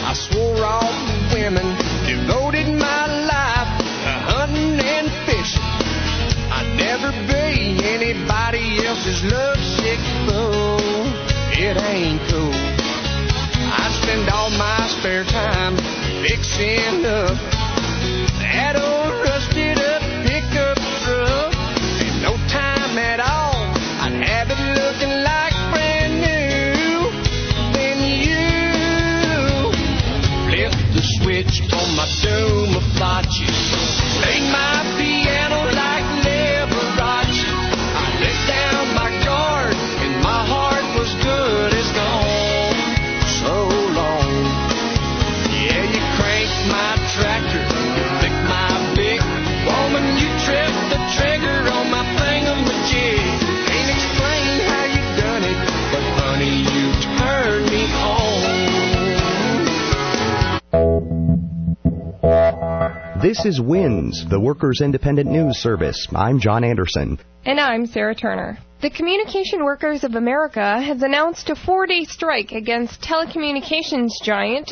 I swore all the women, devoted my life to hunting and fishing. I'd never be anybody else's lovesick fool. It ain't cool. I spend all my spare time fixing up that old rusted up pickup truck. In no time at all, I'd have it looking like brand new. Then you flipped the switch on my Duma Bocce, played my piano like Liberace. I let down my guard and my heart was good as gone. So long. Yeah, you cranked my tractor, you licked my dick. Woman, you tripped the trigger on my thingamajig. Can't explain how you done it, but honey, you turned me on. This is WINS, the Workers' Independent News Service. I'm John Anderson. And I'm Sarah Turner. The Communication Workers of America has announced a 4-day strike against telecommunications giant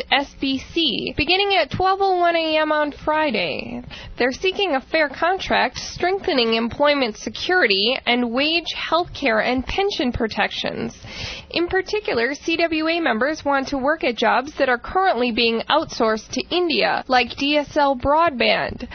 SBC, beginning at 12:01 a.m. on Friday. They're seeking a fair contract, strengthening employment security, and wage, health care, and pension protections. In particular, CWA members want to work at jobs that are currently being outsourced to India, like DSL broadband.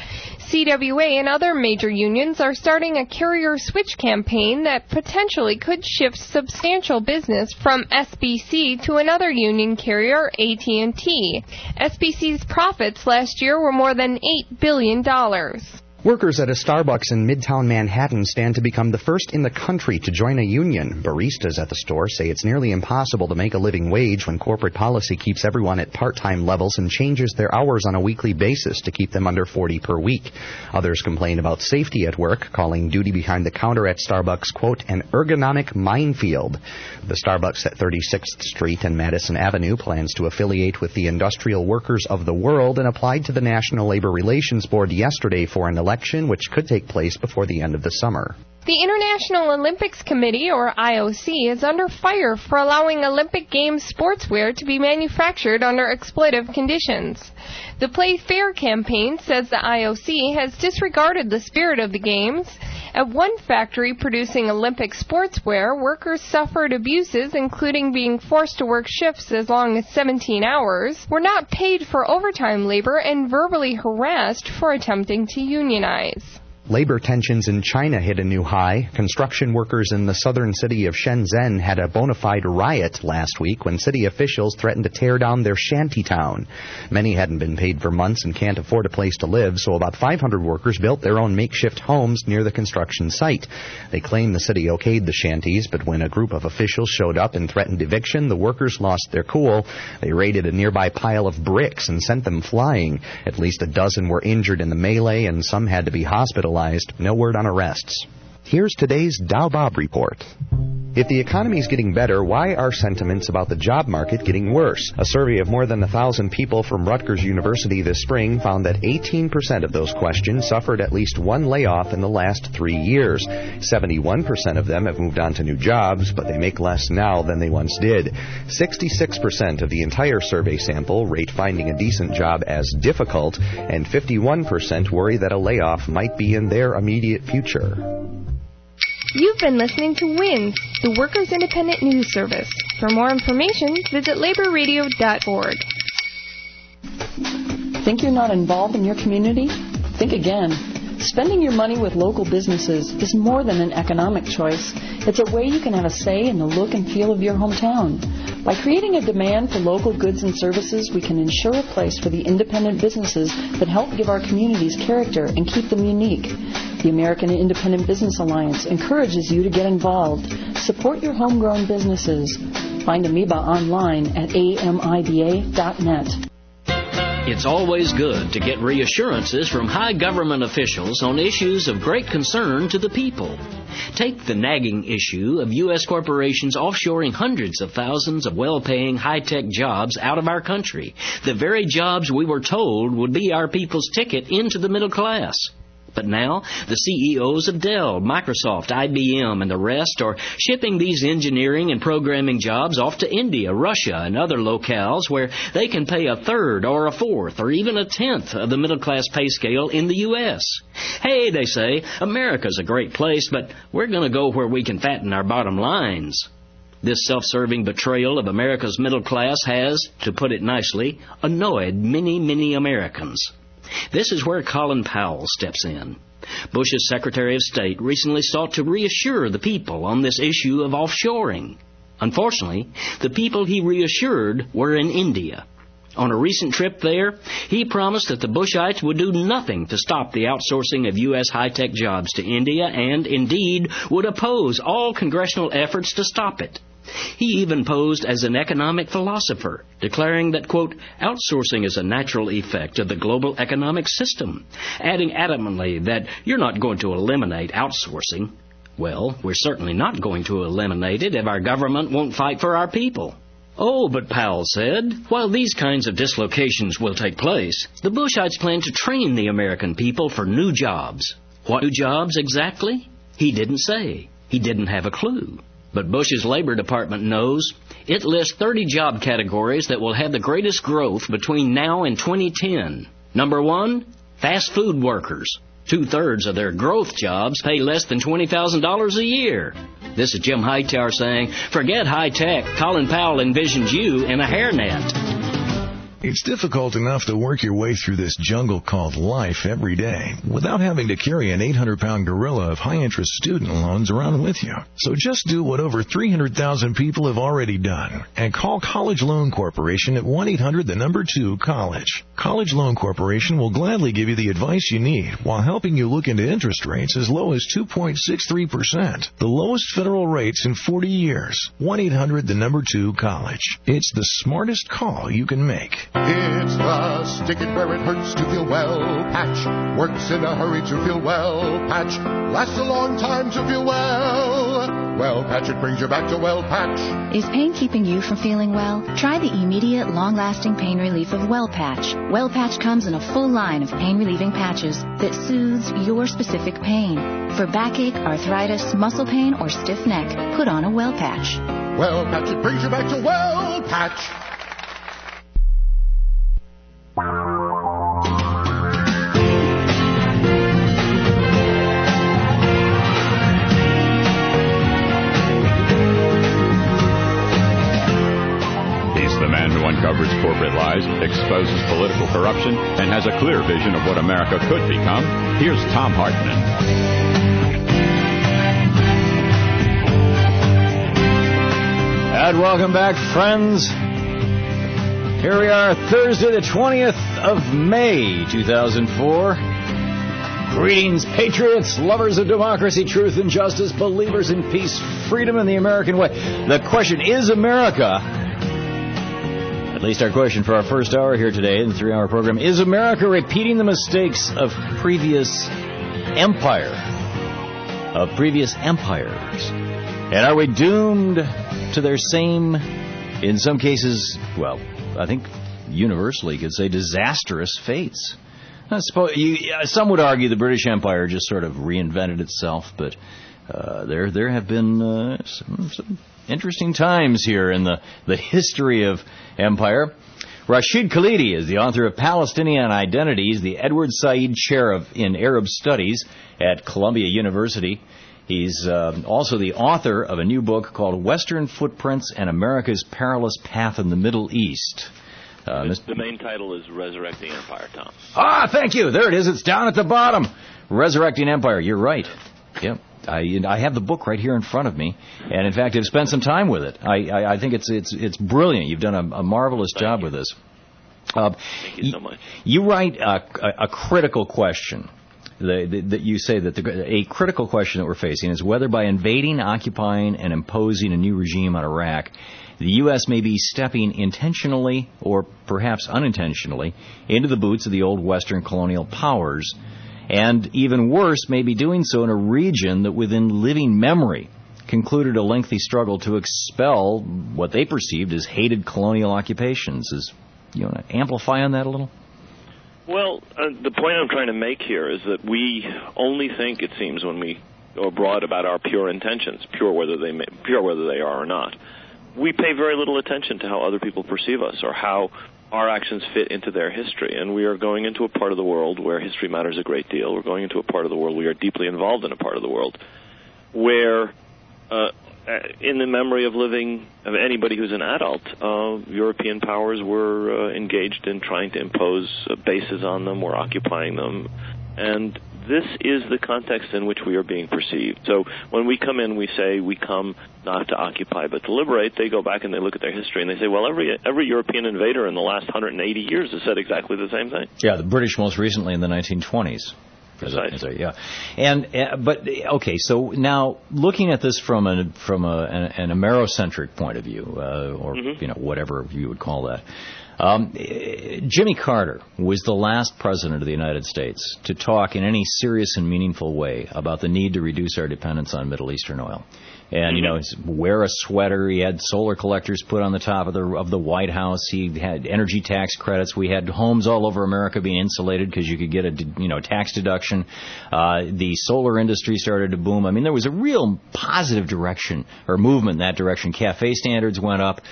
CWA and other major unions are starting a carrier switch campaign that potentially could shift substantial business from SBC to another union carrier, AT&T. SBC's profits last year were more than $8 billion. Workers at a Starbucks in Midtown Manhattan stand to become the first in the country to join a union. Baristas at the store say it's nearly impossible to make a living wage when corporate policy keeps everyone at part-time levels and changes their hours on a weekly basis to keep them under 40 per week. Others complain about safety at work, calling duty behind the counter at Starbucks, quote, an ergonomic minefield. The Starbucks at 36th Street and Madison Avenue plans to affiliate with the Industrial Workers of the World and applied to the National Labor Relations Board yesterday for an election which could take place before the end of the summer. The International Olympics Committee, or IOC, is under fire for allowing Olympic Games sportswear to be manufactured under exploitive conditions. The Play Fair campaign says the IOC has disregarded the spirit of the Games. At one factory producing Olympic sportswear, workers suffered abuses, including being forced to work shifts as long as 17 hours, were not paid for overtime labor, and verbally harassed for attempting to unionize. Labor tensions in China hit a new high. Construction workers in the southern city of Shenzhen had a bona fide riot last week when city officials threatened to tear down their shanty town. Many hadn't been paid for months and can't afford a place to live, so about 500 workers built their own makeshift homes near the construction site. They claim the city okayed the shanties, but when a group of officials showed up and threatened eviction, the workers lost their cool. They raided a nearby pile of bricks and sent them flying. At least a dozen were injured in the melee, and some had to be hospitalized. No word on arrests. Here's today's Dow Bob report. If the economy is getting better, why are sentiments about the job market getting worse? A survey of more than 1,000 people from Rutgers University this spring found that 18% of those questioned suffered at least one layoff in the last 3 years. 71% of them have moved on to new jobs, but they make less now than they once did. 66% of the entire survey sample rate finding a decent job as difficult, and 51% worry that a layoff might be in their immediate future. You've been listening to WINS, the Workers' Independent News Service. For more information, visit laborradio.org. Think you're not involved in your community? Think again. Spending your money with local businesses is more than an economic choice. It's a way you can have a say in the look and feel of your hometown. By creating a demand for local goods and services, we can ensure a place for the independent businesses that help give our communities character and keep them unique. The American Independent Business Alliance encourages you to get involved. Support your homegrown businesses. Find Amoeba online at amiba.net. It's always good to get reassurances from high government officials on issues of great concern to the people. Take the nagging issue of U.S. corporations offshoring hundreds of thousands of well-paying high-tech jobs out of our country, the very jobs we were told would be our people's ticket into the middle class. But now, the CEOs of Dell, Microsoft, IBM, and the rest are shipping these engineering and programming jobs off to India, Russia, and other locales where they can pay a third or a fourth or even a tenth of the middle-class pay scale in the U.S. Hey, they say, America's a great place, but we're going to go where we can fatten our bottom lines. This self-serving betrayal of America's middle class has, to put it nicely, annoyed many, many Americans. This is where Colin Powell steps in. Bush's Secretary of State recently sought to reassure the people on this issue of offshoring. Unfortunately, the people he reassured were in India. On a recent trip there, he promised that the Bushites would do nothing to stop the outsourcing of U.S. high-tech jobs to India and, indeed, would oppose all congressional efforts to stop it. He even posed as an economic philosopher, declaring that, quote, outsourcing is a natural effect of the global economic system, adding adamantly that you're not going to eliminate outsourcing. Well, we're certainly not going to eliminate it if our government won't fight for our people. Oh, but Powell said, while these kinds of dislocations will take place, the Bushites plan to train the American people for new jobs. What new jobs exactly? He didn't say. He didn't have a clue. But Bush's Labor Department knows. It lists 30 job categories that will have the greatest growth between now and 2010. Number 1, fast food workers. 2/3 of their growth jobs pay less than $20,000 a year. This is Jim Hightower saying, forget high tech. Colin Powell envisions you in a hairnet. It's difficult enough to work your way through this jungle called life every day without having to carry an 800-pound gorilla of high-interest student loans around with you. So just do what over 300,000 people have already done and call College Loan Corporation at 1-800-2-COLLEGE. College Loan Corporation will gladly give you the advice you need while helping you look into interest rates as low as 2.63%, the lowest federal rates in 40 years. 1-800-2-COLLEGE. It's the smartest call you can make. It's the stick it where it hurts to feel well patch. Works in a hurry to feel well patch. Lasts a long time to feel well. Well patch, it brings you back to well patch. Is pain keeping you from feeling well? Try the immediate, long-lasting pain relief of Well Patch. Well Patch comes in a full line of pain-relieving patches that soothes your specific pain. For backache, arthritis, muscle pain, or stiff neck, put on a Well Patch. Well patch, it brings you back to well patch. He's the man who uncovers corporate lies, exposes political corruption, and has a clear vision of what America could become. Here's Thom Hartmann. And welcome back, friends. Here we are, Thursday, the 20th of May, 2004. Greetings, patriots, lovers of democracy, truth, and justice, believers in peace, freedom, and the American way. The question, is America, at least our question for our first hour here today in the 3-hour program, is America repeating the mistakes of previous empires? And are we doomed to their same, in some cases, well, I think universally you could say disastrous fates? I suppose some would argue the British Empire just sort of reinvented itself, but there have been some interesting times here in the history of empire. Rashid Khalidi is the author of Palestinian Identities, the Edward Said Chair in Arab Studies at Columbia University. He's also the author of a new book called Western Footprints and America's Perilous Path in the Middle East. The main title is Resurrecting Empire, Tom. Ah, thank you. There it is. It's down at the bottom. Resurrecting Empire. You're right. Yep. I have the book right here in front of me, and in fact, I've spent some time with it. I think it's brilliant. You've done a marvelous job with this. Thank you so much. You write a critical question. That you say that a critical question that we're facing is whether by invading, occupying, and imposing a new regime on Iraq, the U.S. may be stepping intentionally or perhaps unintentionally into the boots of the old Western colonial powers, and even worse, may be doing so in a region that within living memory concluded a lengthy struggle to expel what they perceived as hated colonial occupations. You want to amplify on that a little? Well, the point I'm trying to make here is that we only think, it seems, when we go abroad about our pure intentions, pure whether they are or not. We pay very little attention to how other people perceive us or how our actions fit into their history. And we are going into a part of the world where history matters a great deal. We're going into a part of the world, we are deeply involved in a part of the world where, in the memory of anybody who's an adult, European powers were engaged in trying to impose bases on them, were occupying them. And this is the context in which we are being perceived. So when we come in, we say we come not to occupy but to liberate. They go back and they look at their history and they say, well, every European invader in the last 180 years has said exactly the same thing. Yeah, the British most recently in the 1920s. Precisely. Yeah, but okay. So now, looking at this from an Amerocentric point of view, or whatever you would call that, Jimmy Carter was the last president of the United States to talk in any serious and meaningful way about the need to reduce our dependence on Middle Eastern oil. And, wear a sweater. He had solar collectors put on the top of the White House. He had energy tax credits. We had homes all over America being insulated because you could get a tax deduction. The solar industry started to boom. I mean, there was a real positive direction or movement in that direction. CAFE standards went up.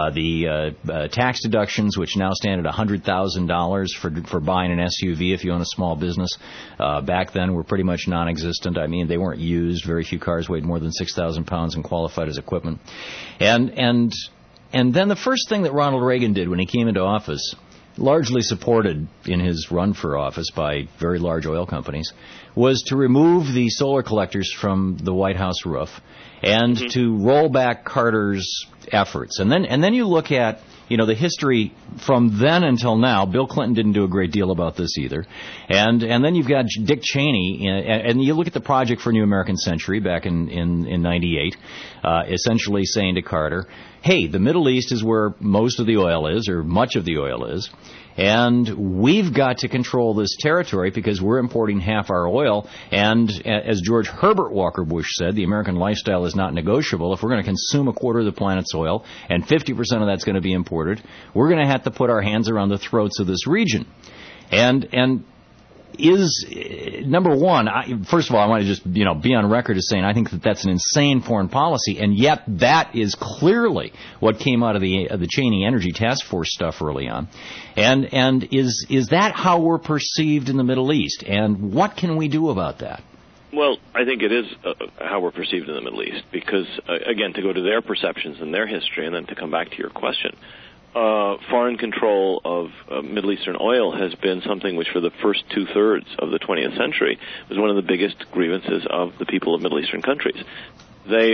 The tax deductions, which now stand at $100,000 for buying an SUV if you own a small business, back then were pretty much non-existent. I mean, they weren't used. Very few cars weighed more than 6,000 pounds and qualified as equipment. And then the first thing that Ronald Reagan did when he came into office, largely supported in his run for office by very large oil companies, was to remove the solar collectors from the White House roof and to roll back Carter's efforts. And then you look at the history from then until now. Bill Clinton didn't do a great deal about this either. And then you've got Dick Cheney, and you look at the Project for a New American Century back in 98, essentially saying to Carter, hey, the Middle East is where most of the oil is, or much of the oil is, and we've got to control this territory because we're importing half our oil. And as George Herbert Walker Bush said, the American lifestyle is not negotiable. If we're going to consume a quarter of the planet's oil and 50% of that's going to be imported, we're going to have to put our hands around the throats of this region. And is, number one, first of all, I want to just be on record as saying I think that's an insane foreign policy, and yet that is clearly what came out of the Cheney Energy Task Force stuff early on. And is that how we're perceived in the Middle East, and what can we do about that? Well, I think it is how we're perceived in the Middle East because, again, to go to their perceptions and their history, and then to come back to your question, foreign control of Middle Eastern oil has been something which for the first two-thirds of the 20th century was one of the biggest grievances of the people of Middle Eastern countries. They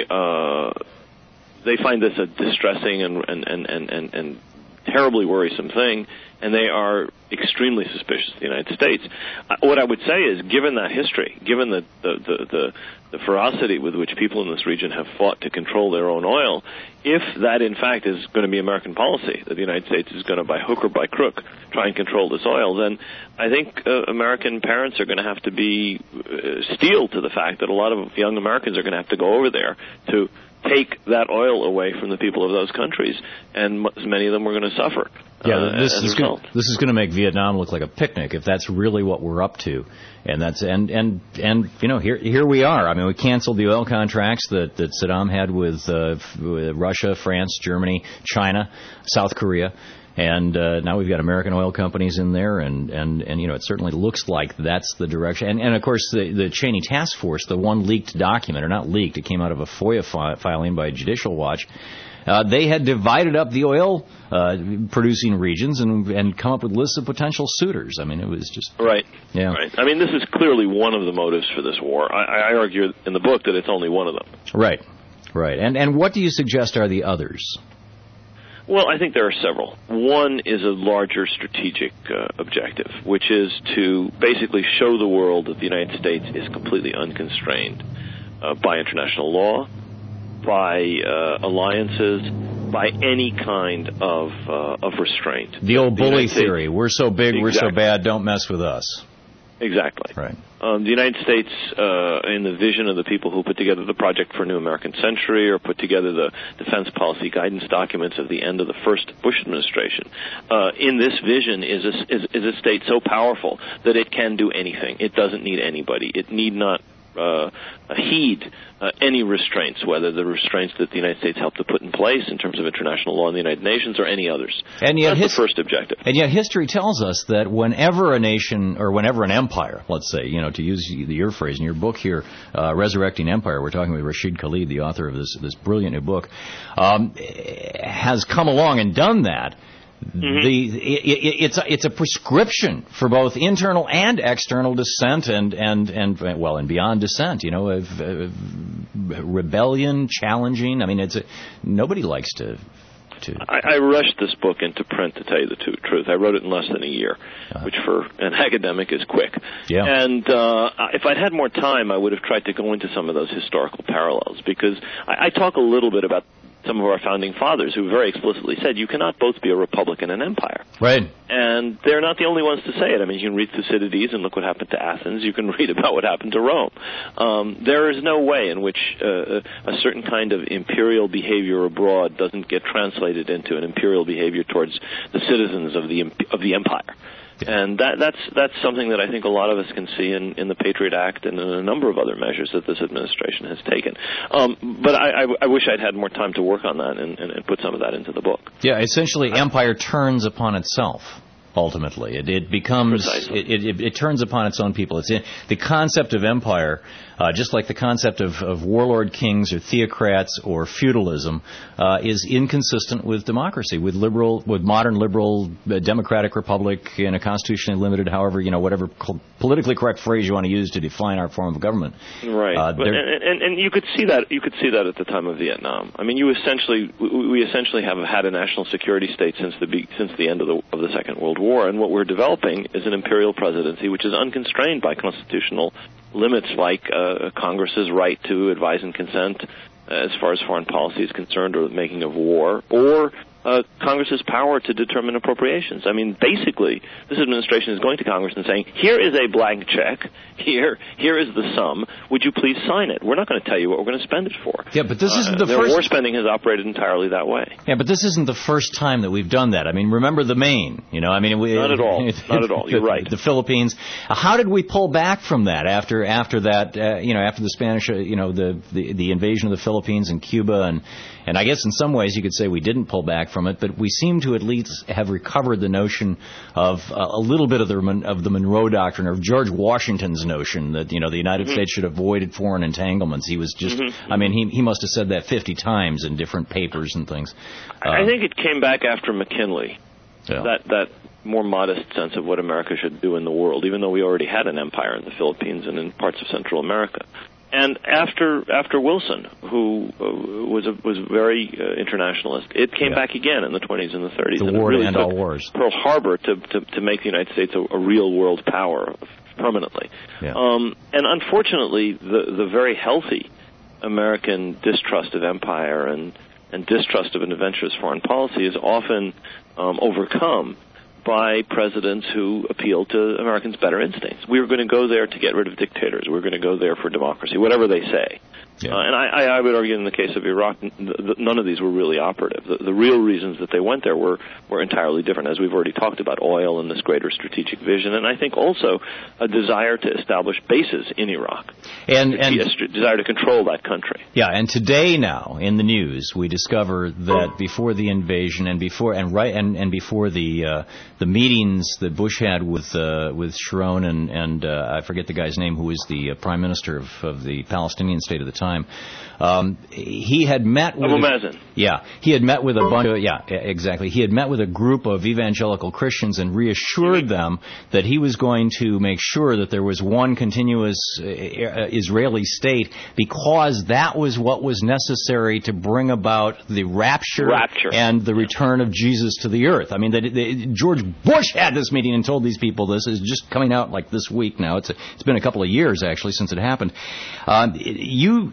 find this a distressing and terribly worrisome thing, and they are extremely suspicious of the United States. What I would say is, given that history, given the ferocity with which people in this region have fought to control their own oil, if that in fact is going to be American policy, that the United States is going to, by hook or by crook, try and control this oil, then I think American parents are going to have to be steeled to the fact that a lot of young Americans are going to have to go over there to take that oil away from the people of those countries, and many of them are going to suffer. Yeah, this is going to make Vietnam look like a picnic if that's really what we're up to, and that's and here we are. I mean, we canceled the oil contracts that Saddam had with Russia, France, Germany, China, South Korea. And now we've got American oil companies in there, and it certainly looks like that's the direction. And of course, the Cheney Task Force, the one leaked document, or not leaked, it came out of a FOIA filing by Judicial Watch. They had divided up the oil producing regions and come up with lists of potential suitors. I mean, it was just right. Yeah. Right. I mean, this is clearly one of the motives for this war. I argue in the book that it's only one of them. Right. Right. And what do you suggest are the others? Well, I think there are several. One is a larger strategic objective, which is to basically show the world that the United States is completely unconstrained by international law, by alliances, by any kind of restraint. The old bully theory. We're so big, exactly. We're so bad, don't mess with us. Exactly. Right. The United States, in the vision of the people who put together the Project for a New American Century or put together the defense policy guidance documents at the end of the first Bush administration, in this vision is a state so powerful that it can do anything. It doesn't need anybody. It need not heed any restraints, whether the restraints that the United States helped to put in place in terms of international law in the United Nations or any others. And yet that's the first objective. And yet history tells us that whenever a nation, or whenever an empire, let's say, to use your phrase in your book here, Resurrecting Empire, we're talking with Rashid Khalid, the author of this brilliant new book, has come along and done that. It's a prescription for both internal and external dissent and beyond dissent. Rebellion, challenging. I mean, nobody likes to. I rushed this book into print, to tell you the truth. I wrote it in less than a year, which for an academic is quick. Yeah. And if I'd had more time, I would have tried to go into some of those historical parallels, because I talk a little bit about some of our founding fathers who very explicitly said you cannot both be a republic and an empire. Right. And they're not the only ones to say it. I mean, you can read Thucydides and look what happened to Athens. You can read about what happened to Rome. There is no way in which a certain kind of imperial behavior abroad doesn't get translated into an imperial behavior towards the citizens of the empire. And that's something that I think a lot of us can see in the Patriot Act and in a number of other measures that this administration has taken. But I wish I'd had more time to work on that and put some of that into the book. Yeah, essentially, empire turns upon itself. Ultimately, it becomes it turns upon its own people. The concept of empire, just like the concept of warlord kings or theocrats or feudalism, is inconsistent with democracy, with modern liberal democratic republic in a constitutionally limited, however, whatever politically correct phrase you want to use to define our form of government. Right, and you could see that at the time of Vietnam. I mean, we essentially have had a national security state since the end of the Second World War, and what we're developing is an imperial presidency which is unconstrained by constitutional limits like Congress's right to advise and consent as far as foreign policy is concerned, or the making of war, or Congress's power to determine appropriations. I mean, basically, this administration is going to Congress and saying, here is a blank check, here is the sum, would you please sign it? We're not going to tell you what we're going to spend it for. Yeah, but this isn't the first... War spending has operated entirely that way. Yeah, but this isn't the first time that we've done that. I mean, remember the Maine, Not at all. Not at all. You're right. The Philippines. How did we pull back from that after that, after the Spanish, the invasion of the Philippines and Cuba, and I guess in some ways you could say we didn't pull back from it, but we seem to at least have recovered the notion of a little bit of the Monroe Doctrine, or George Washington's notion that, the United States should have avoided foreign entanglements. He was just, I mean, he must have said that 50 times in different papers and things. I think it came back after McKinley, that more modest sense of what America should do in the world, even though we already had an empire in the Philippines and in parts of Central America. And after Wilson, who was very internationalist, it came back again in the 20s and the 30s. The war to end all wars. Pearl Harbor to make the United States a real world power permanently. Yeah. And unfortunately, the very healthy American distrust of empire and distrust of an adventurous foreign policy is often overcome by presidents who appeal to Americans' better instincts. We were going to go there to get rid of dictators. We're going to go there for democracy, whatever they say. Yeah. And I would argue in the case of Iraq, none of these were really operative. The real reasons that they went there were entirely different, as we've already talked about, oil and this greater strategic vision, and I think also a desire to establish bases in Iraq, and a desire to control that country. Yeah, and today now in the news we discover that before the invasion and before the meetings that Bush had with Sharon and I forget the guy's name, who was the prime minister of the Palestinian state at the time. He had met with Abu Mazen. He had met with a bunch of exactly. He had met with a group of evangelical Christians and reassured them that he was going to make sure that there was one continuous Israeli state, because that was what was necessary to bring about the rapture. And the return of Jesus to the earth. I mean, George Bush had this meeting and told these people this. Is just coming out like this week now. It's been a couple of years actually since it happened.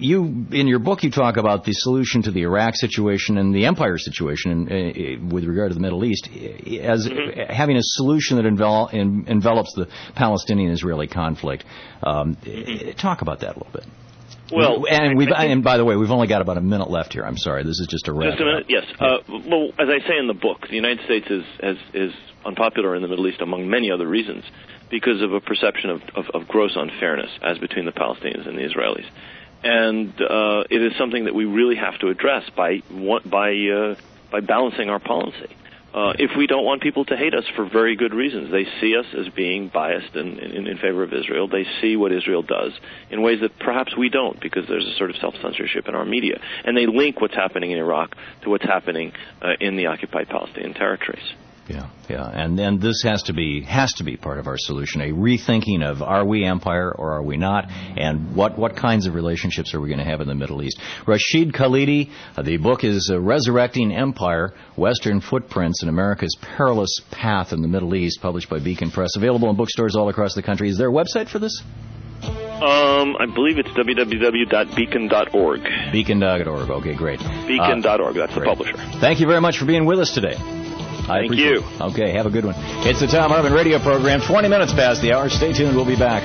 you in your book, you talk about the solution to the Iraq situation and the empire situation with regard to the Middle East as having a solution that envelops the Palestinian-Israeli conflict. Talk about that a little bit. Well, and by the way, we've only got about a minute left here. I'm sorry, this is just a wrap. Just a minute, yes. Well, as I say in the book, the United States is unpopular in the Middle East among many other reasons because of a perception of gross unfairness as between the Palestinians and the Israelis, and it is something that we really have to address by balancing our policy. If we don't want people to hate us for very good reasons, they see us as being biased in favor of Israel. They see what Israel does in ways that perhaps we don't, because there's a sort of self-censorship in our media. And they link what's happening in Iraq to what's happening in the occupied Palestinian territories. Yeah, and then this has to be part of our solution, a rethinking of are we empire or are we not, and what kinds of relationships are we going to have in the Middle East. Rashid Khalidi, the book is Resurrecting Empire, Western Footprints in America's Perilous Path in the Middle East, published by Beacon Press, available in bookstores all across the country. Is there a website for this? I believe it's www.beacon.org. Beacon.org, okay, great. Beacon.org, that's great. The publisher. Thank you very much for being with us today. Thank you. Okay, have a good one. It's the Thom Hartmann radio program, 20 minutes past the hour. Stay tuned, we'll be back.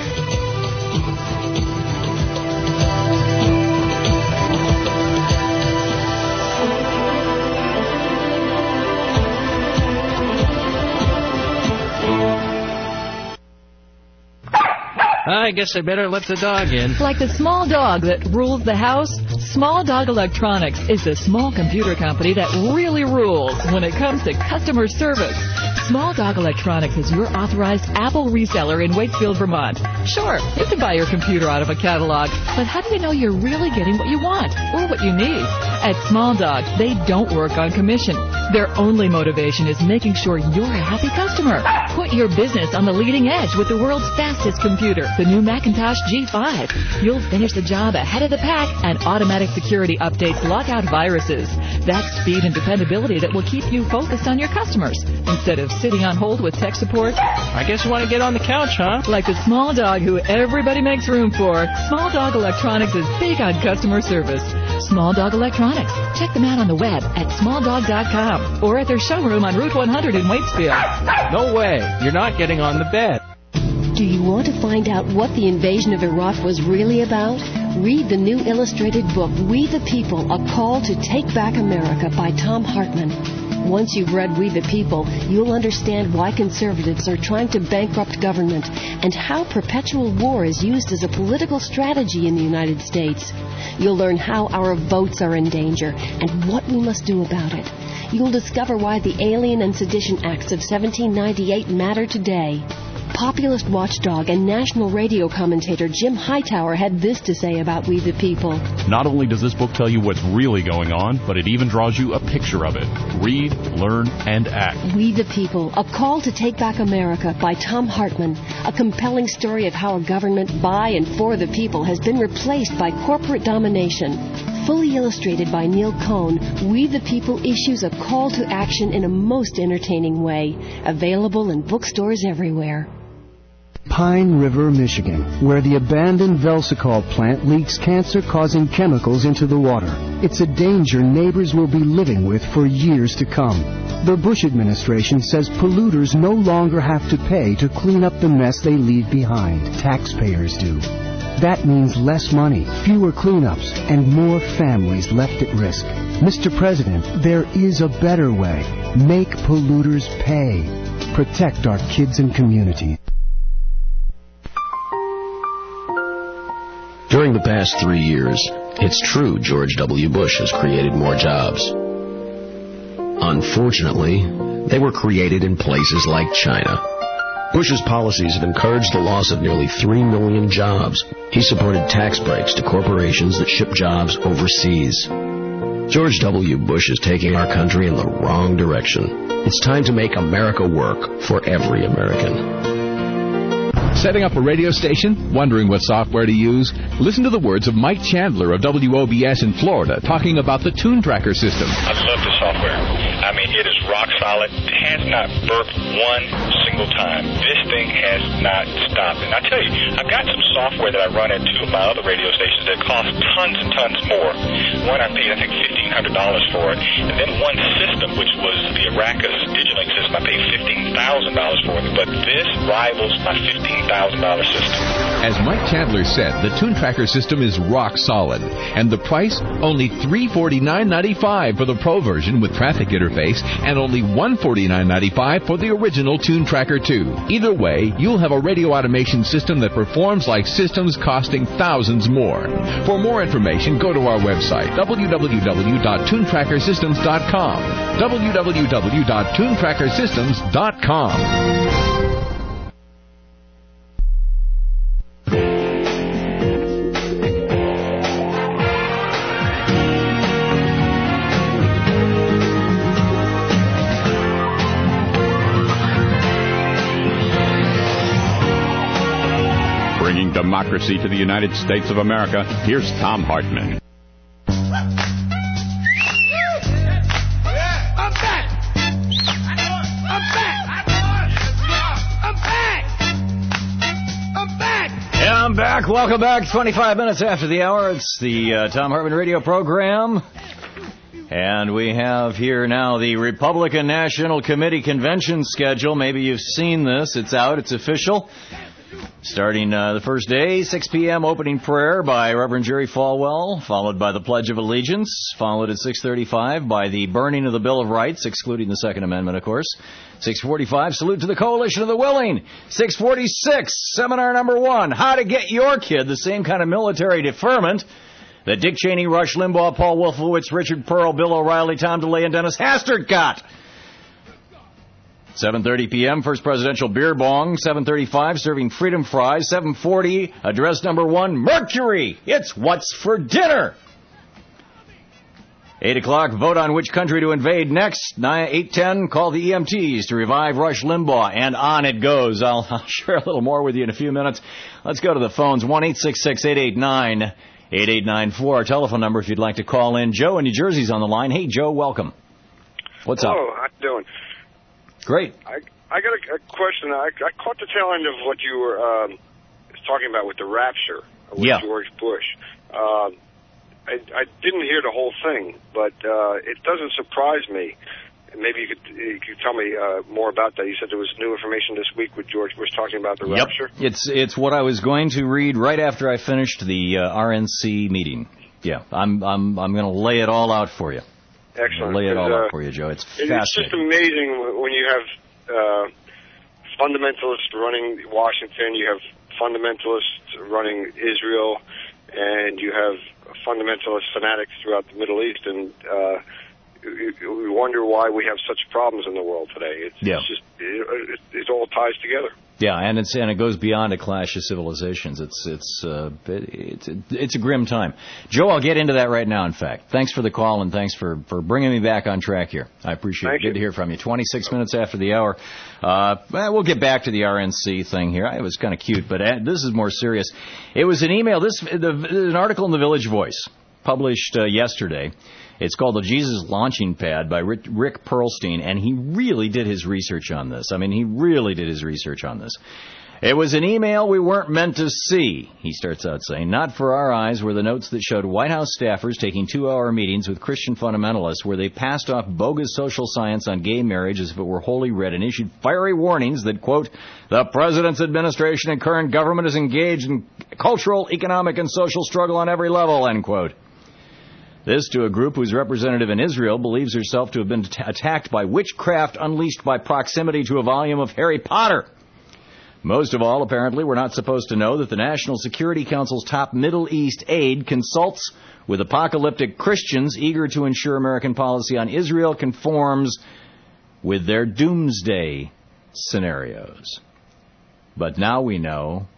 I guess I better let the dog in. Like the small dog that rules the house, Small Dog Electronics is the small computer company that really rules when it comes to customer service. Small Dog Electronics is your authorized Apple reseller in Waitsfield, Vermont. Sure, you can buy your computer out of a catalog, but how do you know you're really getting what you want or what you need? At Small Dog, they don't work on commission. Their only motivation is making sure you're a happy customer. Put your business on the leading edge with the world's fastest computer, the new Macintosh G5. You'll finish the job ahead of the pack, and automatic security updates lock out viruses. That's speed and dependability that will keep you focused on your customers instead of sitting on hold with tech support. I guess you want to get on the couch, huh? Like the small dog who everybody makes room for, Small Dog Electronics is big on customer service. Small Dog Electronics. Check them out on the web at smalldog.com or at their showroom on Route 100 in Waitsfield. No way. You're not getting on the bed. Do you want to find out what the invasion of Iraq was really about? Read the new illustrated book, We the People, A Call to Take Back America by Thom Hartmann. Once you've read We the People, you'll understand why conservatives are trying to bankrupt government and how perpetual war is used as a political strategy in the United States. You'll learn how our votes are in danger and what we must do about it. You'll discover why the Alien and Sedition Acts of 1798 matter today. Populist watchdog and national radio commentator Jim Hightower had this to say about We the People. Not only does this book tell you what's really going on, but it even draws you a picture of it. Read, learn, and act. We the People, A Call to Take Back America by Thom Hartmann. A compelling story of how a government by and for the people has been replaced by corporate domination. Fully illustrated by Neil Cohn, We the People issues a call to action in a most entertaining way. Available in bookstores everywhere. Pine River, Michigan, where the abandoned Velsicol plant leaks cancer-causing chemicals into the water. It's a danger neighbors will be living with for years to come. The Bush administration says polluters no longer have to pay to clean up the mess they leave behind. Taxpayers do. That means less money, fewer cleanups, and more families left at risk. Mr. President, there is a better way. Make polluters pay. Protect our kids and communities. During the past 3 years, it's true George W. Bush has created more jobs. Unfortunately, they were created in places like China. Bush's policies have encouraged the loss of nearly 3 million jobs. He supported tax breaks to corporations that ship jobs overseas. George W. Bush is taking our country in the wrong direction. It's time to make America work for every American. Setting up a radio station? Wondering what software to use? Listen to the words of Mike Chandler of WOBS in Florida talking about the Tune Tracker system. I love the software. I mean, it is rock solid. It has not burped one single single time. This thing has not stopped. And I tell you, I've got some software that I run at two of my other radio stations that cost tons and tons more. One I paid, I think, $1,500 for it. And then one system, which was the Aracus Digilink system, I paid $15,000 for it. But this rivals my $15,000 system. As Mike Chandler said, the Tune Tracker system is rock solid. And the price? Only $349.95 for the Pro version with traffic interface and only $149.95 for the original Tune Tracker 2. Either way, you'll have a radio automation system that performs like systems costing thousands more. For more information, go to our website, www.tunetrackersystems.com. www.tunetrackersystems.com. Bringing democracy to the United States of America, here's Thom Hartmann. I'm back. Welcome back. 25 minutes after the hour. It's the Thom Hartmann radio program. And we have here now the Republican National Committee convention schedule. Maybe you've seen this. It's out. It's official. Starting the first day, 6 p.m. opening prayer by Reverend Jerry Falwell, followed by the Pledge of Allegiance, followed at 6:35 by the burning of the Bill of Rights, excluding the Second Amendment, of course. 6:45, salute to the Coalition of the Willing. 6:46, seminar number 1, how to get your kid the same kind of military deferment that Dick Cheney, Rush Limbaugh, Paul Wolfowitz, Richard Pearl, Bill O'Reilly, Tom DeLay, and Dennis Hastert got. 7:30 p.m., first presidential beer bong. 7:35, serving freedom fries. 7:40, address number 1, Mercury. It's what's for dinner. 8 o'clock, vote on which country to invade next. 8:10, call the EMTs to revive Rush Limbaugh. And on it goes. I'll share a little more with you in a few minutes. Let's go to the phones. 1-866-889-8894, our telephone number if you'd like to call in. Joe in New Jersey's on the line. Hey, Joe, welcome. What's up? Hello, how you doing? Great. I got a question. I caught the tail end of what you were talking about with the rapture with George Bush. I didn't hear the whole thing, but it doesn't surprise me. Maybe you could tell me more about that. You said there was new information this week with George Bush talking about the rapture. It's what I was going to read right after I finished the RNC meeting. Yeah, I'm going to lay it all out for you. Excellent. Lay it all out for you, Joe. It's fascinating. It's just amazing when you have fundamentalists running Washington, you have fundamentalists running Israel, and you have fundamentalist fanatics throughout the Middle East, and we wonder why we have such problems in the world today. It all ties together. Yeah, and it goes beyond a clash of civilizations. It's a grim time. Joe, I'll get into that right now. In fact, thanks for the call and thanks for bringing me back on track here. I appreciate it. Good to hear from you. 26 minutes after the hour. We'll get back to the RNC thing here. It was kind of cute, but this is more serious. It was an email. An article in the Village Voice published yesterday. It's called The Jesus Launching Pad by Rick Perlstein, and he really did his research on this. I mean, he really did his research on this. It was an email we weren't meant to see, he starts out saying. Not for our eyes were the notes that showed White House staffers taking 2-hour meetings with Christian fundamentalists where they passed off bogus social science on gay marriage as if it were holy writ and issued fiery warnings that, quote, the president's administration and current government is engaged in cultural, economic, and social struggle on every level, end quote. This to a group whose representative in Israel believes herself to have been attacked by witchcraft unleashed by proximity to a volume of Harry Potter. Most of all, apparently, we're not supposed to know that the National Security Council's top Middle East aide consults with apocalyptic Christians eager to ensure American policy on Israel conforms with their doomsday scenarios. But now we know.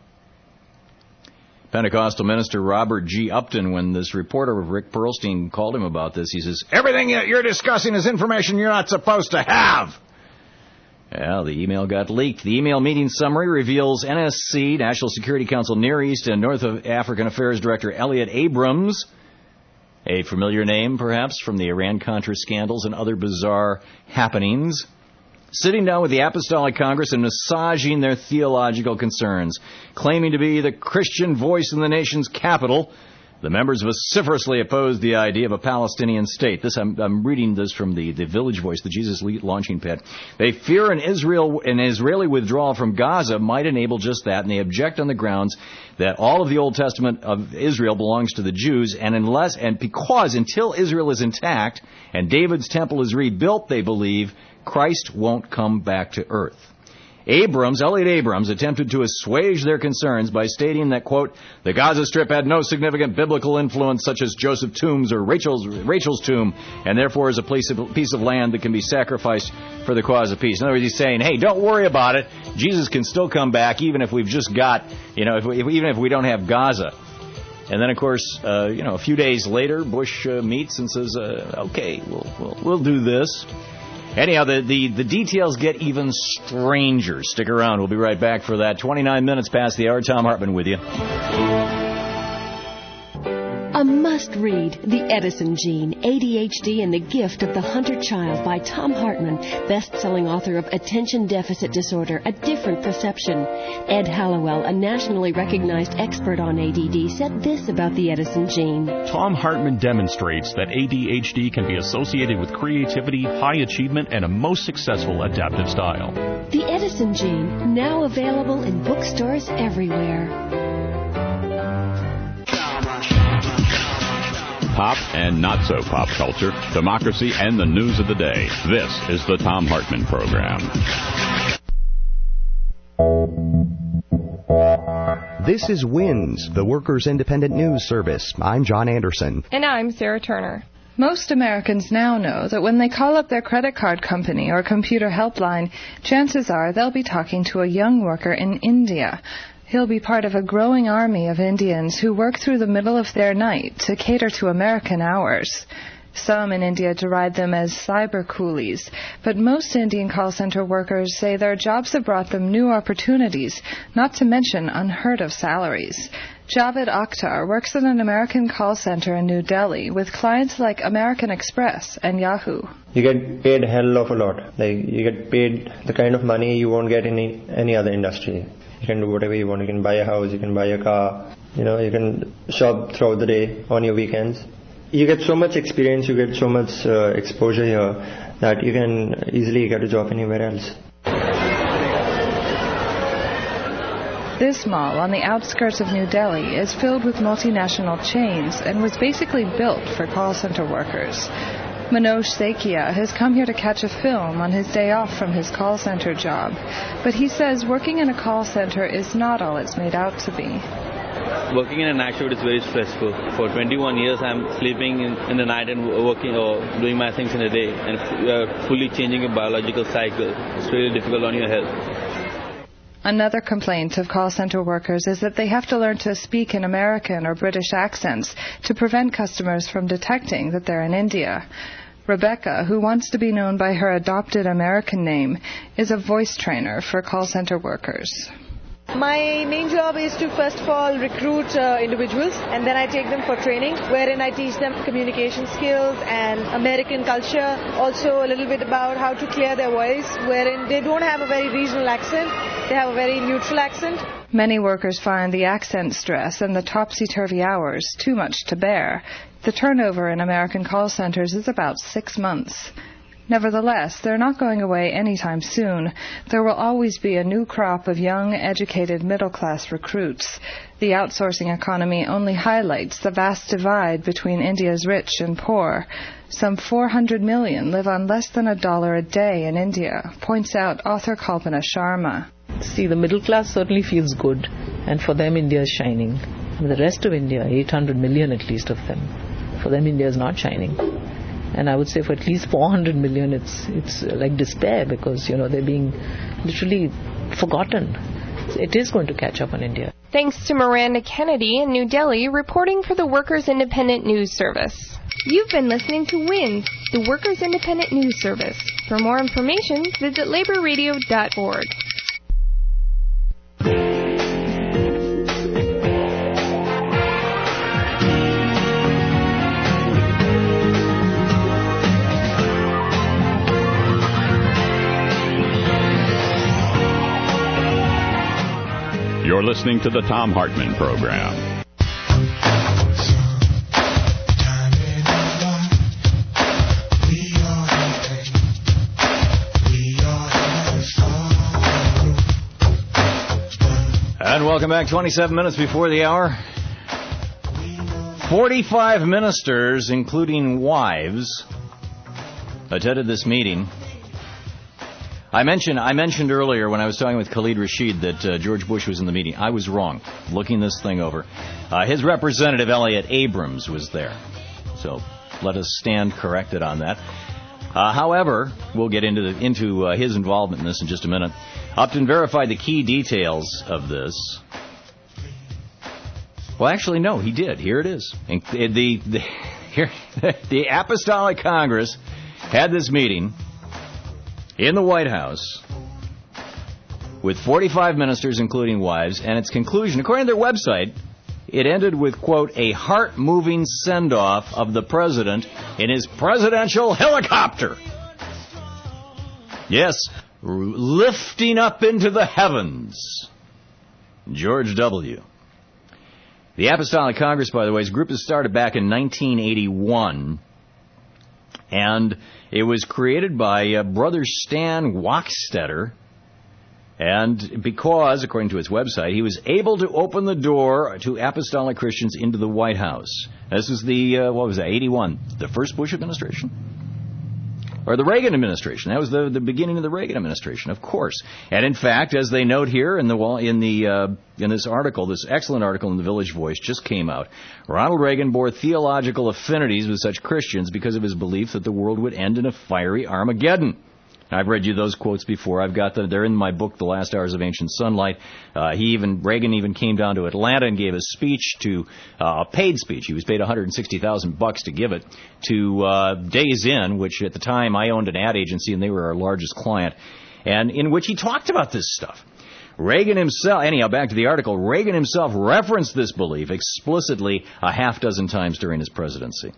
Pentecostal minister Robert G. Upton, when this reporter of Rick Perlstein called him about this, he says, everything that you're discussing is information you're not supposed to have. Well, the email got leaked. The email meeting summary reveals NSC, National Security Council Near East and North of African Affairs Director Elliot Abrams, a familiar name perhaps from the Iran-Contra scandals and other bizarre happenings, sitting down with the Apostolic Congress and massaging their theological concerns. Claiming to be the Christian voice in the nation's capital, the members vociferously opposed the idea of a Palestinian state. I'm reading this from the Village Voice, the Jesus launching pad. They fear an Israeli withdrawal from Gaza might enable just that, and they object on the grounds that all of the Old Testament of Israel belongs to the Jews, because until Israel is intact and David's temple is rebuilt, they believe Christ won't come back to earth. Elliot Abrams, attempted to assuage their concerns by stating that, quote, the Gaza Strip had no significant biblical influence such as Joseph's tombs or Rachel's tomb, and therefore is a piece of land that can be sacrificed for the cause of peace. In other words, he's saying, hey, don't worry about it. Jesus can still come back even if we've just got, even if we don't have Gaza. And then, of course, a few days later, Bush meets and says, okay, we'll do this. Anyhow, the details get even stranger. Stick around. We'll be right back for that. 29 minutes past the hour. Tom Hartman with you. A must-read, The Edison Gene, ADHD and the Gift of the Hunter Child by Tom Hartman, best-selling author of Attention Deficit Disorder, A Different Perception. Ed Hallowell, a nationally recognized expert on ADD, said this about the Edison Gene. Tom Hartman demonstrates that ADHD can be associated with creativity, high achievement, and a most successful adaptive style. The Edison Gene, now available in bookstores everywhere. Pop and not so pop culture, democracy, and the news of the day. This is the Tom Hartman Program. This is WINS, the Workers' Independent News Service. I'm John Anderson. And I'm Sarah Turner. Most Americans now know that when they call up their credit card company or computer helpline, chances are they'll be talking to a young worker in India. He'll be part of a growing army of Indians who work through the middle of their night to cater to American hours. Some in India deride them as cyber coolies, but most Indian call center workers say their jobs have brought them new opportunities, not to mention unheard-of salaries. Javed Akhtar works at an American call center in New Delhi with clients like American Express and Yahoo. You get paid a hell of a lot. You get paid the kind of money you won't get in any other industry. You can do whatever you want. You can buy a house, you can buy a car, you can shop throughout the day on your weekends. You get so much experience, you get so much exposure here that you can easily get a job anywhere else. This mall on the outskirts of New Delhi is filled with multinational chains and was basically built for call center workers. Manoj Sekia has come here to catch a film on his day off from his call center job. But he says working in a call center is not all it's made out to be. Working in a night shift is very stressful. For 21 years I'm sleeping in the night and working or doing my things in the day, and fully changing your biological cycle. It's really difficult on your health. Another complaint of call center workers is that they have to learn to speak in American or British accents to prevent customers from detecting that they're in India. Rebecca, who wants to be known by her adopted American name, is a voice trainer for call center workers. My main job is to first of all recruit individuals, and then I take them for training, wherein I teach them communication skills and American culture, also a little bit about how to clear their voice, wherein they don't have a very regional accent, they have a very neutral accent. Many workers find the accent stress and the topsy-turvy hours too much to bear. The turnover in American call centers is about 6 months. Nevertheless, they're not going away anytime soon. There will always be a new crop of young, educated, middle-class recruits. The outsourcing economy only highlights the vast divide between India's rich and poor. Some 400 million live on less than $1 a day in India, points out author Kalpana Sharma. See, the middle class certainly feels good, and for them India is shining. And the rest of India, 800 million at least of them, for them India is not shining. And I would say for at least 400 million, it's like despair, because, they're being literally forgotten. It is going to catch up on India. Thanks to Miranda Kennedy in New Delhi, reporting for the Workers' Independent News Service. You've been listening to WINS, the Workers' Independent News Service. For more information, visit laborradio.org. You're listening to the Thom Hartmann Program. And welcome back. 27 minutes before the hour. 45 ministers, including wives, attended this meeting. I mentioned earlier when I was talking with Khalid Rashid that George Bush was in the meeting. I was wrong. Looking this thing over, his representative Elliot Abrams was there. So let us stand corrected on that. However, we'll get into his involvement in this in just a minute. Upton verified the key details of this. Well, actually, no, he did. Here it is. The Apostolic Congress had this meeting in the White House with 45 ministers, including wives, and its conclusion, according to their website, it ended with, quote, a heart-moving send-off of the president in his presidential helicopter. Yes, lifting up into the heavens. George W. The Apostolic Congress, by the way, is a group that started back in 1981, and it was created by Brother Stan Wachstetter, and because, according to its website, he was able to open the door to apostolic Christians into the White House. This is the, 81, the first Bush administration? Or the Reagan administration. That was the beginning of the Reagan administration, of course. And in fact, as they note here in this article, this excellent article in the Village Voice just came out, Ronald Reagan bore theological affinities with such Christians because of his belief that the world would end in a fiery Armageddon. I've read you those quotes before. I've got them. They're in my book, The Last Hours of Ancient Sunlight. Reagan even came down to Atlanta and gave a speech a paid speech. He was paid $160,000 to give it to Days Inn, which at the time I owned an ad agency and they were our largest client, and in which he talked about this stuff. Reagan himself, anyhow, back to the article, Reagan himself referenced this belief explicitly a half dozen times during his presidency.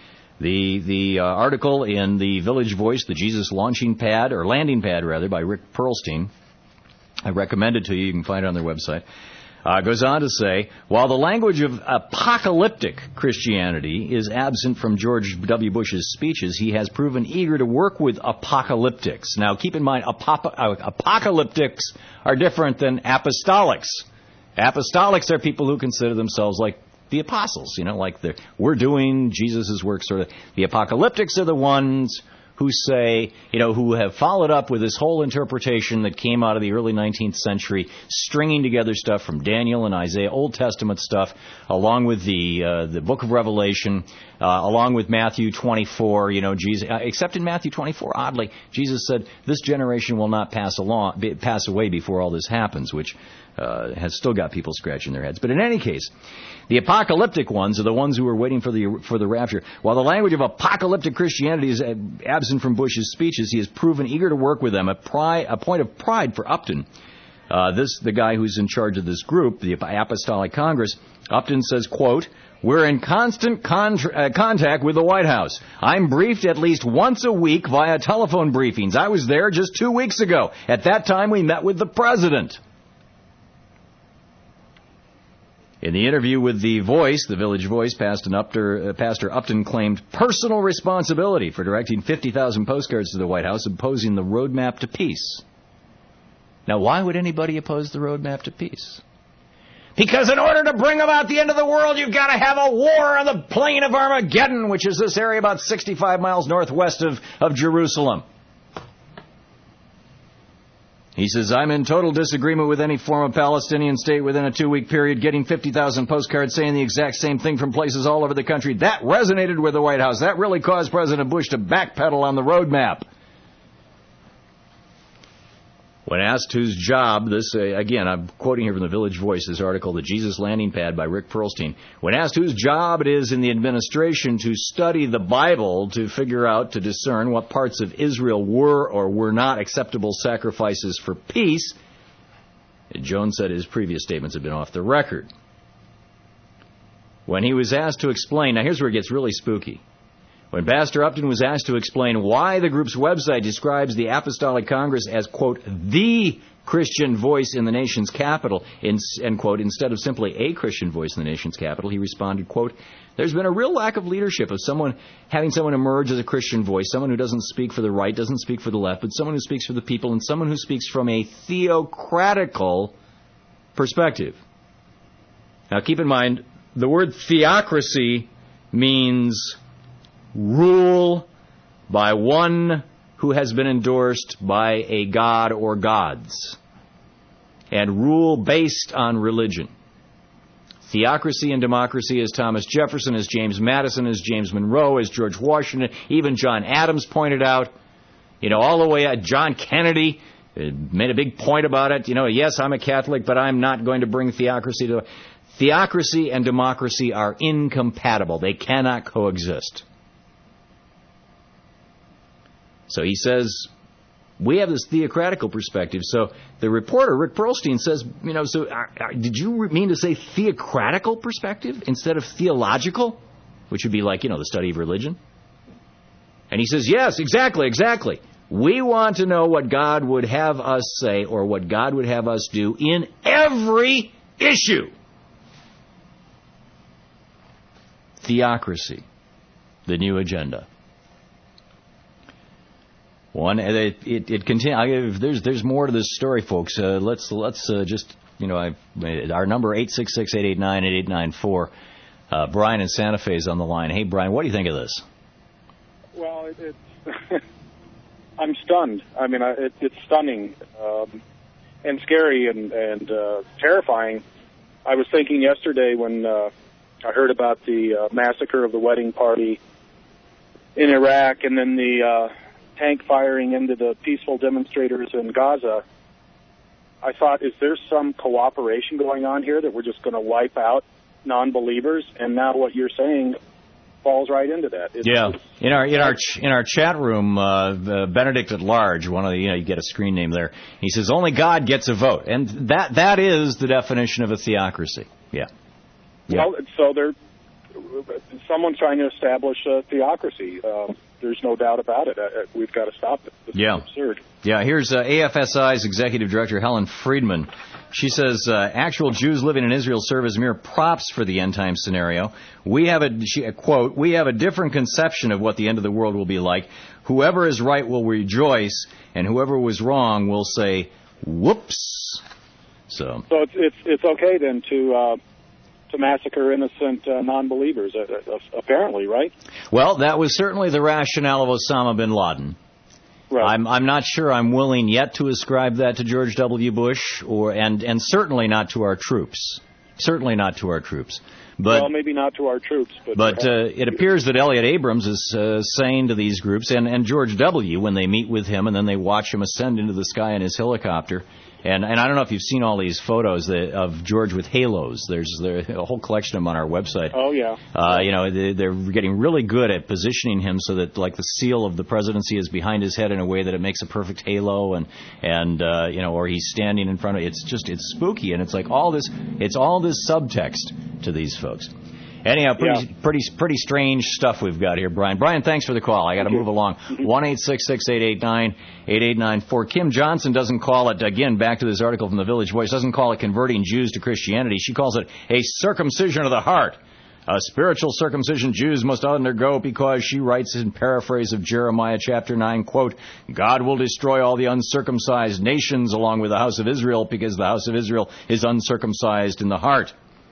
The article in the Village Voice, the Jesus Landing Pad, by Rick Perlstein, I recommend it to you. You can find it on their website. Goes on to say, while the language of apocalyptic Christianity is absent from George W. Bush's speeches, he has proven eager to work with apocalyptics. Now, keep in mind, apocalyptics are different than apostolics. Apostolics are people who consider themselves like the apostles, we're doing Jesus' work sort of. The apocalyptics are the ones who say, who have followed up with this whole interpretation that came out of the early 19th century, stringing together stuff from Daniel and Isaiah, Old Testament stuff, along with the book of Revelation, along with Matthew 24, Jesus, except in Matthew 24, oddly, Jesus said, this generation will not pass away before all this happens, which has still got people scratching their heads. But in any case, the apocalyptic ones are the ones who are waiting for the rapture. While the language of apocalyptic Christianity is absent from Bush's speeches, he has proven eager to work with them, a point of pride for Upton. The guy who's in charge of this group, the Apostolic Congress, Upton says, quote, we're in constant contact with the White House. I'm briefed at least once a week via telephone briefings. I was there just 2 weeks ago. At that time, we met with the president. In the interview with The Voice, the Village Voice, Pastor Upton claimed personal responsibility for directing 50,000 postcards to the White House opposing the roadmap to peace. Now, why would anybody oppose the roadmap to peace? Because in order to bring about the end of the world, you've got to have a war on the plain of Armageddon, which is this area about 65 miles northwest of Jerusalem. He says, I'm in total disagreement with any form of Palestinian state within a 2-week period. Getting 50,000 postcards saying the exact same thing from places all over the country, that resonated with the White House. That really caused President Bush to backpedal on the roadmap. When asked whose job, again, I'm quoting here from the Village Voice, this article, The Jesus Landing Pad by Rick Perlstein. When asked whose job it is in the administration to study the Bible to discern what parts of Israel were or were not acceptable sacrifices for peace, Jones said his previous statements have been off the record. When he was asked to explain, now here's where it gets really spooky. When Pastor Upton was asked to explain why the group's website describes the Apostolic Congress as, quote, the Christian voice in the nation's capital, end quote, instead of simply a Christian voice in the nation's capital, he responded, quote, there's been a real lack of leadership of having someone emerge as a Christian voice, someone who doesn't speak for the right, doesn't speak for the left, but someone who speaks for the people and someone who speaks from a theocratical perspective. Now keep in mind, the word theocracy means rule by one who has been endorsed by a god or gods, and rule based on religion. Theocracy and democracy, as Thomas Jefferson, as James Madison, as James Monroe, as George Washington, even John Adams pointed out, all the way out. John Kennedy made a big point about it. Yes, I'm a Catholic, but I'm not going to bring theocracy to... Theocracy and democracy are incompatible. They cannot coexist. So he says, we have this theocratical perspective. So the reporter, Rick Perlstein, says, did you mean to say theocratical perspective instead of theological, which would be like, the study of religion? And he says, yes, exactly. We want to know what God would have us say or what God would have us do in every issue. Theocracy, the new agenda. It continues. There's more to this story, folks. Let's just our number 866-889-8894. Brian in Santa Fe is on the line. Hey, Brian, what do you think of this? Well, it's I'm stunned. I mean, it's stunning and scary and terrifying. I was thinking yesterday when I heard about the massacre of the wedding party in Iraq and then the tank firing into the peaceful demonstrators in Gaza. I thought, is there some cooperation going on here that we're just going to wipe out non-believers? And now what you're saying falls right into that. In our chat room, Benedict at Large, one of the you get a screen name there. He says only God gets a vote, and that is the definition of a theocracy. Yeah. Well, so someone's trying to establish a theocracy. There's no doubt about it. We've got to stop it. This is absurd. Yeah, here's AFSI's Executive Director, Helen Friedman. She says, actual Jews living in Israel serve as mere props for the end-time scenario. We have we have a different conception of what the end of the world will be like. Whoever is right will rejoice, and whoever was wrong will say, whoops. So it's okay then to massacre innocent non-believers, apparently, right? Well, that was certainly the rationale of Osama bin Laden. Right. I'm not sure I'm willing yet to ascribe that to George W. Bush, and certainly not to our troops. Certainly not to our troops. But, well, maybe not to our troops. But it appears that Elliot Abrams is saying to these groups, and George W., when they meet with him and then they watch him ascend into the sky in his helicopter. And I don't know if you've seen all these photos of George with halos. There's a whole collection of them on our website. Oh, yeah. They're getting really good at positioning him so that, like, the seal of the presidency is behind his head in a way that it makes a perfect halo, or he's standing in front of it. It's spooky, and it's like it's all this subtext to these folks. Anyhow, pretty strange stuff we've got here, Brian. Brian, thanks for the call. I got to move along. 1-866-889-8894. Kim Johnson doesn't call it, again, back to this article from the Village Voice, doesn't call it converting Jews to Christianity. She calls it a circumcision of the heart. A spiritual circumcision Jews must undergo because, she writes in paraphrase of Jeremiah chapter 9, quote, God will destroy all the uncircumcised nations along with the house of Israel because the house of Israel is uncircumcised in the heart.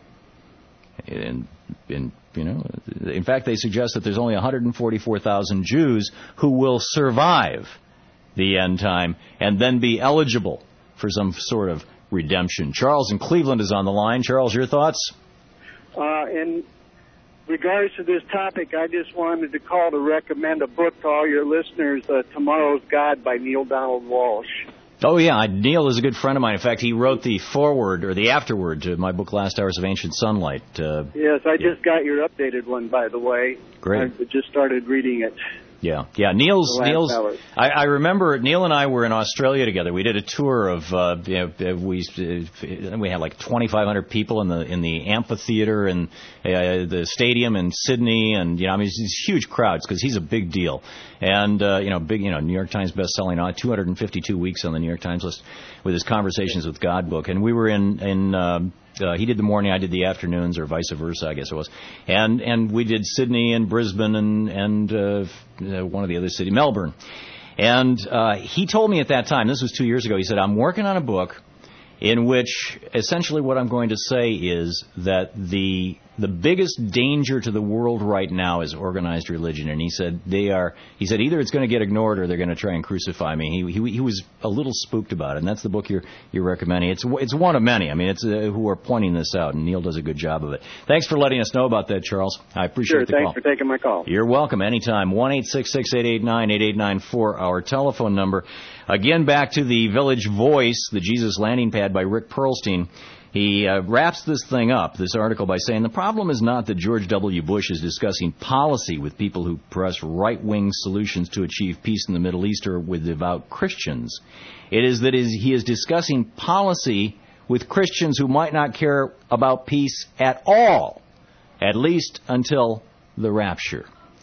In fact, they suggest that there's only 144,000 Jews who will survive the end time and then be eligible for some sort of redemption. Charles in Cleveland is on the line. Charles, your thoughts? In regards to this topic, I just wanted to call to recommend a book to all your listeners, Tomorrow's God by Neil Donald Walsh. Oh, yeah. Neil is a good friend of mine. In fact, he wrote the foreword or the afterword to my book, Last Hours of Ancient Sunlight. Yes, I just got your updated one, by the way. Great. I just started reading it. Yeah. Neil's. I remember Neil and I were in Australia together. We did a tour of. We had like 2,500 people in the amphitheater and the stadium in Sydney, and these huge crowds because he's a big deal, and big New York Times best-selling, 252 weeks on the New York Times list with his Conversations with God book, and we were in. He did the morning, I did the afternoons, or vice versa, I guess it was. And we did Sydney and Brisbane and one of the other cities, Melbourne. And he told me at that time, this was 2 years ago, he said, I'm working on a book in which essentially what I'm going to say is that the biggest danger to the world right now is organized religion. And he said either it's going to get ignored or they're going to try and crucify me. He was a little spooked about it, and that's the book you're recommending. It's one of many. I mean, it's who are pointing this out, and Neil does a good job of it. Thanks for letting us know about that, Charles. I appreciate the call. Thanks for taking my call. You're welcome. Anytime. 1-866-889-8894, our telephone number. Again, back to the Village Voice, the Jesus Landing Pad by Rick Perlstein. He wraps this thing up, this article, by saying the problem is not that George W. Bush is discussing policy with people who press right-wing solutions to achieve peace in the Middle East or with devout Christians. It is that he is discussing policy with Christians who might not care about peace at all, at least until the rapture.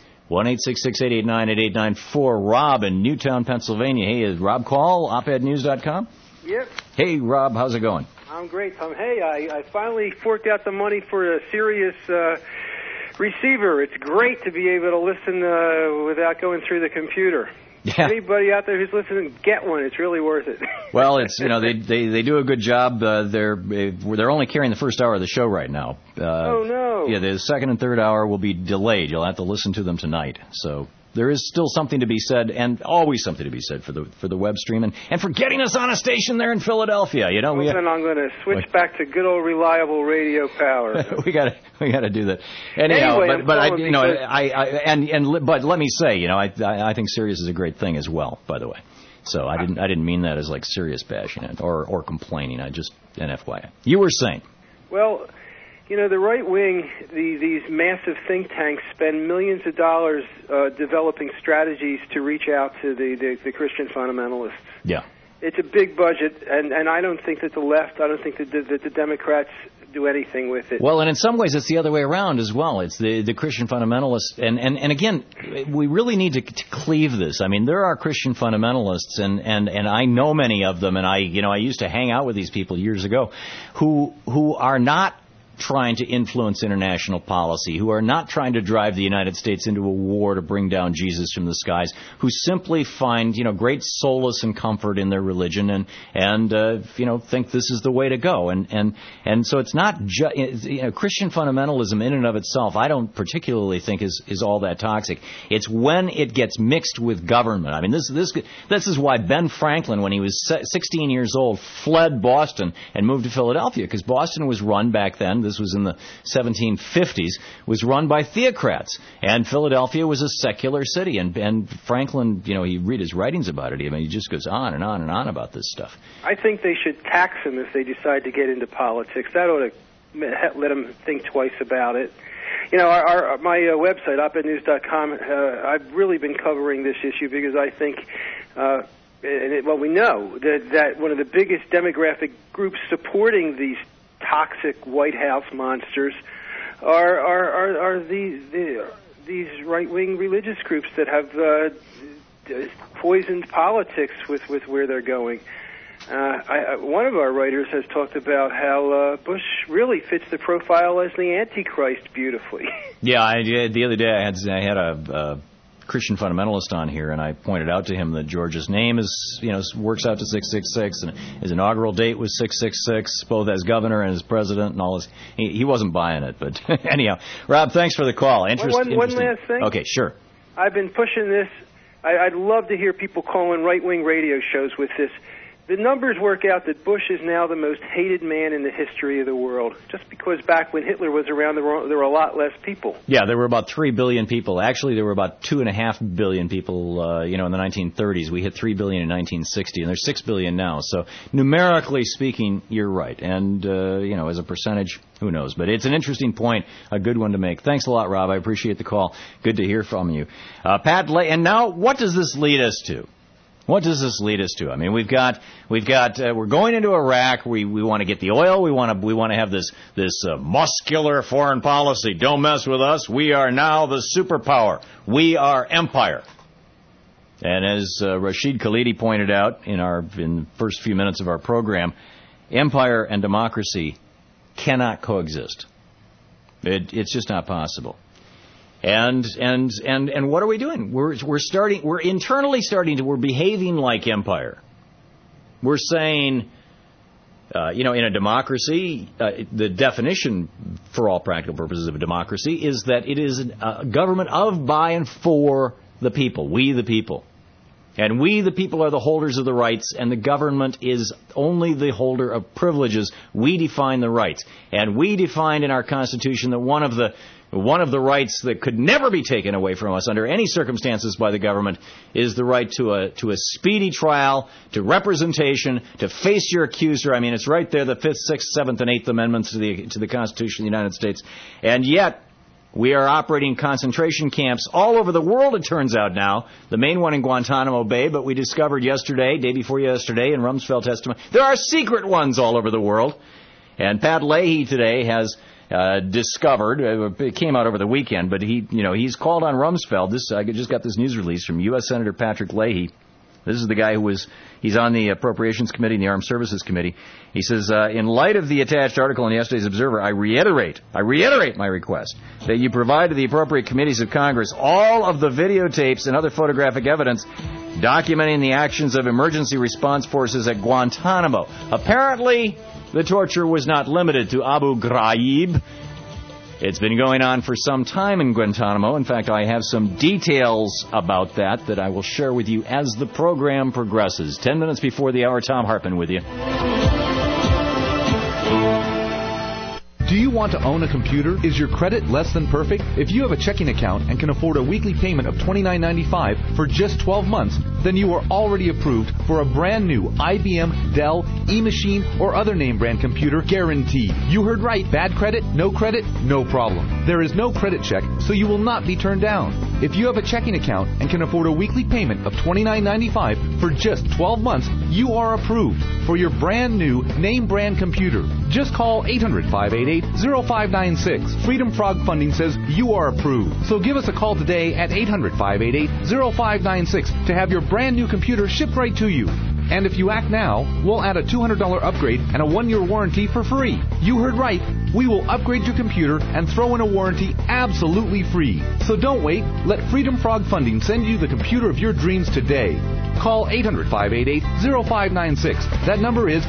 1-866-889-8894. Rob in Newtown, Pennsylvania. Hey, is Rob Call, opednews.com? Yep. Hey, Rob, how's it going? I'm great, Tom. Hey, I finally forked out the money for a Sirius receiver. It's great to be able to listen without going through the computer. Yeah. Anybody out there who's listening, get one. It's really worth it. Well, it's they do a good job. They're only carrying the first hour of the show right now. Oh no! Yeah, the second and third hour will be delayed. You'll have to listen to them tonight. So there is still something to be said, and always something to be said for the web stream and for getting us on a station there in Philadelphia. Then I'm going to switch back to good old reliable radio power. we got to do that. Anyhow, but let me say, I think Sirius is a great thing as well. By the way, so I didn't mean that as like serious bashing it or complaining. I just an FYI. You were saying. Well, the right wing, these massive think tanks spend millions of dollars developing strategies to reach out to the Christian fundamentalists. Yeah. It's a big budget, and I don't think that the left, I don't think that the Democrats do anything with it. Well, and in some ways it's the other way around as well. It's the Christian fundamentalists, and again, we really need to cleave this. I mean, there are Christian fundamentalists, and I know many of them, and I used to hang out with these people years ago, who are not trying to influence international policy, who are not trying to drive the United States into a war to bring down Jesus from the skies, who simply find, great solace and comfort in their religion and think this is the way to go. And so it's not Christian fundamentalism in and of itself, I don't particularly think is all that toxic. It's when it gets mixed with government. I mean, this is why Ben Franklin, when he was 16 years old, fled Boston and moved to Philadelphia, because Boston was run back then, this was in the 1750s, was run by theocrats, and Philadelphia was a secular city, and Franklin, you read his writings about it, he just goes on and on and on about this stuff. I think they should tax them if they decide to get into politics. That ought to let them think twice about it. My website, opednews.com, I've really been covering this issue because I think we know that one of the biggest demographic groups supporting these toxic White House monsters are these right-wing religious groups that have poisoned politics with where they're going. One of our writers has talked about how Bush really fits the profile as the Antichrist beautifully. Yeah, the other day I had a Christian fundamentalist on here, and I pointed out to him that George's name works out to 666, and his inaugural date was 666, both as governor and as president, and all this. He wasn't buying it, but anyhow, Rob, thanks for the call. One last thing. Okay, sure. I've been pushing this. I'd love to hear people calling right-wing radio shows with this the numbers work out that Bush is now the most hated man in the history of the world, just because back when Hitler was around, there were a lot less people. Yeah, there were about 3 billion people. Actually, there were about 2.5 billion people, in the 1930s. We hit 3 billion in 1960, and there's 6 billion now. So numerically speaking, you're right. And, as a percentage, who knows? But it's an interesting point, a good one to make. Thanks a lot, Rob. I appreciate the call. Good to hear from you. Pat, and now what does this lead us to? What does this lead us to? I mean, we're going into Iraq. We want to get the oil. We want to have this muscular foreign policy. Don't mess with us. We are now the superpower. We are empire. And as Rashid Khalidi pointed out in the first few minutes of our program, empire and democracy cannot coexist. It's just not possible. And what are we doing? We're behaving like empire. We're saying, in a democracy, the definition for all practical purposes of a democracy is that it is a government of, by, and for the people. We the people. And we the people are the holders of the rights, and the government is only the holder of privileges. We define the rights. And we defined in our Constitution that one of the rights that could never be taken away from us under any circumstances by the government is the right to a speedy trial, to representation, to face your accuser. I mean, it's right there, the 5th, 6th, 7th, and 8th Amendments to the Constitution of the United States. And yet, we are operating concentration camps all over the world, it turns out now. The main one in Guantanamo Bay, but we discovered day before yesterday, in Rumsfeld testimony, there are secret ones all over the world. And Pat Leahy today has discovered, it came out over the weekend, but he's called on Rumsfeld. I just got this news release from U.S. Senator Patrick Leahy. This is the guy he's on the Appropriations Committee and the Armed Services Committee. He says, in light of the attached article in yesterday's Observer, I reiterate my request that you provide to the appropriate committees of Congress all of the videotapes and other photographic evidence documenting the actions of emergency response forces at Guantanamo. Apparently, the torture was not limited to Abu Ghraib. It's been going on for some time in Guantanamo. In fact, I have some details about that I will share with you as the program progresses. 10 minutes before the hour, Thom Hartmann with you. Do you want to own a computer? Is your credit less than perfect? If you have a checking account and can afford a weekly payment of $29.95 for just 12 months, then you are already approved for a brand new IBM, Dell, eMachine, or other name brand computer guaranteed. You heard right. Bad credit, no problem. There is no credit check, so you will not be turned down. If you have a checking account and can afford a weekly payment of $29.95 for just 12 months, you are approved for your brand new name brand computer. Just call 800-588-0596. Freedom Frog Funding says you are approved. So give us a call today at 800-588-0596 to have your brand new computer shipped right to you. And if you act now, we'll add a $200 upgrade and a 1-year warranty for free. You heard right. We will upgrade your computer and throw in a warranty absolutely free. So don't wait. Let Freedom Frog Funding send you the computer of your dreams today. Call 800-588-0596. That number is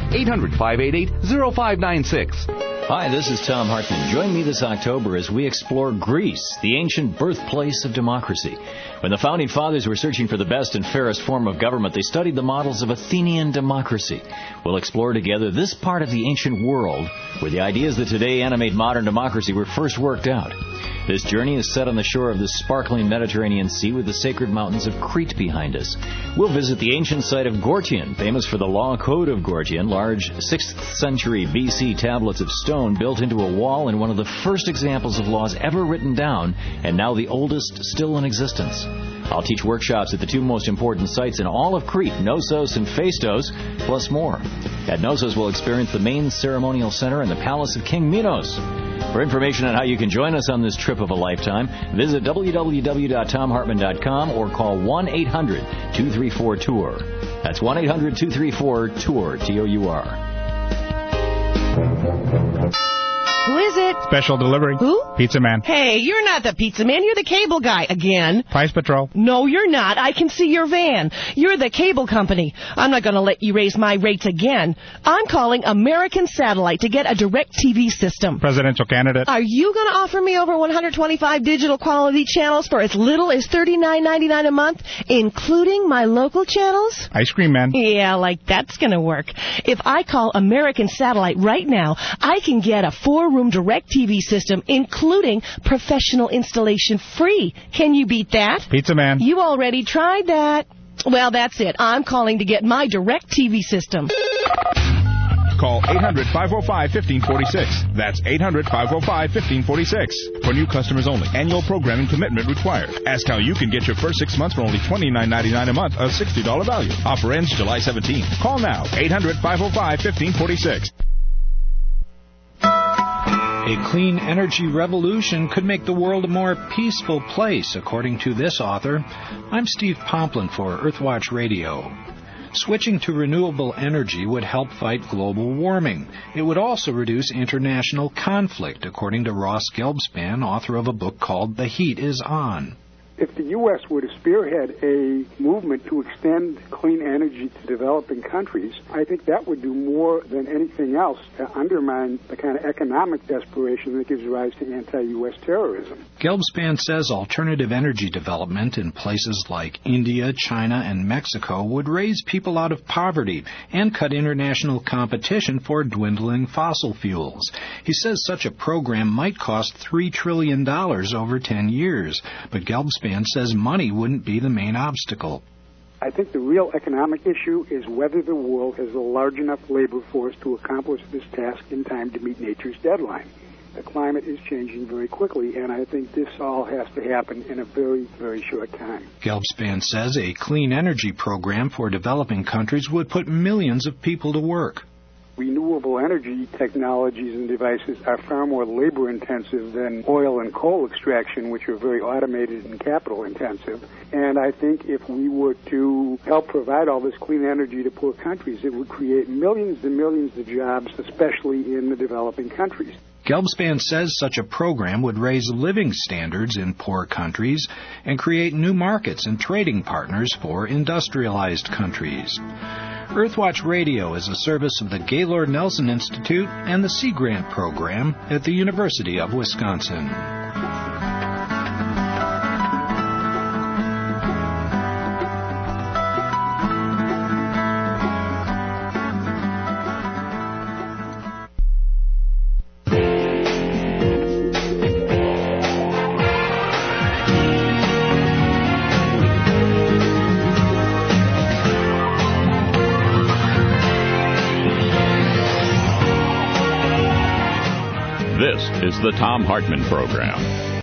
800-588-0596. Hi, this is Thom Hartmann. Join me this October as we explore Greece, the ancient birthplace of democracy. When the Founding Fathers were searching for the best and fairest form of government, they studied the models of Athenian democracy. We'll explore together this part of the ancient world where the ideas that today animate modern democracy were first worked out. This journey is set on the shore of the sparkling Mediterranean Sea with the sacred mountains of Crete behind us. We'll visit the ancient site of Gortyon, famous for the Law Code of Gortyon, large 6th century BC tablets of stone built into a wall and one of the first examples of laws ever written down, and now the oldest still in existence. I'll teach workshops at the two most important sites in all of Crete, Knossos and Phaistos, plus more. At Knossos, we'll experience the main ceremonial center and the palace of King Minos. For information on how you can join us on this trip of a lifetime, visit www.thomhartmann.com or call 1-800-234-TOUR. That's 1-800-234-TOUR, T-O-U-R. Who is it? Special delivery. Who? Pizza Man. Hey, you're not the pizza man. You're the cable guy again. Price Patrol. No, you're not. I can see your van. You're the cable company. I'm not going to let you raise my rates again. I'm calling American Satellite to get a direct TV system. Presidential candidate. Are you going to offer me over 125 digital quality channels for as little as $39.99 a month, including my local channels? Ice Cream Man. Yeah, like that's going to work. If I call American Satellite right now, I can get a 4-room direct TV system, including professional installation free. Can you beat that? Pizza Man. You already tried that. Well, that's it. I'm calling to get my direct TV system. Call 800-505-1546. That's 800-505-1546. For new customers only. Annual programming commitment required. Ask how you can get your first 6 months for only $29.99 a month, a $60 value. Offer ends July 17. Call now. 800-505-1546. A clean energy revolution could make the world a more peaceful place, according to this author. I'm Steve Pomplin for Earthwatch Radio. Switching to renewable energy would help fight global warming. It would also reduce international conflict, according to Ross Gelbspan, author of a book called The Heat is On. If the U.S. were to spearhead a movement to extend clean energy to developing countries, I think that would do more than anything else to undermine the kind of economic desperation that gives rise to anti-U.S. terrorism. Gelbspan says alternative energy development in places like India, China, and Mexico would raise people out of poverty and cut international competition for dwindling fossil fuels. He says such a program might cost $3 trillion over 10 years, but Gelbspan says money wouldn't be the main obstacle. I think the real economic issue is whether the world has a large enough labor force to accomplish this task in time to meet nature's deadline. The climate is changing very quickly, and I think this all has to happen in a very, very short time. Gelbspan says a clean energy program for developing countries would put millions of people to work. Renewable energy technologies and devices are far more labor-intensive than oil and coal extraction, which are very automated and capital-intensive. And I think if we were to help provide all this clean energy to poor countries, it would create millions and millions of jobs, especially in the developing countries. Gelbspan says such a program would raise living standards in poor countries and create new markets and trading partners for industrialized countries. Earthwatch Radio is a service of the Gaylord Nelson Institute and the Sea Grant Program at the University of Wisconsin. This is the Thom Hartmann Program.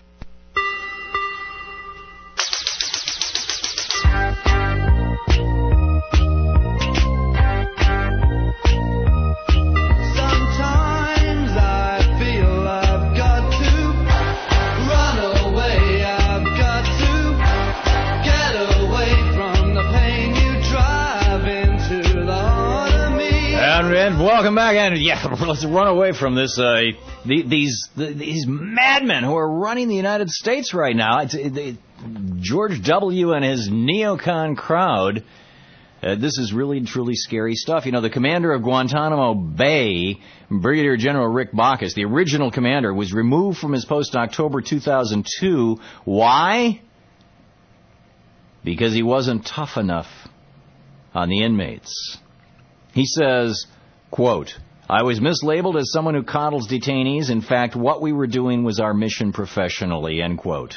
Sometimes I feel I've got to run away. I've got to get away from the pain you drive into the heart of me. And welcome back. And yeah, let's run away from this. These madmen who are running the United States right now. George W. and his neocon crowd. This is really, truly scary stuff. You know, the commander of Guantanamo Bay, Brigadier General Rick Baucus, the original commander, was removed from his post in October 2002. Why? Because he wasn't tough enough on the inmates. He says, quote, "I was mislabeled as someone who coddles detainees. In fact, what we were doing was our mission professionally," end quote.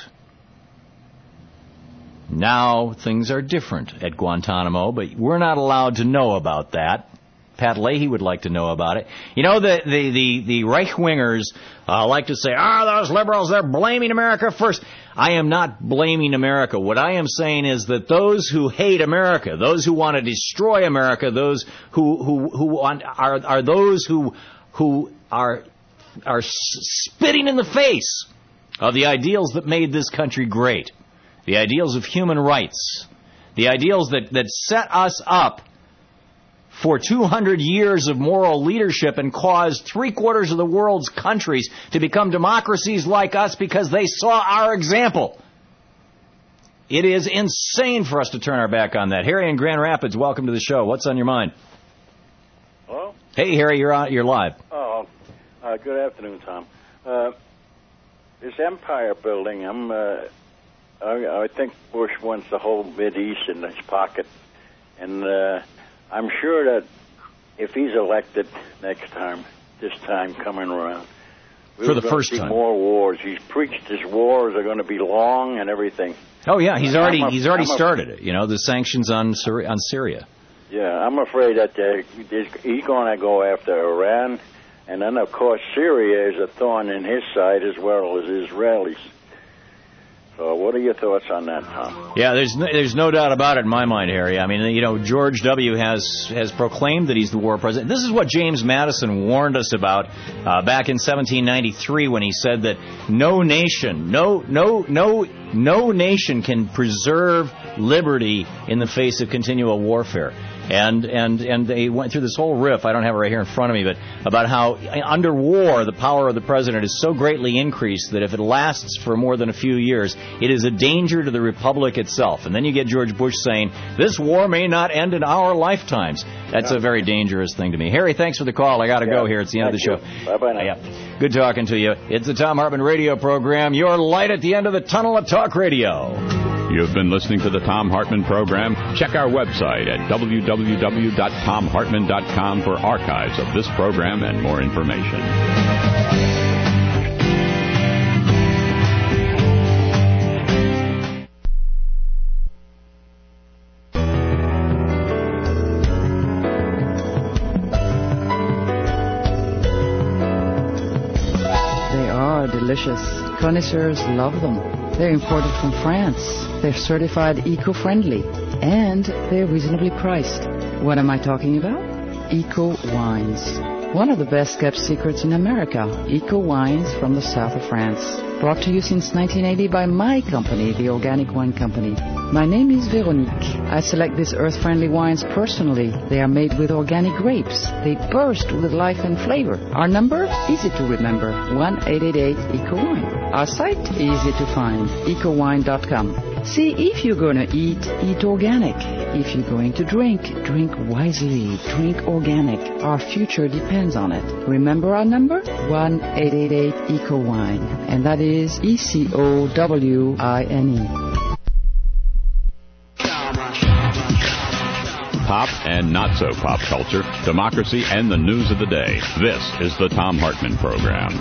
Now, things are different at Guantanamo, but we're not allowed to know about that. Pat Leahy would like to know about it. You know, the right-wingers like to say, those liberals, they're blaming America first. I am not blaming America. What I am saying is that those who hate America, those who want to destroy America, those who want are those who are spitting in the face of the ideals that made this country great, the ideals of human rights, the ideals that set us up for 200 years of moral leadership and caused 3/4 of the world's countries to become democracies like us because they saw our example. It is insane for us to turn our back on that. Harry in Grand Rapids, welcome to the show. What's on your mind? Hello? Hey, Harry, you're live. Oh, good afternoon, Tom. This empire building, I think Bush wants the whole Mideast in his pocket. And I'm sure that if he's elected next time, this time coming around, for the first time, more wars. He's preached his wars are going to be long and everything. Oh yeah, he's already started it. You know, the sanctions on Syria. Yeah, I'm afraid that he's going to go after Iran, and then of course Syria is a thorn in his side as well as Israelis. So what are your thoughts on that, Tom? Yeah, there's no doubt about it in my mind, Harry. I mean, you know, George W. has proclaimed that he's the war president. This is what James Madison warned us about back in 1793 when he said that no nation can preserve liberty in the face of continual warfare. And they went through this whole riff, I don't have it right here in front of me, but about how under war the power of the president is so greatly increased that if it lasts for more than a few years, it is a danger to the republic itself. And then you get George Bush saying, this war may not end in our lifetimes. That's a very dangerous thing to me. Harry, thanks for the call. I got to go here. It's the end of the show. Bye-bye now. Yeah. Good talking to you. It's the Thom Hartmann Radio Program, your light at the end of the tunnel of talk radio. You've been listening to the Thom Hartmann Program. Check our website at www.thomhartmann.com for archives of this program and more information. They are delicious. Connoisseurs love them. They're imported from France. They're certified eco-friendly. And they're reasonably priced. What am I talking about? Eco Wines. One of the best-kept secrets in America. Eco Wines from the south of France. Brought to you since 1980 by my company, the Organic Wine Company. My name is Veronique. I select these earth-friendly wines personally. They are made with organic grapes. They burst with life and flavor. Our number? Easy to remember. 1-888-ECO-WINE. Our site? Easy to find. EcoWine.com. See, if you're going to eat organic. If you're going to drink wisely. Drink organic. Our future depends on it. Remember our number? 1-888-ECO-WINE. And that is ECOWINE. Pop and not so pop culture, democracy, and the news of the day. This is the Thom Hartmann Program.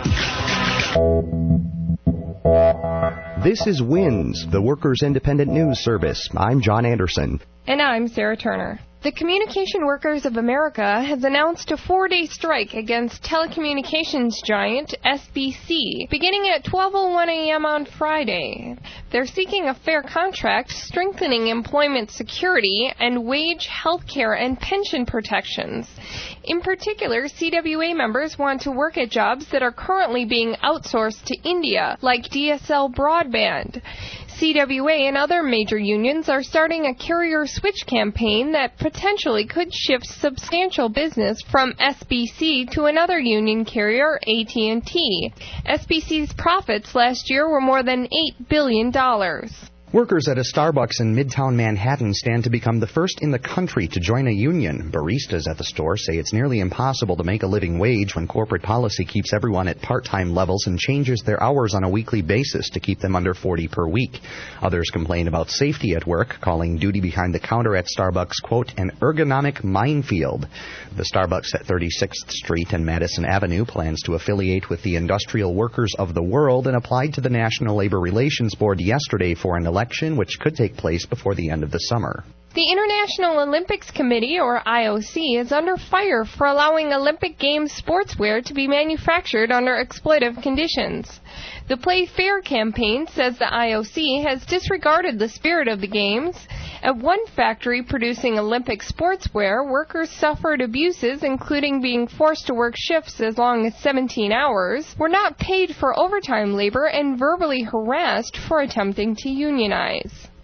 This is WINS, the Workers' Independent News Service. I'm John Anderson. And I'm Sarah Turner. The Communication Workers of America has announced a 4-day strike against telecommunications giant SBC, beginning at 12:01 a.m. on Friday. They're seeking a fair contract, strengthening employment security, and wage, health care, and pension protections. In particular, CWA members want to work at jobs that are currently being outsourced to India, like DSL broadband. CWA and other major unions are starting a carrier switch campaign that potentially could shift substantial business from SBC to another union carrier, AT&T. SBC's profits last year were more than $8 billion. Workers at a Starbucks in Midtown Manhattan stand to become the first in the country to join a union. Baristas at the store say it's nearly impossible to make a living wage when corporate policy keeps everyone at part-time levels and changes their hours on a weekly basis to keep them under 40 per week. Others complain about safety at work, calling duty behind the counter at Starbucks, quote, an ergonomic minefield. The Starbucks at 36th Street and Madison Avenue plans to affiliate with the Industrial Workers of the World and applied to the National Labor Relations Board yesterday for an election which could take place before the end of the summer. The International Olympics Committee, or IOC, is under fire for allowing Olympic Games sportswear to be manufactured under exploitive conditions. The Play Fair campaign says the IOC has disregarded the spirit of the Games. At one factory producing Olympic sportswear, workers suffered abuses, including being forced to work shifts as long as 17 hours, were not paid for overtime labor, and verbally harassed for attempting to unionize.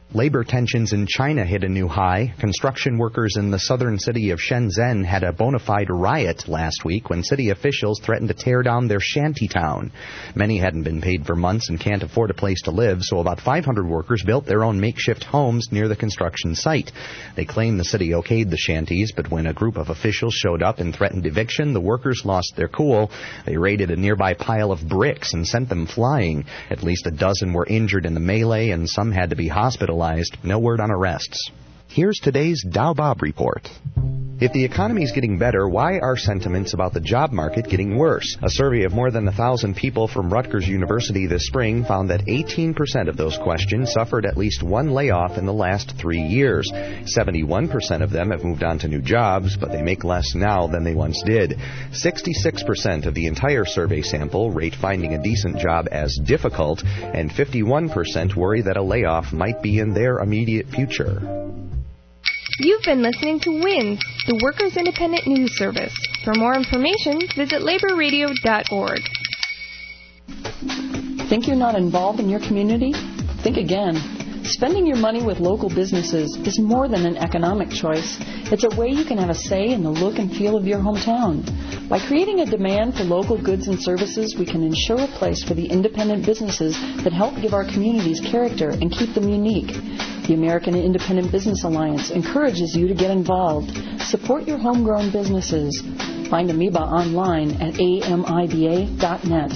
Labor tensions in China hit a new high. Construction workers in the southern city of Shenzhen had a bona fide riot last week when city officials threatened to tear down their shanty town. Many hadn't been paid for months and can't afford a place to live, so about 500 workers built their own makeshift homes near the construction site. They claim the city okayed the shanties, but when a group of officials showed up and threatened eviction, the workers lost their cool. They raided a nearby pile of bricks and sent them flying. At least a dozen were injured in the melee, and some had to be hospitalized. No word on arrests. Here's today's Dow Bob report. If the economy is getting better, why are sentiments about the job market getting worse? A survey of more than 1,000 people from Rutgers University this spring found that 18% of those questioned suffered at least one layoff in the last 3 years. 71% of them have moved on to new jobs, but they make less now than they once did. 66% of the entire survey sample rate finding a decent job as difficult, and 51% worry that a layoff might be in their immediate future. You've been listening to WINS, the Workers' Independent News Service. For more information, visit laborradio.org. Think you're not involved in your community? Think again. Spending your money with local businesses is more than an economic choice. It's a way you can have a say in the look and feel of your hometown. By creating a demand for local goods and services, we can ensure a place for the independent businesses that help give our communities character and keep them unique. The American Independent Business Alliance encourages you to get involved. Support your homegrown businesses. Find Amoeba online at amiba.net.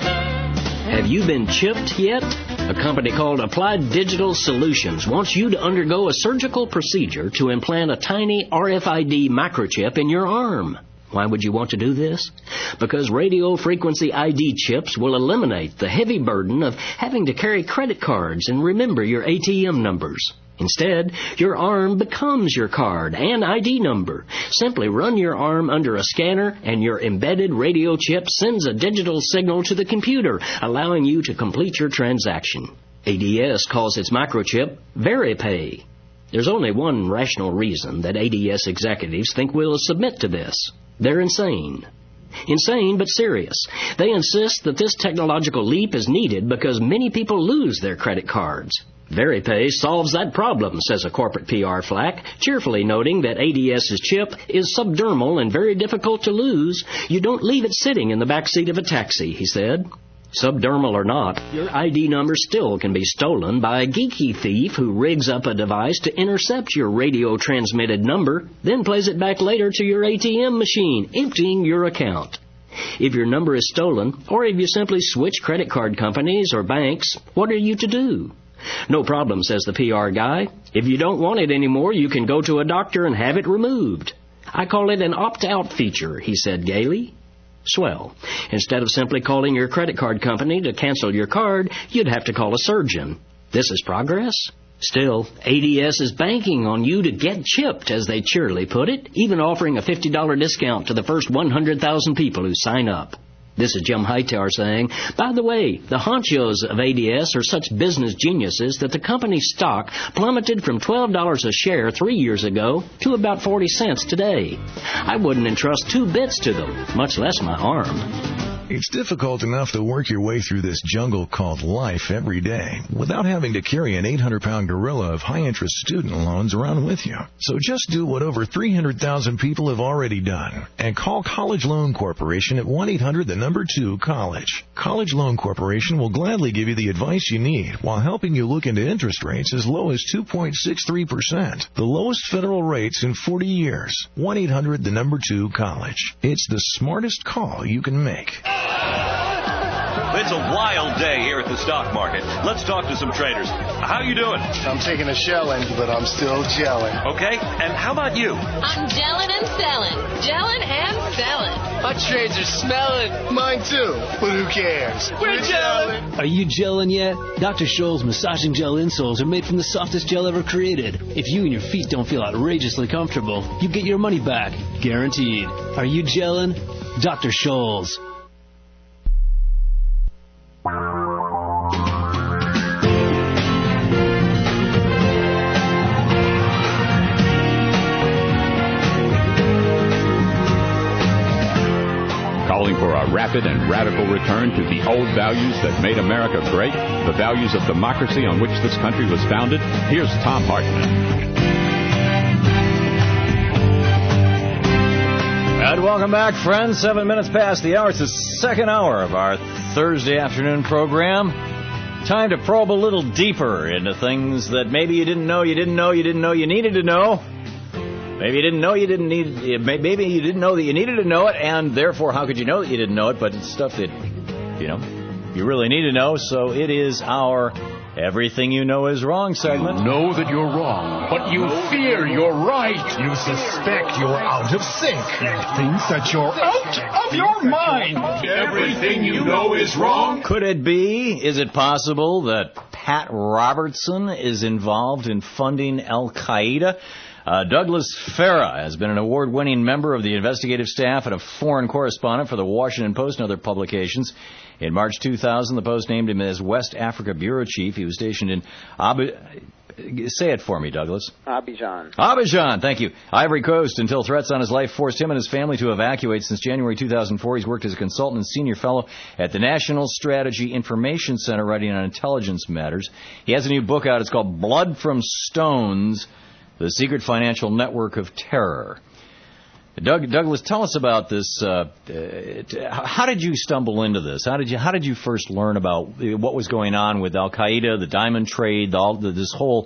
Have you been chipped yet? A company called Applied Digital Solutions wants you to undergo a surgical procedure to implant a tiny RFID microchip in your arm. Why would you want to do this? Because radio frequency ID chips will eliminate the heavy burden of having to carry credit cards and remember your ATM numbers. Instead, your arm becomes your card and ID number. Simply run your arm under a scanner and your embedded radio chip sends a digital signal to the computer, allowing you to complete your transaction. ADS calls its microchip VeriPay. There's only one rational reason that ADS executives think we'll submit to this. They're insane. Insane, but serious. They insist that this technological leap is needed because many people lose their credit cards. VeriPay solves that problem, says a corporate PR flack, cheerfully noting that ADS's chip is subdermal and very difficult to lose. You don't leave it sitting in the backseat of a taxi, he said. Subdermal or not, your ID number still can be stolen by a geeky thief who rigs up a device to intercept your radio-transmitted number, then plays it back later to your ATM machine, emptying your account. If your number is stolen, or if you simply switch credit card companies or banks, what are you to do? No problem, says the PR guy. If you don't want it anymore, you can go to a doctor and have it removed. I call it an opt-out feature, he said gaily. Swell. Instead of simply calling your credit card company to cancel your card, you'd have to call a surgeon. This is progress? Still, ADS is banking on you to get chipped, as they cheerily put it, even offering a $50 discount to the first 100,000 people who sign up. This is Jim Hightower saying, by the way, the honchos of ADS are such business geniuses that the company's stock plummeted from $12 a share 3 years ago to about 40 cents today. I wouldn't entrust 2 bits to them, much less my arm. It's difficult enough to work your way through this jungle called life every day without having to carry an 800-pound gorilla of high-interest student loans around with you. So just do what over 300,000 people have already done and call College Loan Corporation at 1-800-2-COLLEGE. College Loan Corporation will gladly give you the advice you need while helping you look into interest rates as low as 2.63%, the lowest federal rates in 40 years. 1-800-2-COLLEGE. It's the smartest call you can make. It's a wild day here at the stock market. Let's talk to some traders. How you doing? I'm taking a shelling, but I'm still gelling. Okay, and how about you? I'm gelling and selling. Gelling and selling. My trades are smelling. Mine too, but who cares? We're gelling. Are you gelling yet? Dr. Scholl's massaging gel insoles are made from the softest gel ever created. If you and your feet don't feel outrageously comfortable, you get your money back. Guaranteed. Are you gelling? Dr. Scholl's. calling for a rapid and radical return to the old values that made America great, the values of democracy on which this country was founded. Here's Thom Hartmann. And welcome back, friends. 7 minutes past the hour. It's the second hour of our Thursday afternoon program. Time to probe a little deeper into things that maybe you didn't know you needed to know. Maybe you didn't know you didn't need. Maybe you didn't know that you needed to know it, and therefore, how could you know that you didn't know it? But it's stuff that you really need to know. So it is our Everything You Know Is Wrong segment. You know that you're wrong, but you fear you're right. You suspect you're out of sync. You think that you're out of your mind. Everything you know is wrong. Could it be? Is it possible that Pat Robertson is involved in funding Al-Qaeda? Douglas Farah has been an award-winning member of the investigative staff and a foreign correspondent for the Washington Post and other publications. In March 2000, the Post named him as West Africa bureau chief. He was stationed in say it for me, Douglas. Abidjan, thank you. Ivory Coast, until threats on his life forced him and his family to evacuate. Since January 2004, he's worked as a consultant and senior fellow at the National Strategy Information Center, writing on intelligence matters. He has a new book out. It's called Blood from Stones, The Secret Financial Network of Terror. Douglas, tell us about this. How did you stumble into this? How did you first learn about what was going on with Al-Qaeda, the diamond trade, this whole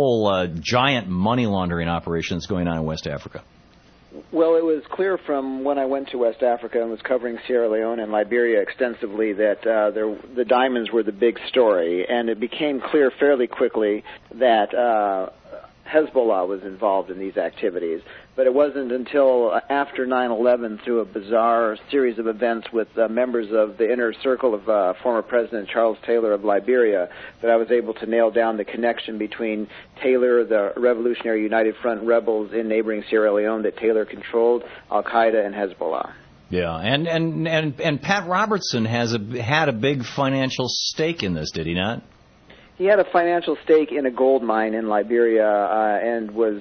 giant money laundering operation that's going on in West Africa? Well, it was clear from when I went to West Africa and was covering Sierra Leone and Liberia extensively that the diamonds were the big story, and it became clear fairly quickly that Hezbollah was involved in these activities. But it wasn't until after 9/11, through a bizarre series of events with members of the inner circle of former President Charles Taylor of Liberia, that I was able to nail down the connection between Taylor, the Revolutionary United Front rebels in neighboring Sierra Leone that Taylor controlled, Al-Qaeda, and Hezbollah. Yeah, and Pat Robertson had a big financial stake in this, did he not? He had a financial stake in a gold mine in Liberia and was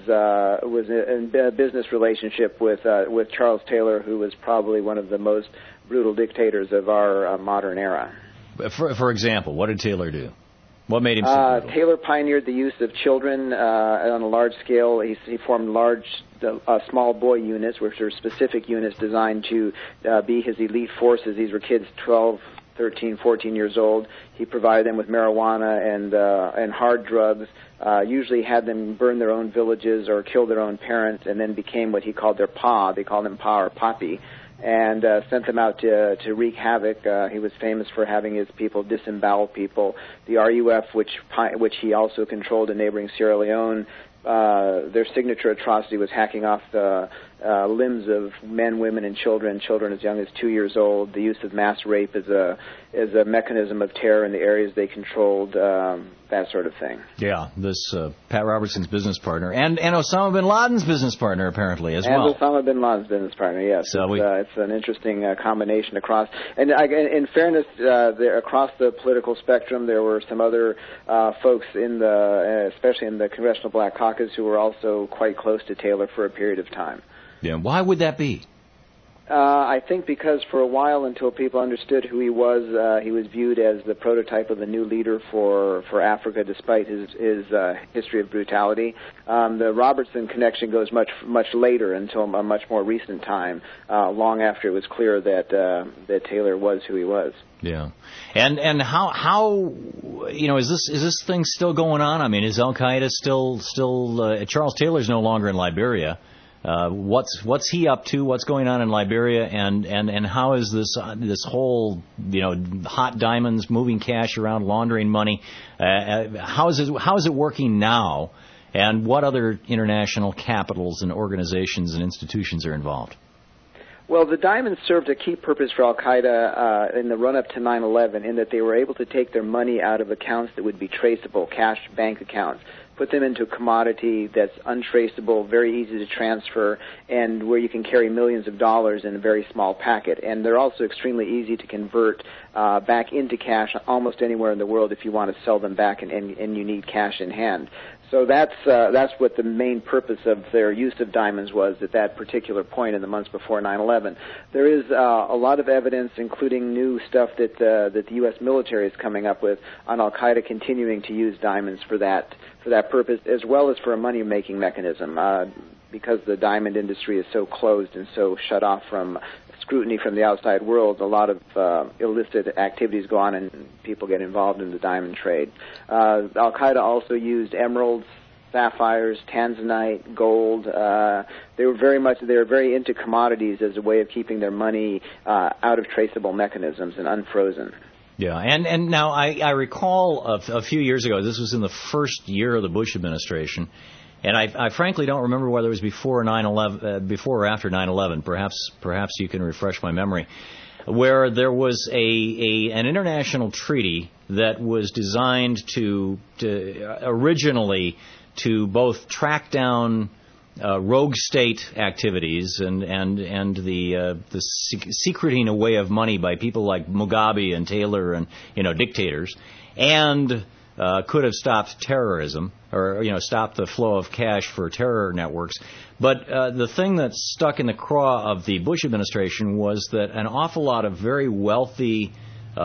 in a business relationship with Charles Taylor, who was probably one of the most brutal dictators of our modern era. For example, what did Taylor do? What made him so brutal? Taylor pioneered the use of children on a large scale. He formed small boy units, which are specific units designed to be his elite forces. These were kids 12, 13, 14 years old. He provided them with marijuana and hard drugs, usually had them burn their own villages or kill their own parents, and then became what he called their pa. They called him pa or papi, and sent them out to wreak havoc. He was famous for having his people disembowel people. The RUF, which he also controlled in neighboring Sierra Leone, their signature atrocity was hacking off the limbs of men, women, and children as young as 2 years old. The use of mass rape as a mechanism of terror in the areas they controlled, that sort of thing. Yeah, this Pat Robertson's business partner, and Osama bin Laden's business partner, apparently, as well. And Osama bin Laden's business partner, yes. So it's an interesting combination across. And in fairness, across the political spectrum, there were some other folks especially in the Congressional Black Caucus, who were also quite close to Taylor for a period of time. Yeah, why would that be? I think because for a while, until people understood who he was viewed as the prototype of the new leader for Africa, despite his history of brutality. The Robertson connection goes much later, until a much more recent time, long after it was clear that Taylor was who he was. Yeah, and how is this thing still going on? I mean, is Al-Qaeda still Charles Taylor's no longer in Liberia? What's he up to? What's going on in Liberia? And how is this whole hot diamonds, moving cash around, laundering money? How is it working now? And what other international capitals and organizations and institutions are involved? Well, the diamonds served a key purpose for Al-Qaeda in the run-up to 9/11, in that they were able to take their money out of accounts that would be traceable, cash bank accounts, put them into a commodity that's untraceable, very easy to transfer, and where you can carry millions of dollars in a very small packet. And they're also extremely easy to convert back into cash almost anywhere in the world if you want to sell them back and you need cash in hand. So that's what the main purpose of their use of diamonds was at that particular point in the months before 9/11. There is a lot of evidence, including new stuff that the U.S. military is coming up with on Al-Qaeda continuing to use diamonds for that purpose, as well as for a money-making mechanism. Because the diamond industry is so closed and so shut off from scrutiny from the outside world, a lot of illicit activities go on and people get involved in the diamond trade. Al-Qaeda also used emeralds, sapphires, tanzanite, gold. They were very into commodities as a way of keeping their money out of traceable mechanisms and unfrozen. Yeah, and now I recall a few years ago, this was in the first year of the Bush administration, and I frankly don't remember whether it was before or after 9/11. Perhaps you can refresh my memory, where there was an international treaty that was designed to originally to both track down rogue state activities and the secreting away of money by people like Mugabe and Taylor and dictators, and could have stopped terrorism or stopped the flow of cash for terror networks. But the thing that stuck in the craw of the Bush administration was that an awful lot of very wealthy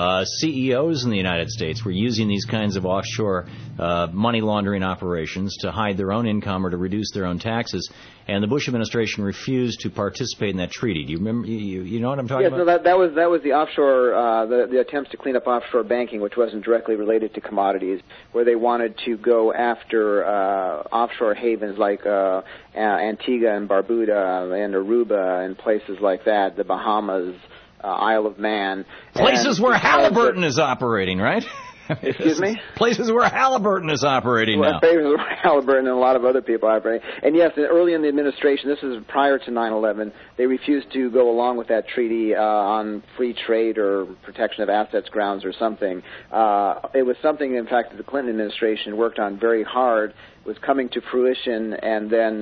CEOs in the United States were using these kinds of offshore money laundering operations to hide their own income or to reduce their own taxes, and the Bush administration refused to participate in that treaty. Do you remember? You know what I'm talking about? Yes, no, that was the offshore the attempts to clean up offshore banking, which wasn't directly related to commodities, where they wanted to go after offshore havens like Antigua and Barbuda and Aruba and places like that, the Bahamas. Isle of Man. Places where Halliburton is operating, right? Excuse me? Places where Halliburton is operating now. Places where Halliburton and a lot of other people are operating. And yes, early in the administration, this is prior to 9/11, they refused to go along with that treaty on free trade or protection of assets grounds or something. It was something, in fact, that the Clinton administration worked on very hard. Was coming to fruition, and then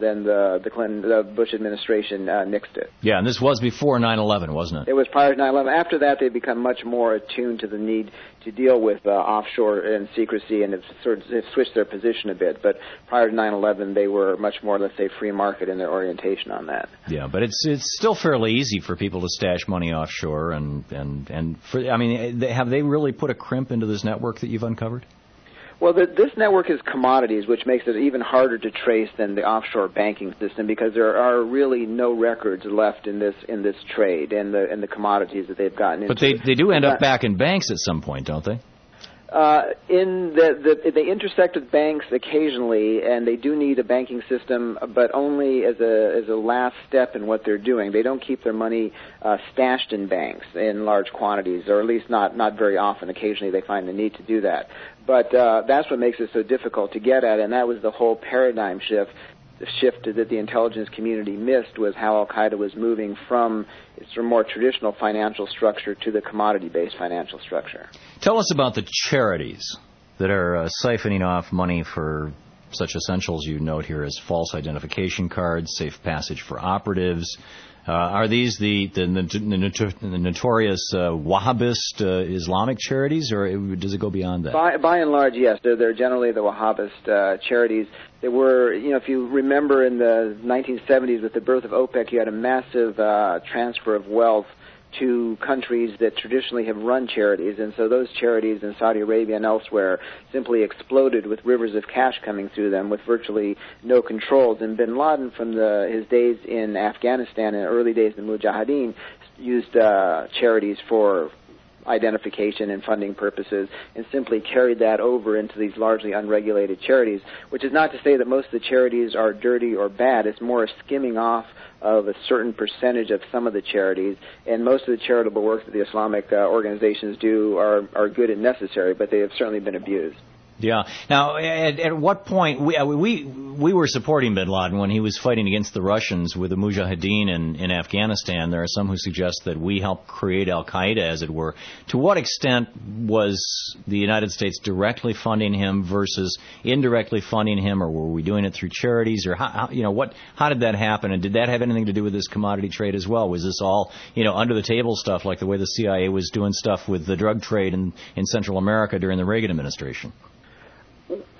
the Bush administration nixed it. Yeah, and this was before 9/11, wasn't it? It was prior to 9/11. After that, they've become much more attuned to the need to deal with offshore and secrecy, and they've switched their position a bit. But prior to 9/11, they were much more, let's say, free market in their orientation on that. Yeah, but it's still fairly easy for people to stash money offshore, have they really put a crimp into this network that you've uncovered? Well, this network is commodities, which makes it even harder to trace than the offshore banking system, because there are really no records left in this trade and the commodities that they've gotten into. But they do end up back in banks at some point, don't they? They intersect with banks occasionally, and they do need a banking system, but only as a last step in what they're doing. They don't keep their money stashed in banks in large quantities, or at least not very often. Occasionally they find the need to do that. But that's what makes it so difficult to get at, and that was the whole paradigm shift. The shift that the intelligence community missed was how Al-Qaeda was moving from its more traditional financial structure to the commodity-based financial structure. Tell us about the charities that are siphoning off money for such essentials you note here as false identification cards, safe passage for operatives. Are these the notorious Wahhabist Islamic charities, or does it go beyond that? By and large, yes. They're generally the Wahhabist charities. There were, if you remember in the 1970s with the birth of OPEC, you had a massive transfer of wealth to countries that traditionally have run charities, and so those charities in Saudi Arabia and elsewhere simply exploded with rivers of cash coming through them with virtually no controls. And bin Laden, from his days in Afghanistan and early days in the Mujahideen, used charities for identification and funding purposes, and simply carried that over into these largely unregulated charities, which is not to say that most of the charities are dirty or bad. It's more a skimming off of a certain percentage of some of the charities, and most of the charitable work that the Islamic organizations do are good and necessary, but they have certainly been abused. Yeah. Now, at what point we were supporting bin Laden when he was fighting against the Russians with the Mujahideen in Afghanistan. There are some who suggest that we helped create Al-Qaeda, as it were. To what extent was the United States directly funding him versus indirectly funding him, or were we doing it through charities, or how did that happen? And did that have anything to do with this commodity trade as well? Was this all under the table stuff, like the way the CIA was doing stuff with the drug trade in Central America during the Reagan administration?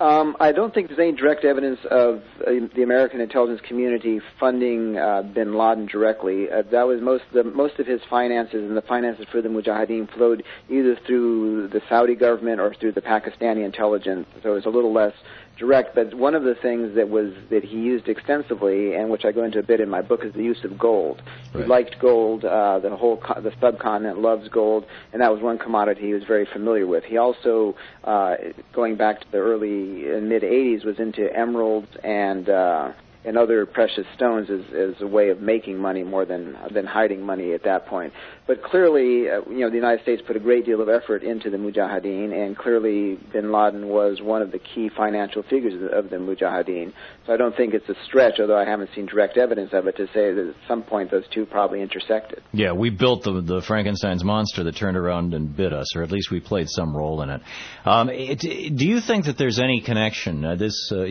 I don't think there's any direct evidence of the American intelligence community funding bin Laden directly. That was most of his finances, and the finances for the Mujahideen flowed either through the Saudi government or through the Pakistani intelligence. So it's a little less direct. But one of the things that he used extensively, and which I go into a bit in my book, is the use of gold. Right. He liked gold. The subcontinent loves gold, and that was one commodity he was very familiar with. He also, going back to the early and mid '80s, was into emeralds and other precious stones as a way of making money more than hiding money at that point. But clearly, the United States put a great deal of effort into the Mujahideen, and clearly bin Laden was one of the key financial figures of the Mujahideen. So I don't think it's a stretch, although I haven't seen direct evidence of it, to say that at some point those two probably intersected. Yeah, we built the Frankenstein's monster that turned around and bit us, or at least we played some role in it. Do you think that there's any connection? One of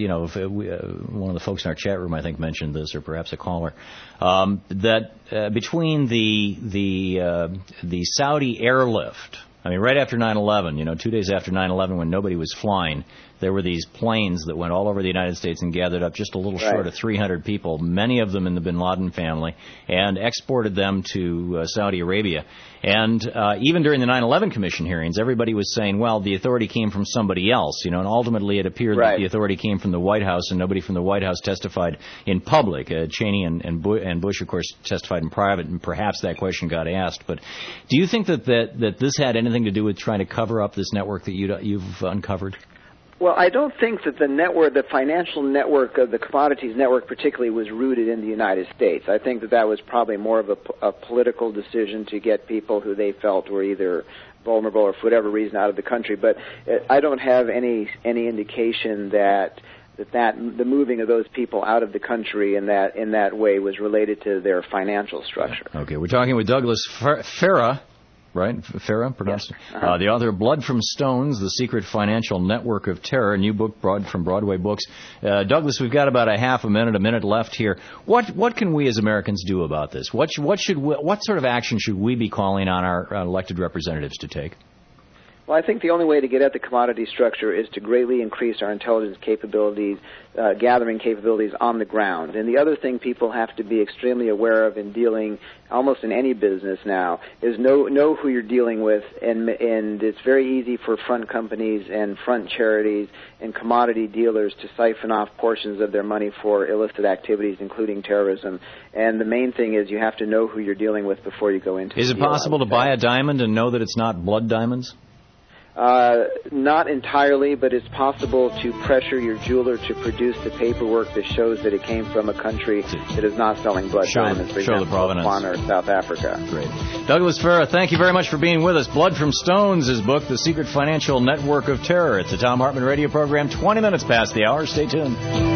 the folks in our chat room, I think, mentioned this, or perhaps a caller, that between the Saudi airlift, I mean, right after 9/11, 2 days after 9/11, when nobody was flying, there were these planes that went all over the United States and gathered up just a little short of 300 people, many of them in the bin Laden family, and exported them to Saudi Arabia. And even during the 9/11 Commission hearings, everybody was saying, well, the authority came from somebody else, and ultimately it appeared that the authority came from the White House, and nobody from the White House testified in public. Cheney and Bush, of course, testified in private, and perhaps that question got asked. But do you think that this had anything to do with trying to cover up this network that you've uncovered? Well, I don't think that the financial network of the commodities network particularly was rooted in the United States. I think that was probably more of a political decision to get people who they felt were either vulnerable or for whatever reason out of the country. But I don't have any indication that the moving of those people out of the country in that way was related to their financial structure. Okay, we're talking with Douglas Farah. Right? Farah, pronounced. Yes. The author of Blood from Stones, The Secret Financial Network of Terror, a new book from Broadway Books. Douglas, we've got about a minute left here. What can we as Americans do about this? What sort of action should we be calling on our elected representatives to take? Well, I think the only way to get at the commodity structure is to greatly increase our intelligence capabilities, gathering capabilities on the ground. And the other thing people have to be extremely aware of in dealing almost in any business now is know who you're dealing with, and it's very easy for front companies and front charities and commodity dealers to siphon off portions of their money for illicit activities, including terrorism. And the main thing is you have to know who you're dealing with before you go into it. Is it possible to buy a diamond and know that it's not blood diamonds? Not entirely, but it's possible to pressure your jeweler to produce the paperwork that shows that it came from a country that is not selling blood diamonds, for example, Botswana or South Africa. Great. Douglas Farah, thank you very much for being with us. Blood from Stones, his book, The Secret Financial Network of Terror. It's the Thom Hartmann Radio program, 20 minutes past the hour. Stay tuned.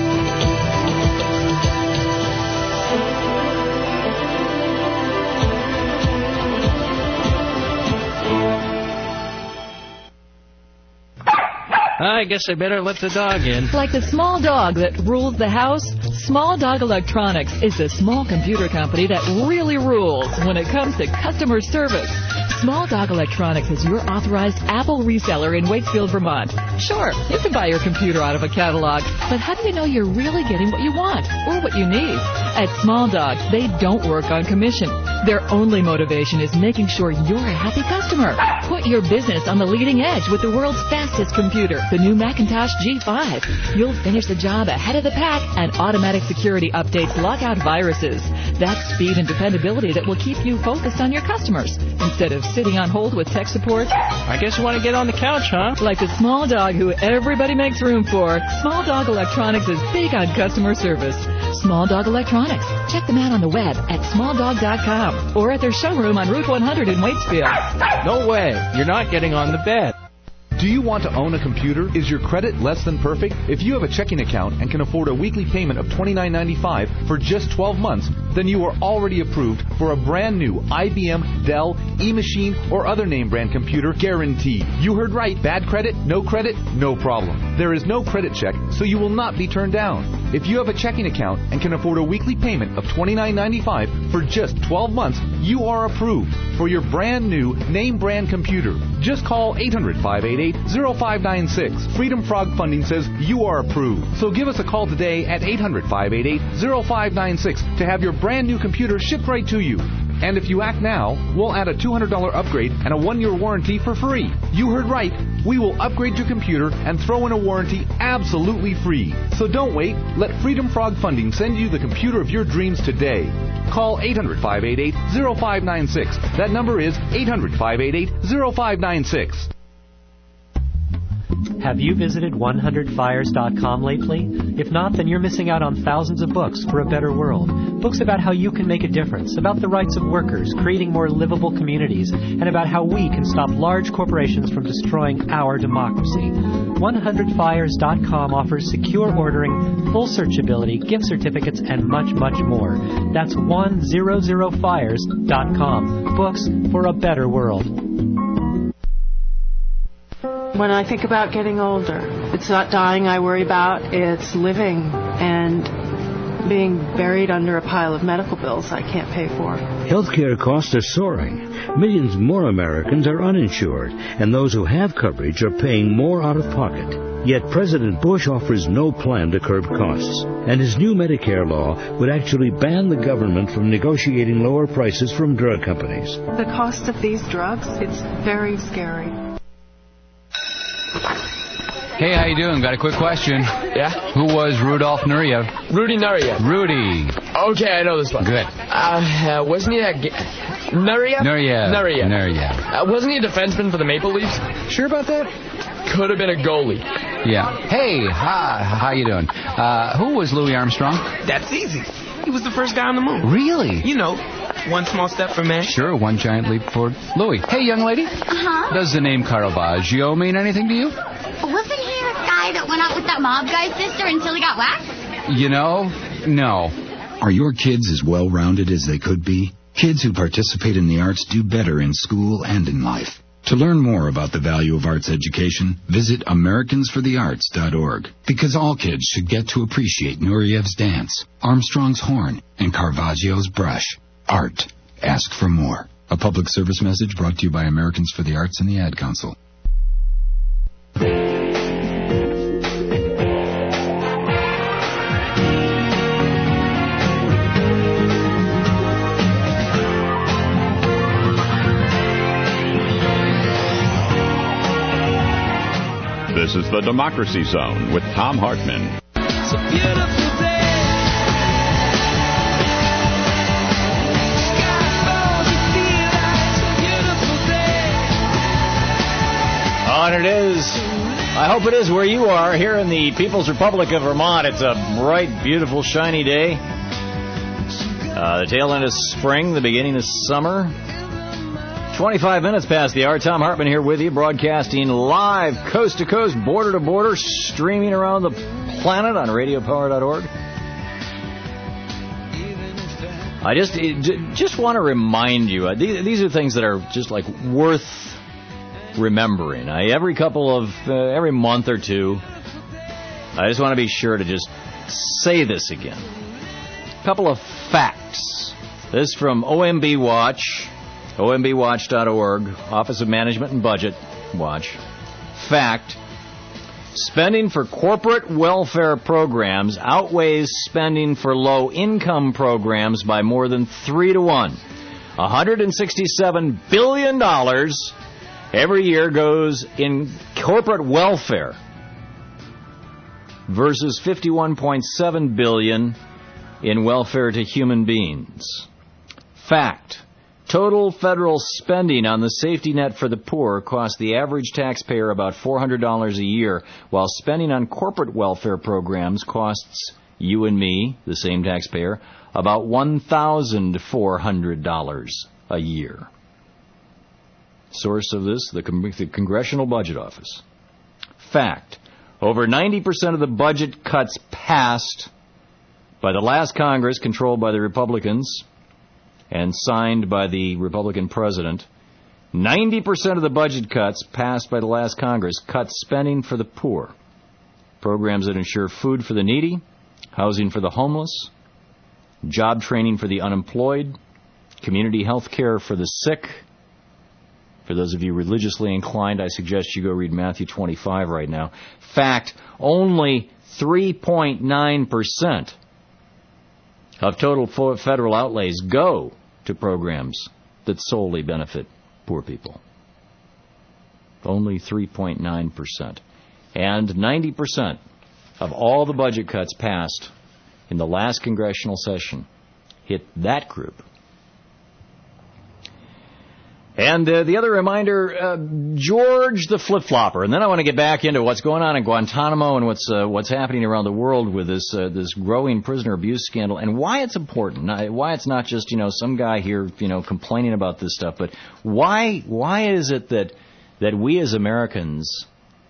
I guess I better let the dog in. Like the small dog that rules the house, Small Dog Electronics is the small computer company that really rules when it comes to customer service. Small Dog Electronics is your authorized Apple reseller in Wakefield, Vermont. Sure, you can buy your computer out of a catalog, but how do you know you're really getting what you want or what you need? At Small Dog, they don't work on commission. Their only motivation is making sure you're a happy customer. Put your business on the leading edge with the world's fastest computer, the new Macintosh G5. You'll finish the job ahead of the pack, and automatic security updates lock out viruses. That's speed and dependability that will keep you focused on your customers instead of sitting on hold with tech support. I guess you want to get on the couch, huh? Like the small dog who everybody makes room for, Small Dog Electronics is big on customer service. Small Dog Electronics. Check them out on the web at smalldog.com or at their showroom on Route 100 in Waitsfield. No way. You're not getting on the bed. Do you want to own a computer? Is your credit less than perfect? If you have a checking account and can afford a weekly payment of $29.95 for just 12 months, then you are already approved for a brand new IBM, Dell, eMachine, or other name brand computer guaranteed. You heard right. Bad credit, no problem. There is no credit check, so you will not be turned down. If you have a checking account and can afford a weekly payment of $29.95 for just 12 months, you are approved for your brand new name brand computer. Just call 800-588-0596. Freedom Frog Funding says you are approved. So give us a call today at 800-588-0596 to have your brand new computer shipped right to you. And if you act now, we'll add a $200 upgrade and a 1-year warranty for free. You heard right. We will upgrade your computer and throw in a warranty absolutely free. So don't wait. Let Freedom Frog Funding send you the computer of your dreams today. Call 800-588-0596. That number is 800-588-0596. Have you visited 100fires.com lately? If not, then you're missing out on thousands of books for a better world. Books about how you can make a difference, about the rights of workers, creating more livable communities, and about how we can stop large corporations from destroying our democracy. 100fires.com offers secure ordering, full searchability, gift certificates, and much, much more. That's 100fires.com. Books for a better world. When I think about getting older, it's not dying I worry about, it's living and being buried under a pile of medical bills I can't pay for. Healthcare costs are soaring. Millions more Americans are uninsured, and those who have coverage are paying more out of pocket. Yet President Bush offers no plan to curb costs, and his new Medicare law would actually ban the government from negotiating lower prices from drug companies. The cost of these drugs, it's very scary. Hey, how you doing? Got a quick question. Yeah? Who was Rudolf Nureyev? Rudy Nureyev. Rudy. Okay, I know this one. Good. Wasn't he a... Nureyev? Nureyev. Wasn't he a defenseman for the Maple Leafs? Sure about that? Could have been a goalie. Yeah. Hey, how you doing? Who was Louis Armstrong? That's easy. He was the first guy on the moon. Really? You know, one small step for man. Sure, one giant leap forward. Louis. Hey, young lady. Uh-huh. Does the name Caravaggio mean anything to you? Wasn't he a guy that went out with that mob guy's sister until he got whacked? You know, no. Are your kids as well-rounded as they could be? Kids who participate in the arts do better in school and in life. To learn more about the value of arts education, visit AmericansForTheArts.org. Because all kids should get to appreciate Nureyev's dance, Armstrong's horn, and Caravaggio's brush. Art. Ask for more. A public service message brought to you by Americans for the Arts and the Ad Council. This is the Democracy Zone with Tom Hartman. It's a beautiful day. Sky falls, you feel like it's a beautiful day. On it is. I hope it is where you are. Here in the People's Republic of Vermont, it's a bright, beautiful, shiny day. The tail end of spring, the beginning of summer. 25 minutes past the hour. Tom Hartman here with you, broadcasting live, coast to coast, border to border, streaming around the planet on radiopower.org. I just want to remind you, these are things that are just like worth remembering. Every month or two, I just want to be sure to just say this again. A couple of facts. This from OMB Watch. OMBWatch.org, Office of Management and Budget Watch. Fact, spending for corporate welfare programs outweighs spending for low-income programs by more than 3 to 1. $167 billion every year goes in corporate welfare versus $51.7 billion in welfare to human beings. Fact, total federal spending on the safety net for the poor costs the average taxpayer about $400 a year, while spending on corporate welfare programs costs you and me, the same taxpayer, about $1,400 a year. Source of this, the Congressional Budget Office. Fact, over 90% of the budget cuts passed by the last Congress, controlled by the Republicans, and signed by the Republican president, 90% of the budget cuts passed by the last Congress cut spending for the poor. Programs that ensure food for the needy, housing for the homeless, job training for the unemployed, community health care for the sick. For those of you religiously inclined, I suggest you go read Matthew 25 right now. Fact, only 3.9% of total federal outlays go to programs that solely benefit poor people. Only 3.9%. And 90% of all the budget cuts passed in the last congressional session hit that group. And the other reminder, George the Flip-Flopper. And then I want to get back into what's going on in Guantanamo and what's happening around the world with this growing prisoner abuse scandal and why it's important. Why it's not just, some guy here, complaining about this stuff, but why is it that we as Americans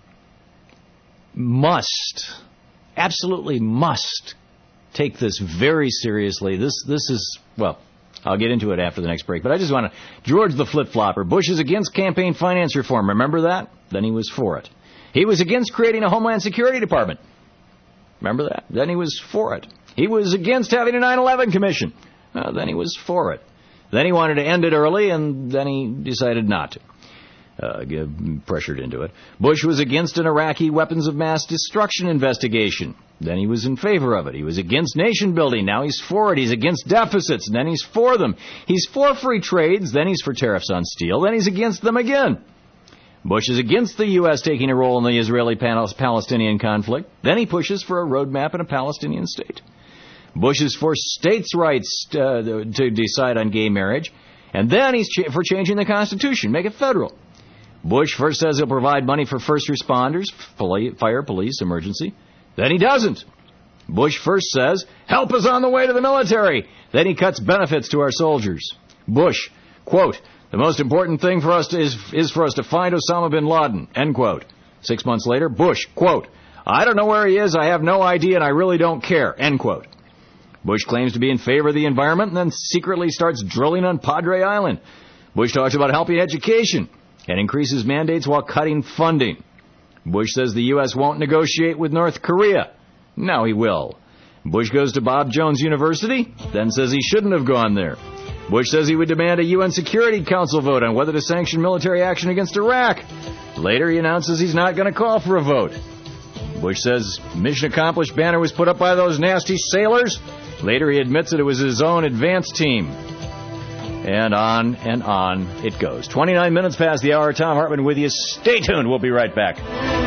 absolutely must take this very seriously. This is, well, I'll get into it after the next break, but I just want to... George the Flip-Flopper. Bush is against campaign finance reform. Remember that? Then he was for it. He was against creating a Homeland Security Department. Remember that? Then he was for it. He was against having a 9/11 commission. Then he was for it. Then he wanted to end it early, and then he decided not to. Pressured into it. Bush was against an Iraqi weapons of mass destruction investigation. Then he was in favor of it. He was against nation building. Now he's for it. He's against deficits. And then he's for them. He's for free trades. Then he's for tariffs on steel. Then he's against them again. Bush is against the U.S. taking a role in the Israeli-Palestinian conflict. Then he pushes for a roadmap in a Palestinian state. Bush is for states' rights to decide on gay marriage. And then he's for changing the Constitution, make it federal. Bush first says he'll provide money for first responders, fire, police, emergency. Then he doesn't. Bush first says, help is on the way to the military. Then he cuts benefits to our soldiers. Bush, quote, the most important thing for us is for us to find Osama bin Laden, end quote. 6 months later, Bush, quote, I don't know where he is, I have no idea, and I really don't care, end quote. Bush claims to be in favor of the environment and then secretly starts drilling on Padre Island. Bush talks about helping education and increases mandates while cutting funding. Bush says the U.S. won't negotiate with North Korea. Now he will. Bush goes to Bob Jones University, then says he shouldn't have gone there. Bush says he would demand a UN Security Council vote on whether to sanction military action against Iraq. Later he announces he's not going to call for a vote. Bush says mission accomplished banner was put up by those nasty sailors. Later he admits that it was his own advance team. And on it goes. 29 minutes past the hour. Thom Hartmann with you. Stay tuned. We'll be right back.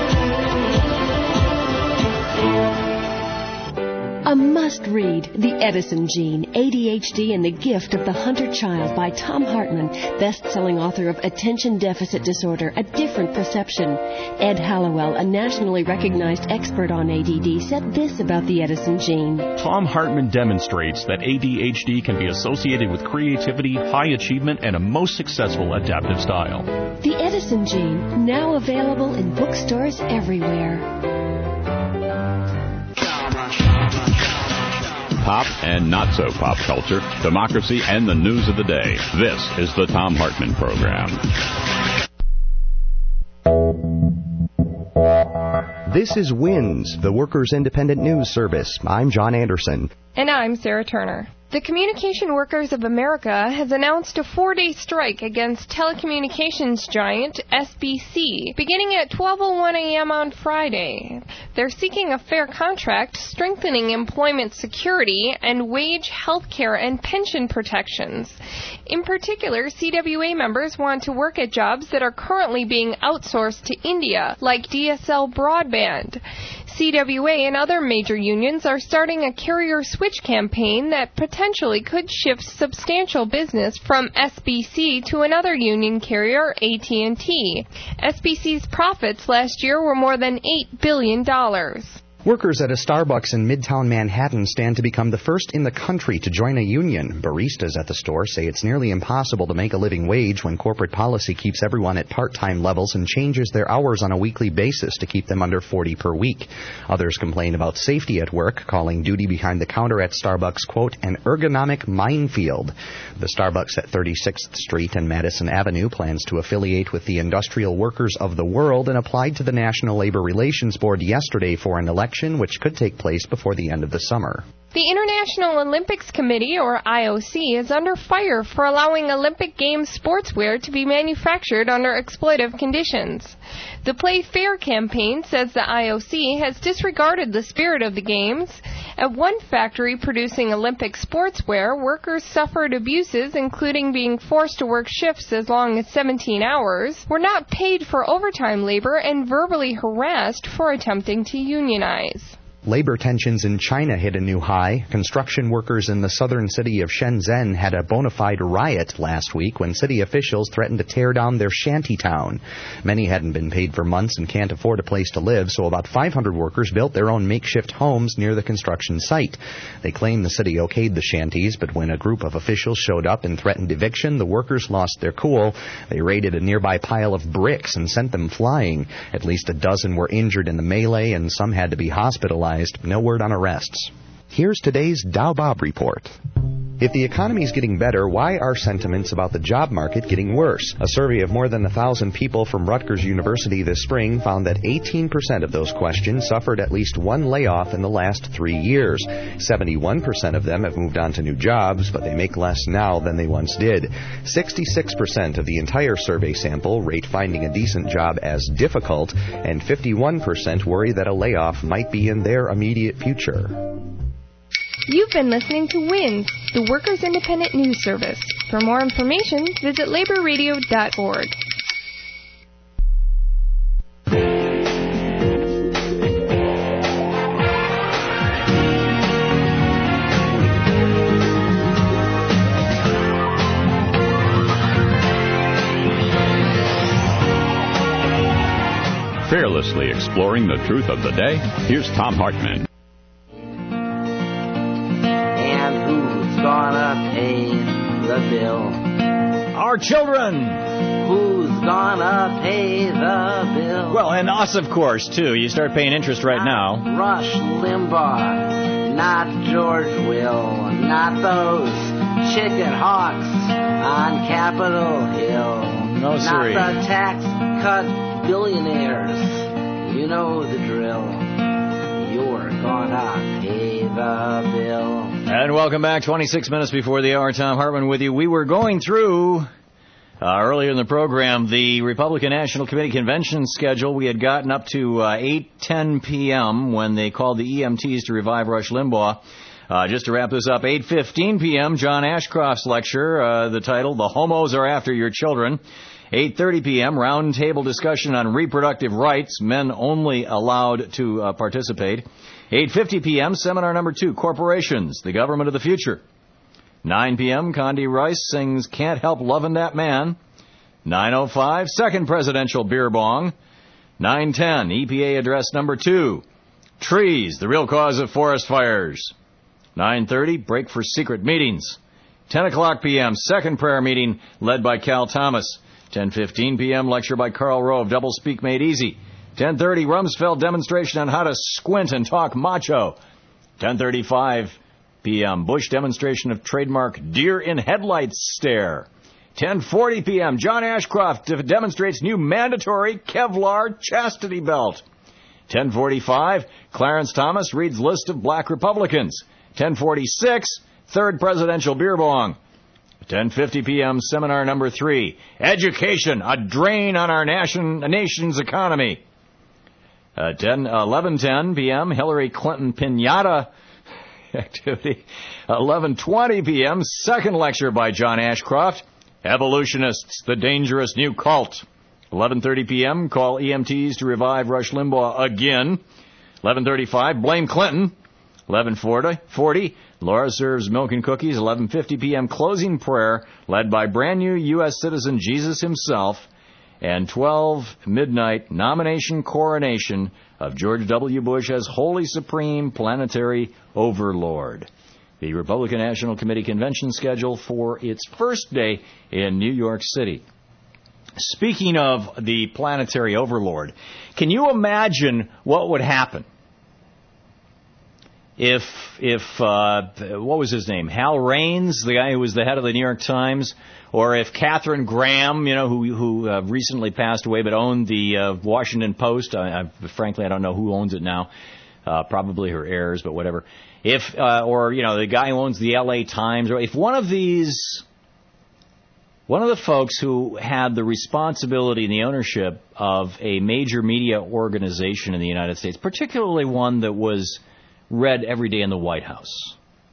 A must-read, The Edison Gene, ADHD and the Gift of the Hunter Child by Thom Hartmann, best-selling author of Attention Deficit Disorder, A Different Perception. Ed Hallowell, a nationally recognized expert on ADD, said this about the Edison Gene. Thom Hartmann demonstrates that ADHD can be associated with creativity, high achievement, and a most successful adaptive style. The Edison Gene, now available in bookstores everywhere. Pop and not so pop culture, democracy, and the news of the day. This is the Thom Hartmann Program. This is WINS, the Workers' Independent News Service. I'm John Anderson. And I'm Sarah Turner. The Communication Workers of America has announced a 4-day strike against telecommunications giant SBC, beginning at 12:01 a.m. on Friday. They're seeking a fair contract, strengthening employment security, and wage, health care, and pension protections. In particular, CWA members want to work at jobs that are currently being outsourced to India, like DSL broadband. CWA and other major unions are starting a carrier switch campaign that potentially could shift substantial business from SBC to another union carrier, AT&T. SBC's profits last year were more than $8 billion. Workers at a Starbucks in Midtown Manhattan stand to become the first in the country to join a union. Baristas at the store say it's nearly impossible to make a living wage when corporate policy keeps everyone at part-time levels and changes their hours on a weekly basis to keep them under 40 per week. Others complain about safety at work, calling duty behind the counter at Starbucks, quote, an ergonomic minefield. The Starbucks at 36th Street and Madison Avenue plans to affiliate with the Industrial Workers of the World and applied to the National Labor Relations Board yesterday for an election action, which could take place before the end of the summer. The International Olympics Committee, or IOC, is under fire for allowing Olympic Games sportswear to be manufactured under exploitive conditions. The Play Fair campaign says the IOC has disregarded the spirit of the Games. At one factory producing Olympic sportswear, workers suffered abuses, including being forced to work shifts as long as 17 hours, were not paid for overtime labor, and verbally harassed for attempting to unionize. Labor tensions in China hit a new high. Construction workers in the southern city of Shenzhen had a bona fide riot last week when city officials threatened to tear down their shanty town. Many hadn't been paid for months and can't afford a place to live, so about 500 workers built their own makeshift homes near the construction site. They claim the city okayed the shanties, but when a group of officials showed up and threatened eviction, the workers lost their cool. They raided a nearby pile of bricks and sent them flying. At least a dozen were injured in the melee, and some had to be hospitalized. No word on arrests. Here's today's Dow Bob report. If the economy is getting better, why are sentiments about the job market getting worse? A survey of more than 1,000 people from Rutgers University this spring found that 18% of those questioned suffered at least one layoff in the last 3 years. 71% of them have moved on to new jobs, but they make less now than they once did. 66% of the entire survey sample rate finding a decent job as difficult, and 51% worry that a layoff might be in their immediate future. You've been listening to WINS, the Workers' Independent News Service. For more information, visit laborradio.org. Fearlessly exploring the truth of the day, here's Tom Hartman. Gonna pay the bill? Our children! Who's gonna pay the bill? Well, and us, of course, too. You start paying interest right now. Rush Limbaugh, not George Will, not those chicken hawks on Capitol Hill. No, siree. Not the tax cut billionaires. You know the drill. You're gonna pay the bill. And welcome back. 26 minutes before the hour. Tom Hartman with you. We were going through, earlier in the program, the Republican National Committee convention schedule. We had gotten up to 8:10 p.m. when they called the EMTs to revive Rush Limbaugh. Just to wrap this up, 8:15 p.m., John Ashcroft's lecture, the title, The Homos Are After Your Children. 8:30 p.m., roundtable discussion on reproductive rights, men only allowed to participate. 8:50 p.m., seminar number 2, Corporations, the Government of the Future. 9 p.m., Condi Rice sings Can't Help Lovin' That Man. 9:05, second presidential beer bong. 9:10, EPA address number 2, Trees, the Real Cause of Forest Fires. 9:30, break for secret meetings. 10 o'clock p.m., second prayer meeting led by Cal Thomas. 10:15 p.m., lecture by Karl Rove, Doublespeak Made Easy. 10:30, Rumsfeld demonstration on how to squint and talk macho. 10:35 p.m., Bush demonstration of trademark deer in headlights stare. 10:40 p.m., John Ashcroft demonstrates new mandatory Kevlar chastity belt. 10:45, Clarence Thomas reads list of black Republicans. 10:46, third presidential beer bong. 10:50 p.m., seminar number 3, Education, a Drain on Our Nation's Economy. 11:10 p.m., Hillary Clinton Pinata activity. 11:20 p.m., second lecture by John Ashcroft, Evolutionists, the Dangerous New Cult. 11:30 p.m., call EMTs to revive Rush Limbaugh again. 11:35, blame Clinton. 11:40, Laura serves milk and cookies. 11:50 p.m., closing prayer led by brand new U.S. citizen Jesus himself. And 12 midnight, nomination coronation of George W. Bush as Holy Supreme Planetary Overlord. The Republican National Committee convention scheduled for its first day in New York City. Speaking of the Planetary Overlord, can you imagine what would happen if what was his name? Hal Raines, the guy who was the head of the New York Times, or if Katharine Graham, who recently passed away but owned the Washington Post, frankly I don't know who owns it now, probably her heirs, but whatever. If or the guy who owns the L.A. Times, or if one of the folks who had the responsibility and the ownership of a major media organization in the United States, particularly one that was read every day in the White House,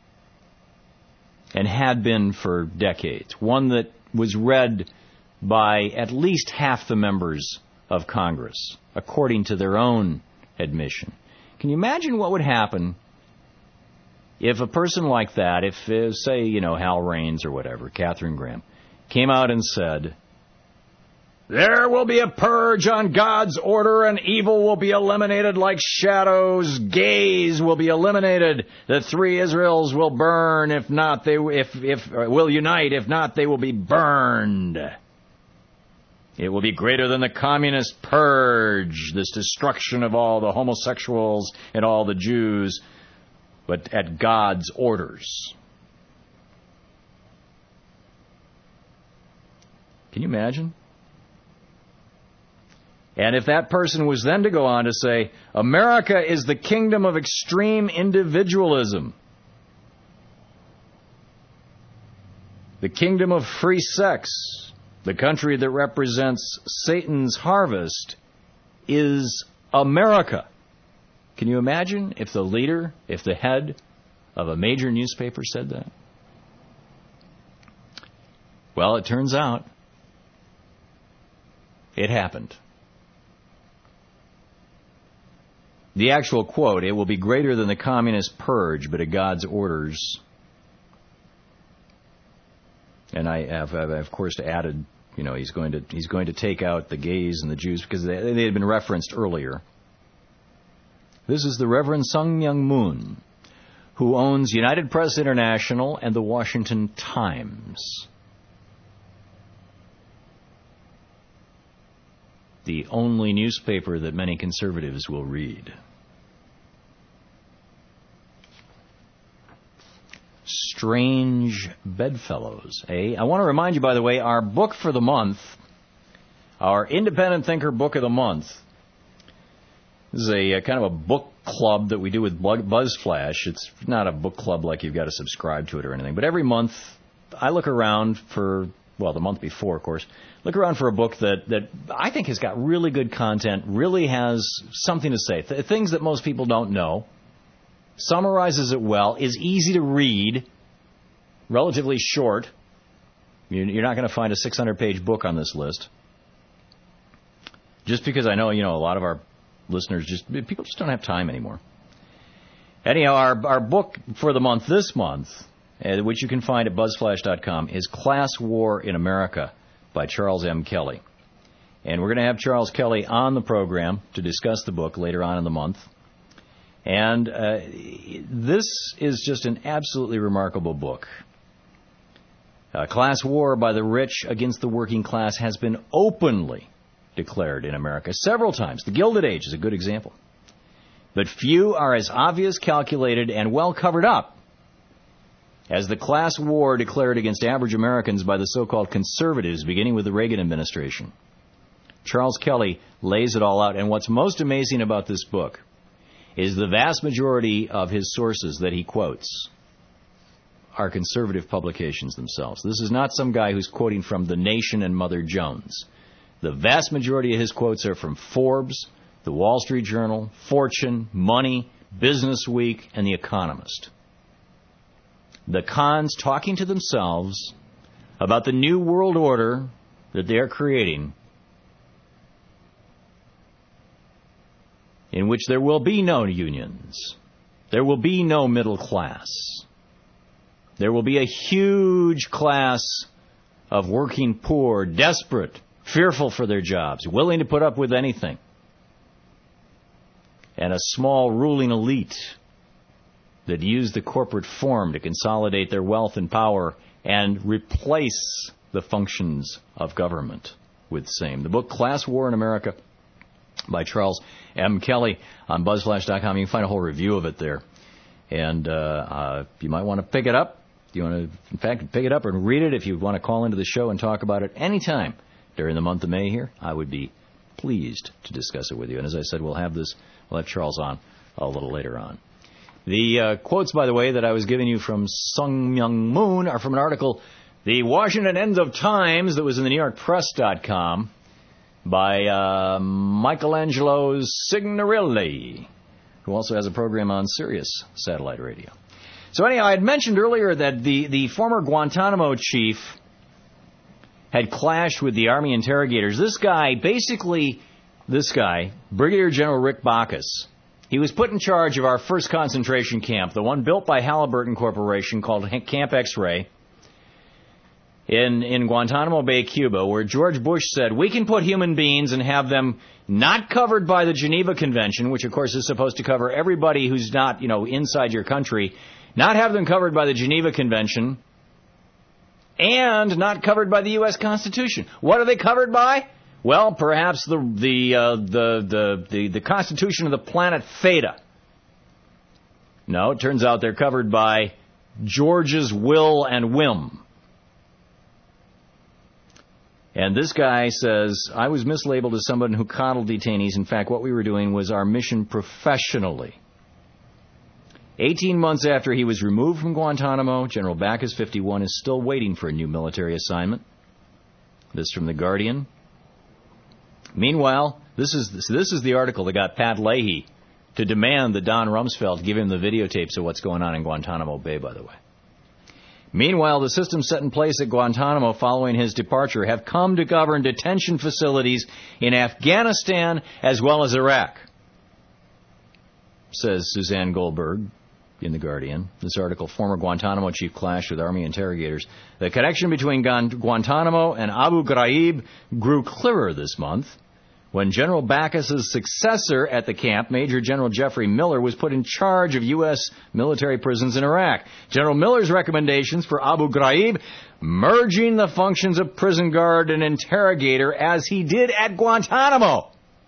and had been for decades, one that was read by at least half the members of Congress, according to their own admission. Can you imagine what would happen if a person like that, if, say, Hal Raines or whatever, Katharine Graham, came out and said, there will be a purge on God's order and evil will be eliminated like shadows. Gays will be eliminated. The three Israels will burn. If not, will unite. If not, they will be burned. It will be greater than the communist purge, this destruction of all the homosexuals and all the Jews, but at God's orders. Can you imagine? And if that person was then to go on to say, America is the kingdom of extreme individualism, the kingdom of free sex, the country that represents Satan's harvest, is America. Can you imagine if the leader, if the head of a major newspaper said that? Well, it turns out it happened. The actual quote, it will be greater than the communist purge, but at God's orders. And I have of course, added, he's going to take out the gays and the Jews because they had been referenced earlier. This is the Reverend Sung Myung Moon, who owns United Press International and the Washington Times. The only newspaper that many conservatives will read. Strange Bedfellows, eh? I want to remind you, by the way, our book for the month, our Independent Thinker Book of the Month, this is a kind of a book club that we do with BuzzFlash. It's not a book club like you've got to subscribe to it or anything, but every month I look around for, the month before, of course, look around for a book that I think has got really good content, really has something to say, things that most people don't know, summarizes it well, is easy to read, relatively short. You're not going to find a 600-page book on this list. Just because I know, a lot of our listeners people just don't have time anymore. Anyhow, our book for the month this month, which you can find at buzzflash.com, is Class War in America by Charles M. Kelly. And we're going to have Charles Kelly on the program to discuss the book later on in the month. And this is just an absolutely remarkable book. Class war by the rich against the working class has been openly declared in America several times. The Gilded Age is a good example. But few are as obvious, calculated, and well covered up as the class war declared against average Americans by the so-called conservatives, beginning with the Reagan administration. Charles Kelly lays it all out. And what's most amazing about this book is the vast majority of his sources that he quotes are conservative publications themselves. This is not some guy who's quoting from The Nation and Mother Jones. The vast majority of his quotes are from Forbes, The Wall Street Journal, Fortune, Money, Business Week, and The Economist. The cons talking to themselves about the new world order that they are creating, in which there will be no unions, there will be no middle class, there will be a huge class of working poor, desperate, fearful for their jobs, willing to put up with anything, and a small ruling elite that use the corporate form to consolidate their wealth and power and replace the functions of government with same. The book Class War in America by Charles M. Kelly on BuzzFlash.com. You can find a whole review of it there. And you might want to pick it up. You want to, in fact, pick it up and read it. If you want to call into the show and talk about it anytime during the month of May here, I would be pleased to discuss it with you. And as I said, we'll have Charles on a little later on. The quotes, by the way, that I was giving you from Sung Myung Moon are from an article, The Washington End of Times, that was in the NewYorkPress.com by Michelangelo Signorilli, who also has a program on Sirius Satellite Radio. So anyhow, I had mentioned earlier that the former Guantanamo chief had clashed with the Army interrogators. This guy, Brigadier General Rick Bacchus, he was put in charge of our first concentration camp, the one built by Halliburton Corporation called Camp X-Ray in Guantanamo Bay, Cuba, where George Bush said, we can put human beings and have them not covered by the Geneva Convention, which of course is supposed to cover everybody who's not, inside your country, not have them covered by the Geneva Convention, and not covered by the U.S. Constitution. What are they covered by? Well, perhaps the Constitution of the planet Theta. No, it turns out they're covered by George's will and whim. And this guy says, I was mislabeled as someone who coddled detainees. In fact, what we were doing was our mission professionally. 18 months after he was removed from Guantanamo, General Bacchus, 51, is still waiting for a new military assignment. This from The Guardian. Meanwhile, this is the article that got Pat Leahy to demand that Don Rumsfeld give him the videotapes of what's going on in Guantanamo Bay, by the way. Meanwhile, the systems set in place at Guantanamo following his departure have come to govern detention facilities in Afghanistan as well as Iraq, says Suzanne Goldberg in The Guardian. This article, former Guantanamo chief clashed with Army interrogators. The connection between Guantanamo and Abu Ghraib grew clearer this month when General Bacchus' successor at the camp, Major General Jeffrey Miller, was put in charge of U.S. military prisons in Iraq. General Miller's recommendations for Abu Ghraib, merging the functions of prison guard and interrogator as he did at Guantanamo,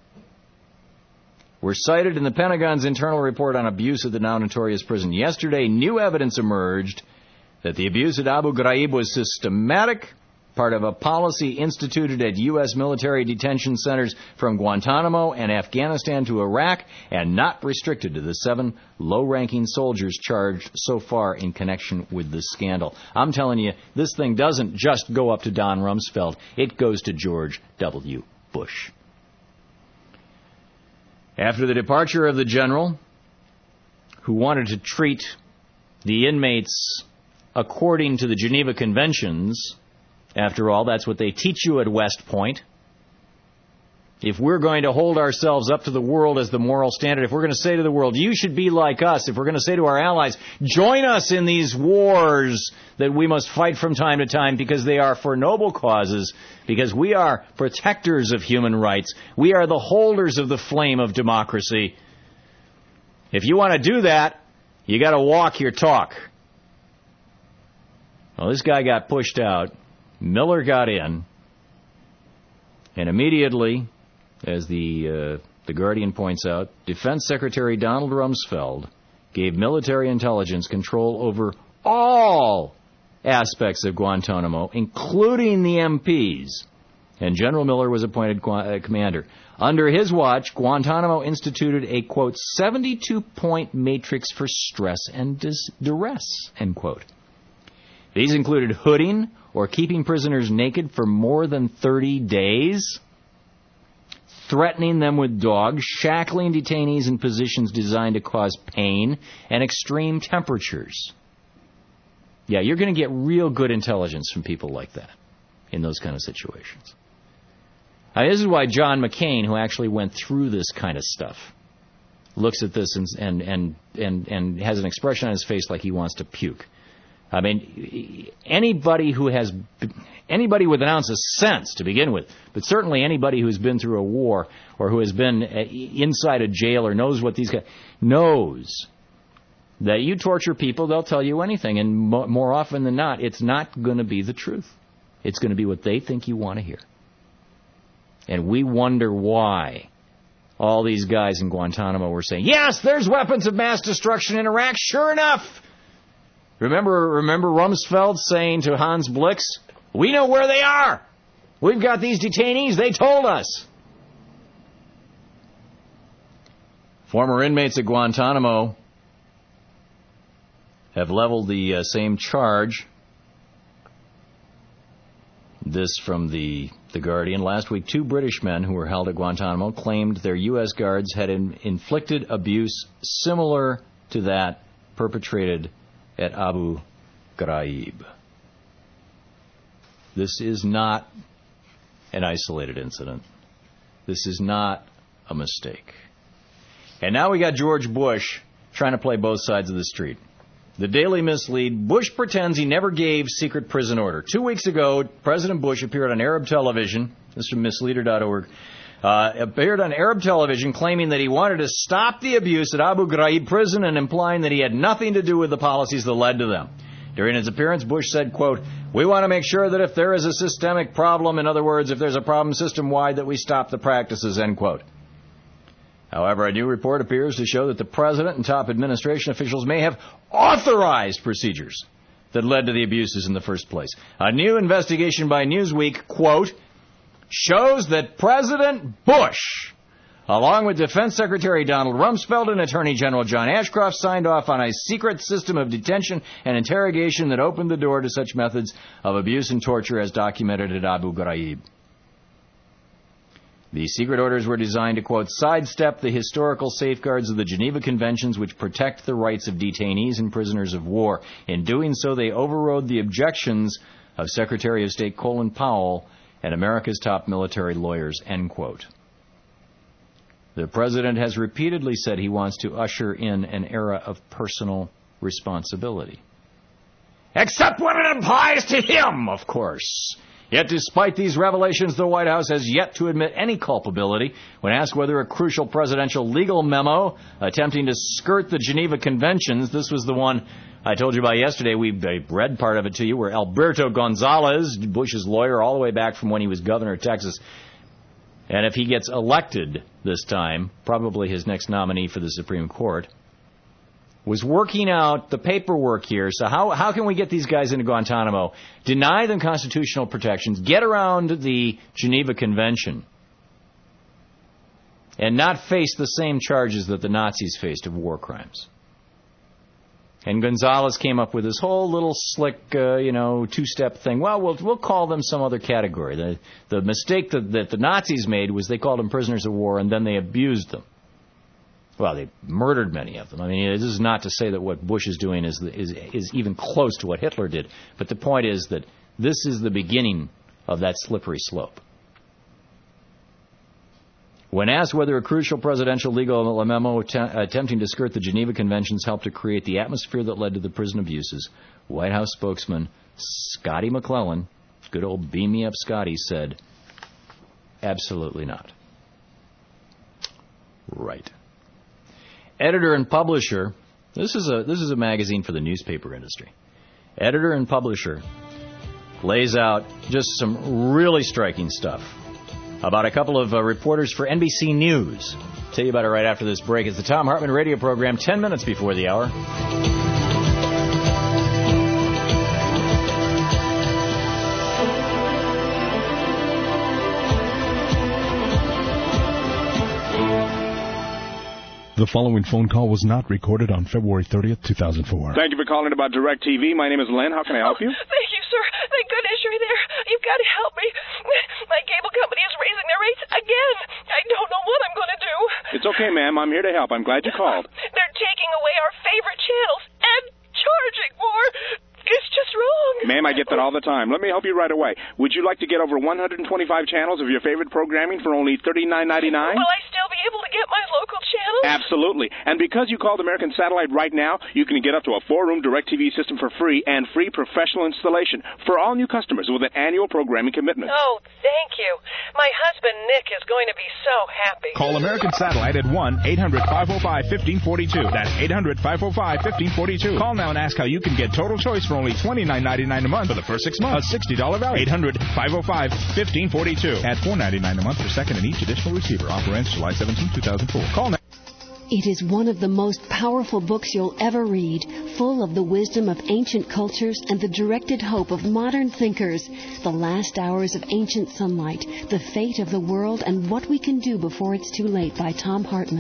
were cited in the Pentagon's internal report on abuse at the now notorious prison. Yesterday, new evidence emerged that the abuse at Abu Ghraib was systematic, part of a policy instituted at U.S. military detention centers from Guantanamo and Afghanistan to Iraq, and not restricted to the 7 low-ranking soldiers charged so far in connection with this scandal. I'm telling you, this thing doesn't just go up to Don Rumsfeld. It goes to George W. Bush. After the departure of the general, who wanted to treat the inmates according to the Geneva Conventions, after all, that's what they teach you at West Point. If we're going to hold ourselves up to the world as the moral standard, if we're going to say to the world, you should be like us, if we're going to say to our allies, join us in these wars that we must fight from time to time because they are for noble causes, because we are protectors of human rights, we are the holders of the flame of democracy. If you want to do that, you got to walk your talk. Well, this guy got pushed out. Miller got in, and immediately, as the Guardian points out, Defense Secretary Donald Rumsfeld gave military intelligence control over all aspects of Guantanamo, including the MPs, and General Miller was appointed commander. Under his watch, Guantanamo instituted a, quote, 72-point matrix for stress and duress, end quote. These included hooding or keeping prisoners naked for more than 30 days, threatening them with dogs, shackling detainees in positions designed to cause pain, and extreme temperatures. Yeah, you're going to get real good intelligence from people like that in those kind of situations. Now, this is why John McCain, who actually went through this kind of stuff, looks at this and has an expression on his face like he wants to puke. I mean, anybody with an ounce of sense to begin with, but certainly anybody who's been through a war or who has been inside a jail or knows what these guys, knows that you torture people, they'll tell you anything, and more often than not, it's not going to be the truth. It's going to be what they think you want to hear. And we wonder why all these guys in Guantanamo were saying, yes, there's weapons of mass destruction in Iraq, sure enough. Remember Rumsfeld saying to Hans Blix, we know where they are. We've got these detainees. They told us. Former inmates at Guantanamo have leveled the same charge. This from the Guardian. Last week, 2 British men who were held at Guantanamo claimed their U.S. guards had inflicted abuse similar to that perpetrated at Abu Ghraib. This is not an isolated incident. This is not a mistake. And now we got George Bush trying to play both sides of the street. The Daily Mislead, Bush pretends he never gave secret prison order. 2 weeks ago, President Bush appeared on Arab television, this is from misleader.org, appeared on Arab television claiming that he wanted to stop the abuse at Abu Ghraib prison and implying that he had nothing to do with the policies that led to them. During his appearance, Bush said, quote, "We want to make sure that if there is a systemic problem, in other words, if there's a problem system-wide, that we stop the practices," end quote. However, a new report appears to show that the president and top administration officials may have authorized procedures that led to the abuses in the first place. A new investigation by Newsweek, quote, shows that President Bush, along with Defense Secretary Donald Rumsfeld and Attorney General John Ashcroft, signed off on a secret system of detention and interrogation that opened the door to such methods of abuse and torture as documented at Abu Ghraib. The secret orders were designed to, quote, sidestep the historical safeguards of the Geneva Conventions which protect the rights of detainees and prisoners of war. In doing so, they overrode the objections of Secretary of State Colin Powell and America's top military lawyers, end quote. The president has repeatedly said he wants to usher in an era of personal responsibility. Except when it applies to him, of course. Yet despite these revelations, the White House has yet to admit any culpability. When asked whether a crucial presidential legal memo attempting to skirt the Geneva Conventions, this was the one I told you about yesterday, I read part of it to you, where Alberto Gonzales, Bush's lawyer all the way back from when he was governor of Texas, and if he gets elected this time, probably his next nominee for the Supreme Court, was working out the paperwork here. So how can we get these guys into Guantanamo, deny them constitutional protections, get around the Geneva Convention, and not face the same charges that the Nazis faced of war crimes? And Gonzales came up with this whole little slick, two-step thing. Well, we'll call them some other category. The mistake that the Nazis made was they called them prisoners of war, and then they abused them. Well, they murdered many of them. I mean, this is not to say that what Bush is doing is even close to what Hitler did. But the point is that this is the beginning of that slippery slope. When asked whether a crucial presidential legal memo attempting to skirt the Geneva Conventions helped to create the atmosphere that led to the prison abuses, White House spokesman Scotty McClellan, good old beam me up Scotty, said, absolutely not. Right. Editor and publisher, this is a magazine for the newspaper industry. Editor and publisher lays out just some really striking stuff about a couple of reporters for NBC News. I'll tell you about it right after this break. It's the Thom Hartmann radio program, 10 minutes before the hour. The following phone call was not recorded on February 30th, 2004. Thank you for calling about DirecTV. My name is Len. How can I help you? Thank you, sir. Thank goodness you're there. You've got to help me. My cable company is raising their rates again. I don't know what I'm going to do. It's okay, ma'am. I'm here to help. I'm glad you called. They're taking away our favorite channels and charging more. It's just wrong. Ma'am, I get that all the time. Let me help you right away. Would you like to get over 125 channels of your favorite programming for only $39.99? Will I still be able to get my local channels? Absolutely. And because you called American Satellite right now, you can get up to a 4-room DirecTV system for free and free professional installation for all new customers with an annual programming commitment. Oh, thank you. My husband, Nick, is going to be so happy. Call American Satellite at 1-800-505-1542. That's 800-505-1542. Call now and ask how you can get total choice for only $29.99 a month for the first 6 months. A $60 value. 800-505-1542. At $4.99 a month for second and each additional receiver. Offer ends July 17, 2004. Call now. It is one of the most powerful books you'll ever read, full of the wisdom of ancient cultures and the directed hope of modern thinkers. The Last Hours of Ancient Sunlight, The Fate of the World and What We Can Do Before It's Too Late by Thom Hartmann.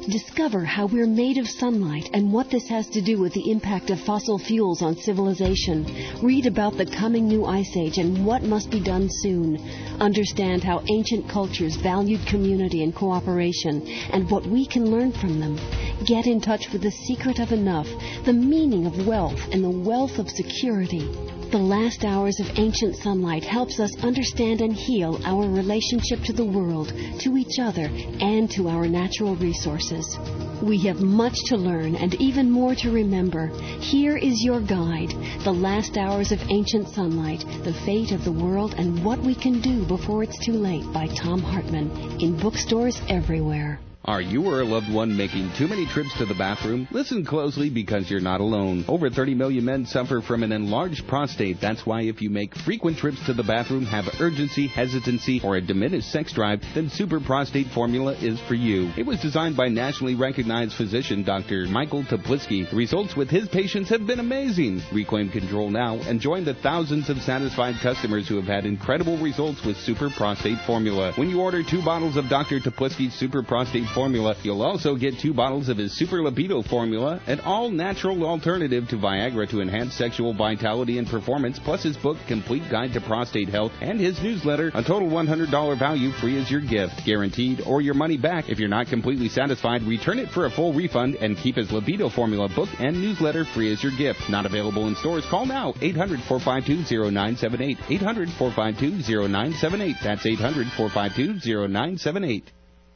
Discover how we're made of sunlight and what this has to do with the impact of fossil fuels on civilization. Read about the coming new ice age and what must be done soon. Understand how ancient cultures valued community and cooperation and what we can learn from them. Get in touch with the secret of enough, the meaning of wealth, and the wealth of security. The last hours of ancient sunlight helps us understand and heal our relationship to the world, to each other, and to our natural resources. We have much to learn and even more to remember. Here is your guide, The Last Hours of Ancient Sunlight, The Fate of the World and What We Can Do Before It's Too Late by Thom Hartmann, in bookstores everywhere. Are you or a loved one making too many trips to the bathroom? Listen closely because you're not alone. Over 30 million men suffer from an enlarged prostate. That's why if you make frequent trips to the bathroom, have urgency, hesitancy, or a diminished sex drive, then Super Prostate Formula is for you. It was designed by nationally recognized physician Dr. Michael Toplitzky. The results with his patients have been amazing. Reclaim control now and join the thousands of satisfied customers who have had incredible results with Super Prostate Formula. When you order 2 bottles of Dr. Toplitzky's Super Prostate Formula, you'll also get 2 bottles of his Super Libido Formula, an all-natural alternative to Viagra to enhance sexual vitality and performance, plus his book, Complete Guide to Prostate Health, and his newsletter, a total $100 value free as your gift. Guaranteed or your money back. If you're not completely satisfied, return it for a full refund and keep his Libido Formula book and newsletter free as your gift. Not available in stores? Call now. 800-452-0978. 800-452-0978. That's 800-452-0978.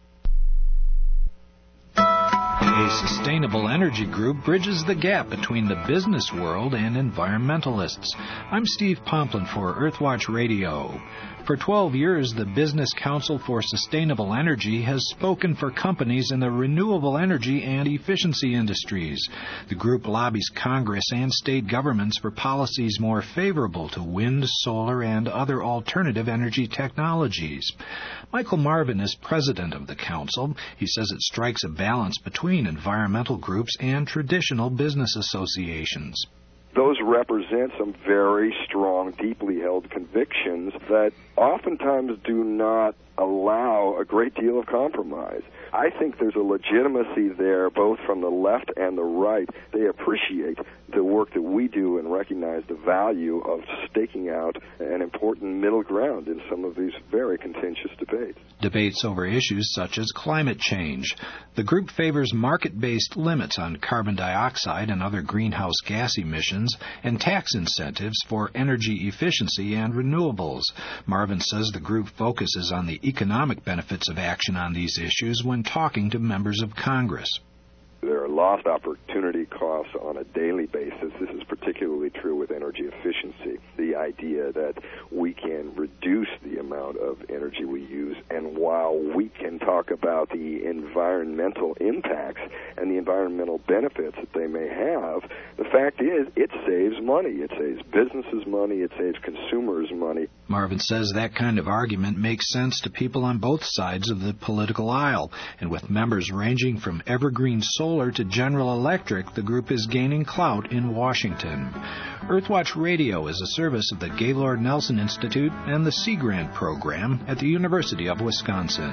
A sustainable energy group bridges the gap between the business world and environmentalists. I'm Steve Pomplin for Earthwatch Radio. For 12 years, the Business Council for Sustainable Energy has spoken for companies in the renewable energy and efficiency industries. The group lobbies Congress and state governments for policies more favorable to wind, solar, and other alternative energy technologies. Michael Marvin is president of the council. He says it strikes a balance between environmental groups and traditional business associations. Those represent some very strong, deeply held convictions that oftentimes do not allow a great deal of compromise. I think there's a legitimacy there, both from the left and the right. They appreciate the work that we do and recognize the value of staking out an important middle ground in some of these very contentious debates. Debates over issues such as climate change. The group favors market-based limits on carbon dioxide and other greenhouse gas emissions and tax incentives for energy efficiency and renewables. Marvin says the group focuses on the economic benefits of action on these issues when talking to members of Congress. There are lost opportunity costs on a daily basis. This is particularly true with energy efficiency. The idea that we can reduce the amount of energy we use, and while we can talk about the environmental impacts and the environmental benefits that they may have, the fact is it saves money. It saves businesses money. It saves consumers money. Marvin says that kind of argument makes sense to people on both sides of the political aisle, and with members ranging from Evergreen Solar to General Electric, the group is gaining clout in Washington. Earthwatch Radio is a service of the Gaylord Nelson Institute and the Sea Grant program at the University of Wisconsin.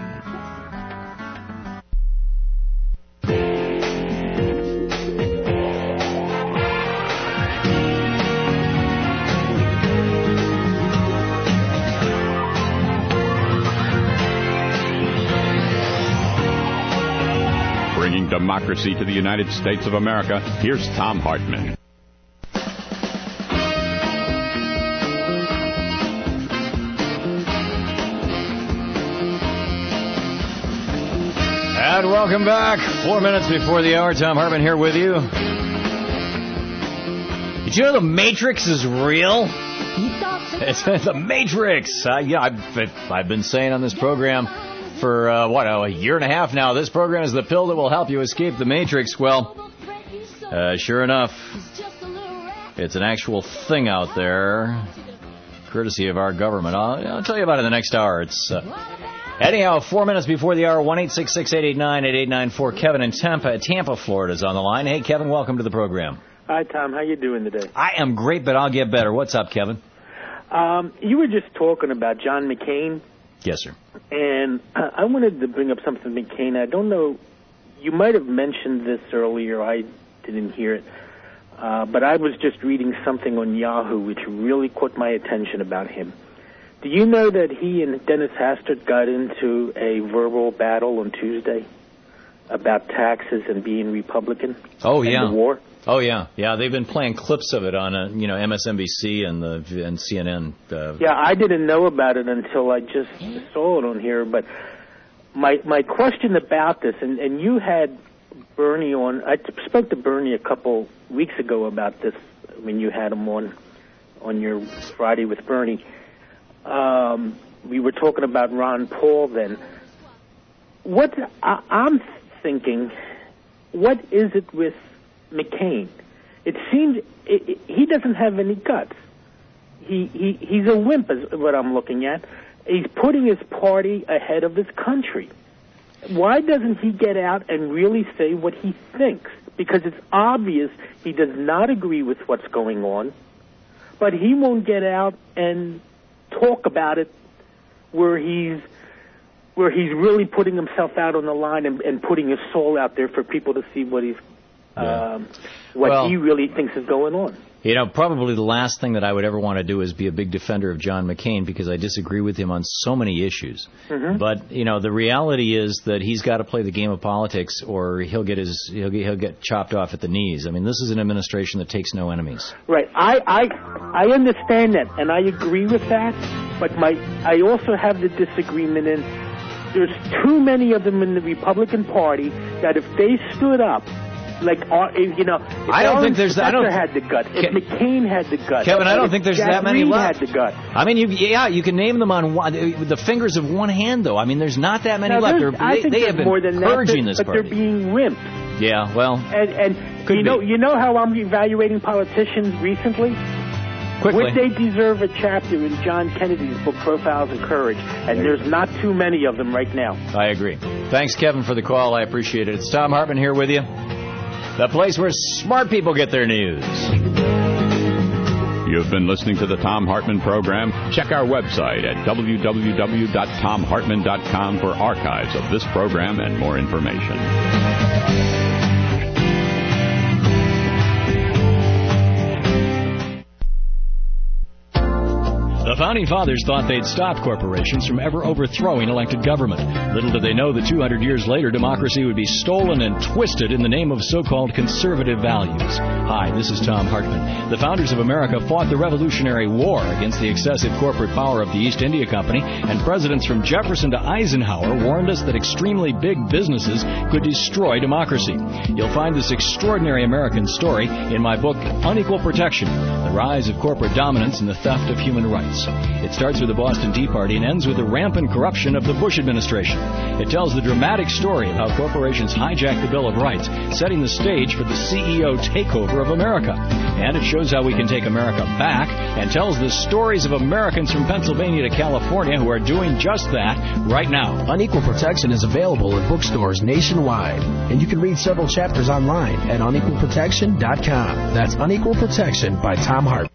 Bringing democracy to the United States of America, here's Thom Hartmann. And welcome back. 4 minutes before the hour, Thom Hartmann here with you. Did you know the Matrix is real? It's the Matrix. I've been saying on this program for, a year and a half now, this program is the pill that will help you escape the Matrix. Well, sure enough, it's an actual thing out there, courtesy of our government. I'll tell you about it in the next hour. It's anyhow, 4 minutes before the hour, 1-866-889-8894. Kevin in Tampa, Florida is on the line. Hey, Kevin, welcome to the program. Hi, Tom. How you doing today? I am great, but I'll get better. What's up, Kevin? You were just talking about John McCain. Yes, sir. And I wanted to bring up something McCain. I don't know you might have mentioned this earlier. I didn't hear it. But I was just reading something on Yahoo which really caught my attention about him. Do you know that he and Dennis Hastert got into a verbal battle on Tuesday about taxes and being Republican? Oh, yeah. And the war? Oh, yeah. Yeah, they've been playing clips of it on, MSNBC and CNN. Yeah, I didn't know about it until I just saw it on here. But my question about this, and you had Bernie on, I spoke to Bernie a couple weeks ago about this when you had him on your Friday with Bernie. We were talking about Ron Paul then. I'm thinking, what is it with McCain? It seems he doesn't have any guts. He's a wimp is what I'm looking at. He's putting his party ahead of his country. Why doesn't he get out and really say what he thinks? Because it's obvious he does not agree with what's going on, but he won't get out and talk about it where he's really putting himself out on the line and putting his soul out there for people to see what he really thinks is going on. Probably the last thing that I would ever want to do is be a big defender of John McCain because I disagree with him on so many issues. Mm-hmm. But the reality is that he's got to play the game of politics, or he'll get chopped off at the knees. I mean, this is an administration that takes no enemies. Right. I understand that, and I agree with that. But I also have the disagreement in there's too many of them in the Republican Party that if they stood up. If I don't think there's that. Had the guts. If McCain had the guts, Kevin, I don't think there's Jack that many Reed left. Had the guts. I mean, you can name them on the fingers of one hand, though. I mean, there's not that many left. They have been purging this party. But they're being rimped. Yeah, well, and you know how I'm evaluating politicians recently. Quickly. Would they deserve a chapter in John Kennedy's book, Profiles in Courage? And there's not too many of them right now. I agree. Thanks, Kevin, for the call. I appreciate it. It's Tom Hartman here with you. The place where smart people get their news. You've been listening to the Tom Hartman Program. Check our website at www.tomhartman.com for archives of this program and more information. The Founding Fathers thought they'd stop corporations from ever overthrowing elected government. Little did they know that 200 years later, democracy would be stolen and twisted in the name of so-called conservative values. Hi, this is Tom Hartman. The founders of America fought the Revolutionary War against the excessive corporate power of the East India Company, and presidents from Jefferson to Eisenhower warned us that extremely big businesses could destroy democracy. You'll find this extraordinary American story in my book, Unequal Protection, The Rise of Corporate Dominance and the Theft of Human Rights. It starts with the Boston Tea Party and ends with the rampant corruption of the Bush administration. It tells the dramatic story of how corporations hijacked the Bill of Rights, setting the stage for the CEO takeover of America. And it shows how we can take America back and tells the stories of Americans from Pennsylvania to California who are doing just that right now. Unequal Protection is available in bookstores nationwide, and you can read several chapters online at unequalprotection.com. That's Unequal Protection by Tom Hartman.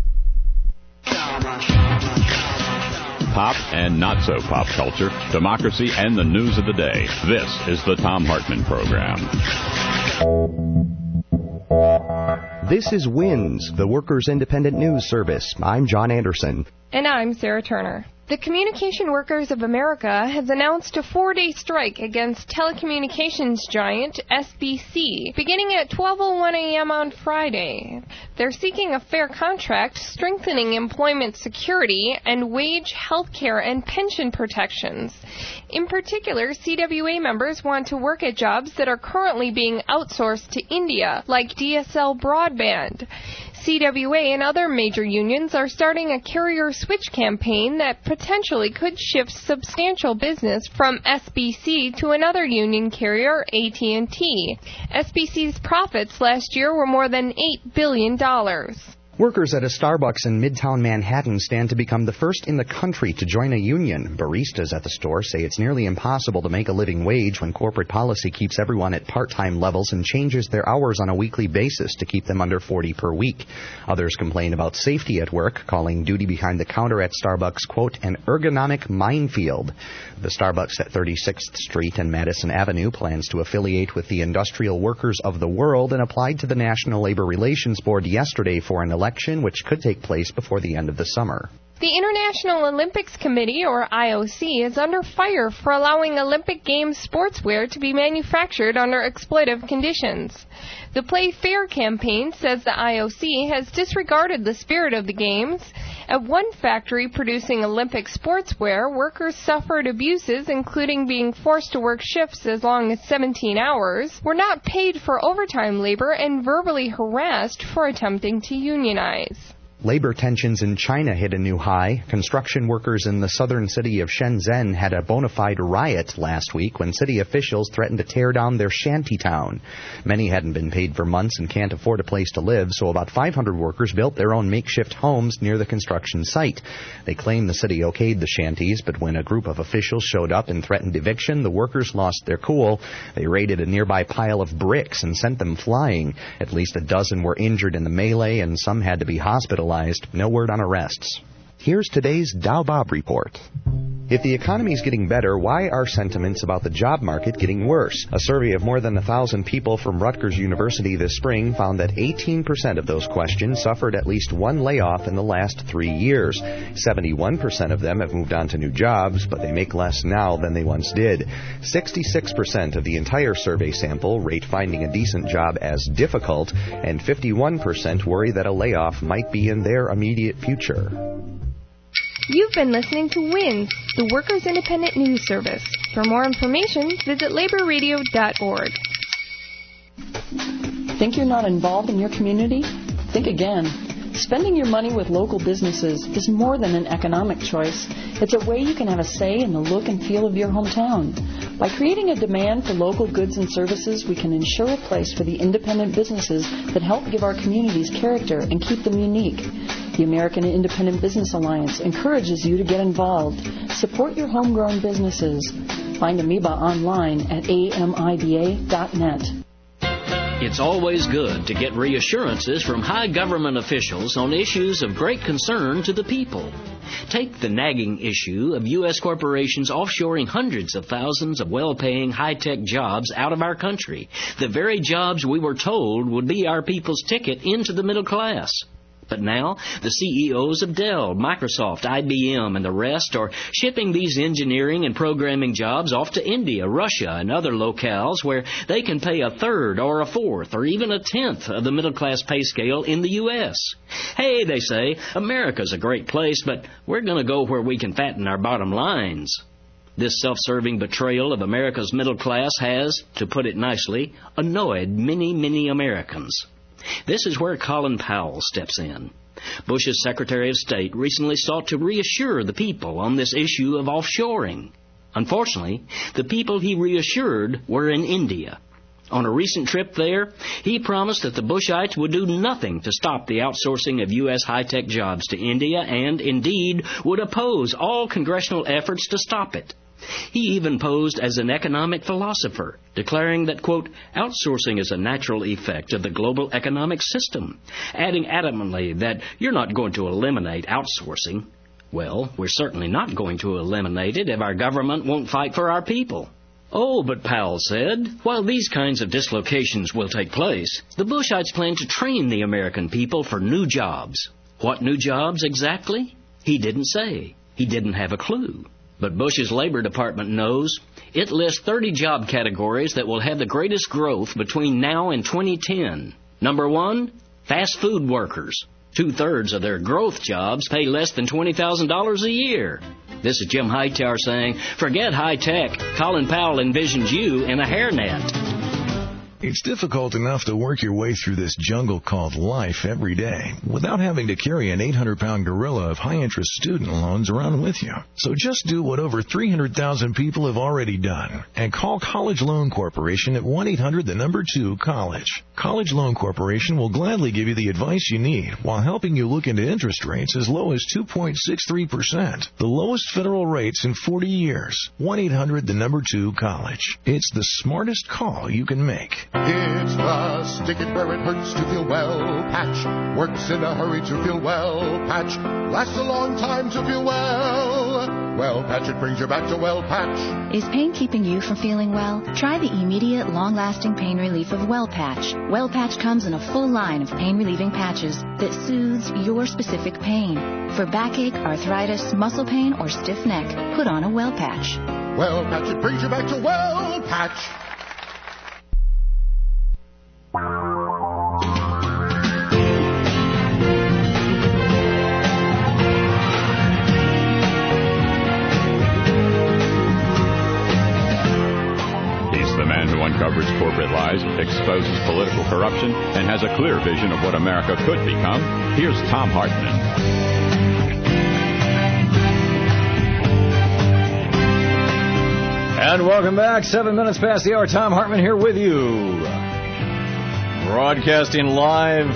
Pop and not so pop culture, democracy, and the news of the day. This is the Tom Hartman Program. This is WINS, the Workers' Independent News Service. I'm John Anderson. And I'm Sarah Turner. The Communication Workers of America has announced a 4-day strike against telecommunications giant SBC, beginning at 12:01 a.m. on Friday. They're seeking a fair contract, strengthening employment security, and wage, health care, and pension protections. In particular, CWA members want to work at jobs that are currently being outsourced to India, like DSL broadband. CWA and other major unions are starting a carrier switch campaign that potentially could shift substantial business from SBC to another union carrier, AT&T. SBC's profits last year were more than $8 billion. Workers at a Starbucks in Midtown Manhattan stand to become the first in the country to join a union. Baristas at the store say it's nearly impossible to make a living wage when corporate policy keeps everyone at part-time levels and changes their hours on a weekly basis to keep them under 40 per week. Others complain about safety at work, calling duty behind the counter at Starbucks, quote, an ergonomic minefield. The Starbucks at 36th Street and Madison Avenue plans to affiliate with the Industrial Workers of the World and applied to the National Labor Relations Board yesterday for an election which could take place before the end of the summer. The International Olympics Committee, or IOC, is under fire for allowing Olympic Games sportswear to be manufactured under exploitive conditions. The Play Fair campaign says the IOC has disregarded the spirit of the Games. At one factory producing Olympic sportswear, workers suffered abuses, including being forced to work shifts as long as 17 hours, were not paid for overtime labor, and verbally harassed for attempting to unionize. Labor tensions in China hit a new high. Construction workers in the southern city of Shenzhen had a bona fide riot last week when city officials threatened to tear down their shantytown. Many hadn't been paid for months and can't afford a place to live, so about 500 workers built their own makeshift homes near the construction site. They claim the city okayed the shanties, but when a group of officials showed up and threatened eviction, the workers lost their cool. They raided a nearby pile of bricks and sent them flying. At least a dozen were injured in the melee, and some had to be hospitalized. No word on arrests. Here's today's Dow Bob report. If the economy is getting better, why are sentiments about the job market getting worse? A survey of more than 1,000 people from Rutgers University this spring found that 18% of those questioned suffered at least one layoff in the last 3 years. 71% of them have moved on to new jobs, but they make less now than they once did. 66% of the entire survey sample rate finding a decent job as difficult, and 51% worry that a layoff might be in their immediate future. You've been listening to WINS, the Workers' Independent News Service. For more information, visit laborradio.org. Think you're not involved in your community? Think again. Spending your money with local businesses is more than an economic choice. It's a way you can have a say in the look and feel of your hometown. By creating a demand for local goods and services, we can ensure a place for the independent businesses that help give our communities character and keep them unique. The American Independent Business Alliance encourages you to get involved. Support your homegrown businesses. Find Amoeba online at amiba.net. It's always good to get reassurances from high government officials on issues of great concern to the people. Take the nagging issue of U.S. corporations offshoring hundreds of thousands of well-paying high-tech jobs out of our country, the very jobs we were told would be our people's ticket into the middle class. But now, the CEOs of Dell, Microsoft, IBM, and the rest are shipping these engineering and programming jobs off to India, Russia, and other locales where they can pay a third or a fourth or even a tenth of the middle-class pay scale in the U.S. Hey, they say, America's a great place, but we're going to go where we can fatten our bottom lines. This self-serving betrayal of America's middle class has, to put it nicely, annoyed many, many Americans. This is where Colin Powell steps in. Bush's Secretary of State recently sought to reassure the people on this issue of offshoring. Unfortunately, the people he reassured were in India. On a recent trip there, he promised that the Bushites would do nothing to stop the outsourcing of U.S. high-tech jobs to India and, indeed, would oppose all congressional efforts to stop it. He even posed as an economic philosopher, declaring that, quote, outsourcing is a natural effect of the global economic system, adding adamantly that you're not going to eliminate outsourcing. Well, we're certainly not going to eliminate it if our government won't fight for our people. Oh, but Powell said, while these kinds of dislocations will take place, the Bushites plan to train the American people for new jobs. What new jobs exactly? He didn't say. He didn't have a clue. But Bush's Labor Department knows. It lists 30 job categories that will have the greatest growth between now and 2010. Number 1, fast food workers. 2/3 of their growth jobs pay less than $20,000 a year. This is Jim Hightower saying, forget high tech. Colin Powell envisions you in a hairnet. It's difficult enough to work your way through this jungle called life every day without having to carry an 800-pound gorilla of high-interest student loans around with you. So just do what over 300,000 people have already done and call College Loan Corporation at 1-800-2-COLLEGE. College Loan Corporation will gladly give you the advice you need while helping you look into interest rates as low as 2.63%, the lowest federal rates in 40 years. 1-800-2-COLLEGE. It's the smartest call you can make. It's the stick it where it hurts to feel well patch. Works in a hurry to feel well patch. Lasts a long time to feel well. Well patch, it brings you back to well patch. Is pain keeping you from feeling well? Try the immediate, long-lasting pain relief of Well Patch. Well Patch comes in a full line of pain-relieving patches that soothes your specific pain. For backache, arthritis, muscle pain, or stiff neck, put on a Well Patch. Well patch, it brings you back to well patch. The man who uncovers corporate lies, exposes political corruption, and has a clear vision of what America could become. Here's Thom Hartmann. And welcome back. 7 minutes past the hour. Thom Hartmann here with you. Broadcasting live.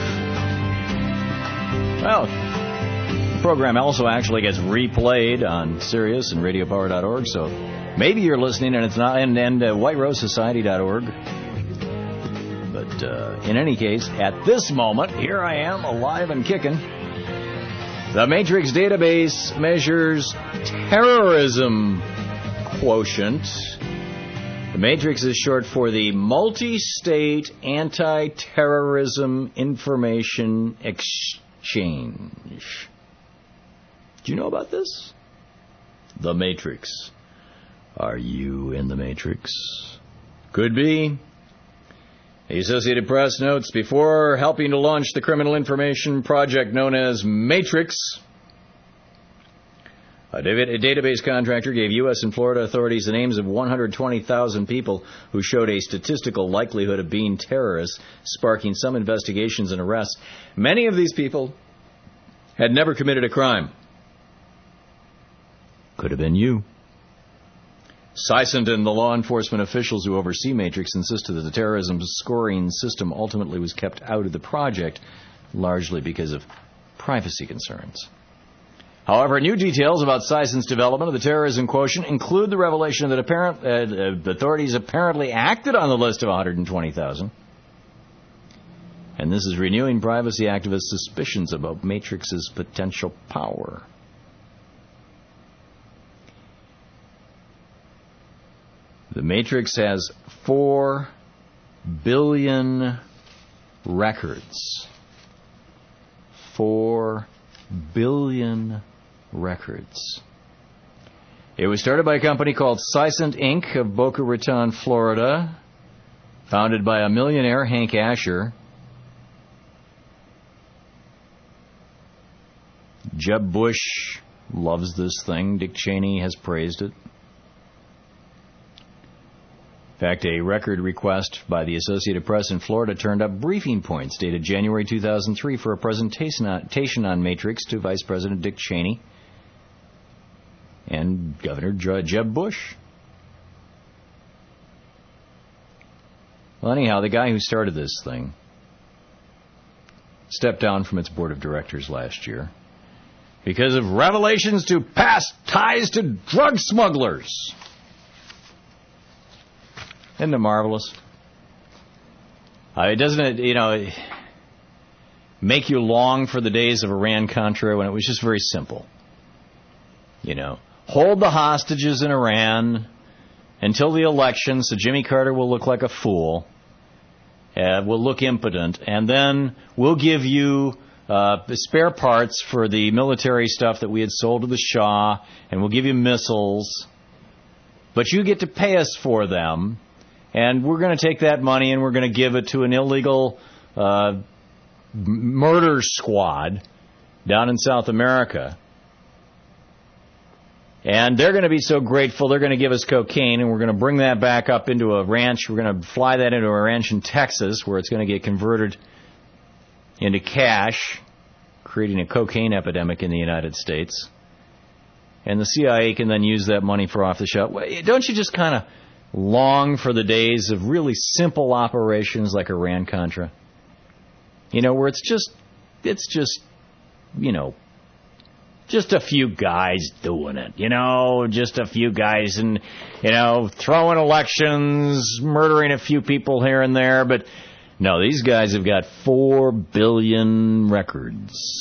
Well, the program also actually gets replayed on Sirius and RadioPower.org, so maybe you're listening and it's not, and WhiteRoseSociety.org. But in any case, at this moment, here I am, alive and kicking. The Matrix database measures terrorism quotient. The Matrix is short for the Multi-State Anti-Terrorism Information Exchange. Do you know about this? The Matrix. Are you in the Matrix? Could be. The Associated Press notes, before helping to launch the criminal information project known as Matrix, a database contractor gave U.S. and Florida authorities the names of 120,000 people who showed a statistical likelihood of being terrorists, sparking some investigations and arrests. Many of these people had never committed a crime. Could have been you. Sysant and the law enforcement officials who oversee Matrix insisted that the terrorism scoring system ultimately was kept out of the project, largely because of privacy concerns. However, new details about Sysant's development of the terrorism quotient include the revelation that authorities apparently acted on the list of 120,000. And this is renewing privacy activists' suspicions about Matrix's potential power. The Matrix has 4 billion records. 4 billion records. It was started by a company called Sysant Inc. of Boca Raton, Florida, founded by a millionaire, Hank Asher. Jeb Bush loves this thing. Dick Cheney has praised it. In fact, a record request by the Associated Press in Florida turned up briefing points dated January 2003 for a presentation on Matrix to Vice President Dick Cheney and Governor Jeb Bush. Well, anyhow, the guy who started this thing stepped down from its board of directors last year because of revelations to past ties to drug smugglers. Isn't it marvelous? Doesn't it, make you long for the days of Iran-Contra when it was just very simple? Hold the hostages in Iran until the election so Jimmy Carter will look like a fool, will look impotent, and then we'll give you the spare parts for the military stuff that we had sold to the Shah, and we'll give you missiles, but you get to pay us for them. And we're going to take that money and we're going to give it to an illegal murder squad down in South America. And they're going to be so grateful, they're going to give us cocaine, and we're going to bring that back up into a ranch. We're going to fly that into a ranch in Texas, where it's going to get converted into cash, creating a cocaine epidemic in the United States. And the CIA can then use that money for off-the-shelf. Don't you just kind of long for the days of really simple operations like Iran-Contra? You know, where it's just, you know, just a few guys doing it, you know, just a few guys and, you know, throwing elections, murdering a few people here and there. But no, these guys have got 4 billion records.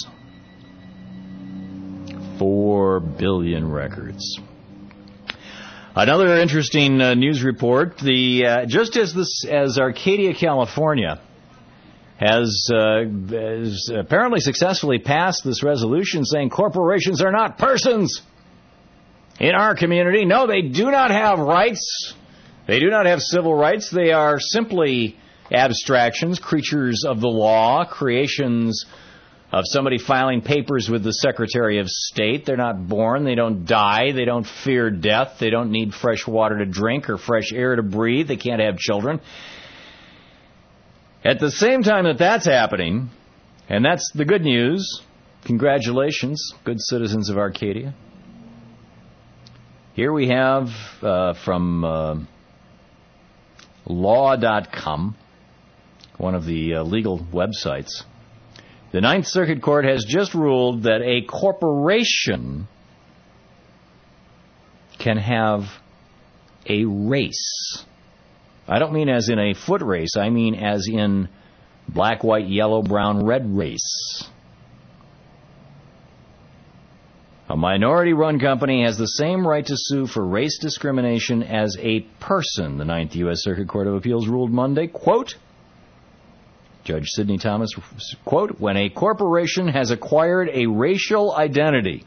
4 billion records. Another interesting news report, just as Arcadia, California has apparently successfully passed this resolution saying corporations are not persons in our community. No, they do not have rights. They do not have civil rights. They are simply abstractions, creatures of the law, creations of somebody filing papers with the Secretary of State. They're not born. They don't die. They don't fear death. They don't need fresh water to drink or fresh air to breathe. They can't have children. At the same time that that's happening, and that's the good news, congratulations, good citizens of Arcadia. Here we have from law.com, one of the legal websites. The Ninth Circuit Court has just ruled that a corporation can have a race. I don't mean as in a foot race. I mean as in black, white, yellow, brown, red race. A minority-run company has the same right to sue for race discrimination as a person, the Ninth U.S. Circuit Court of Appeals ruled Monday. Quote, Judge Sidney Thomas, quote, when a corporation has acquired a racial identity,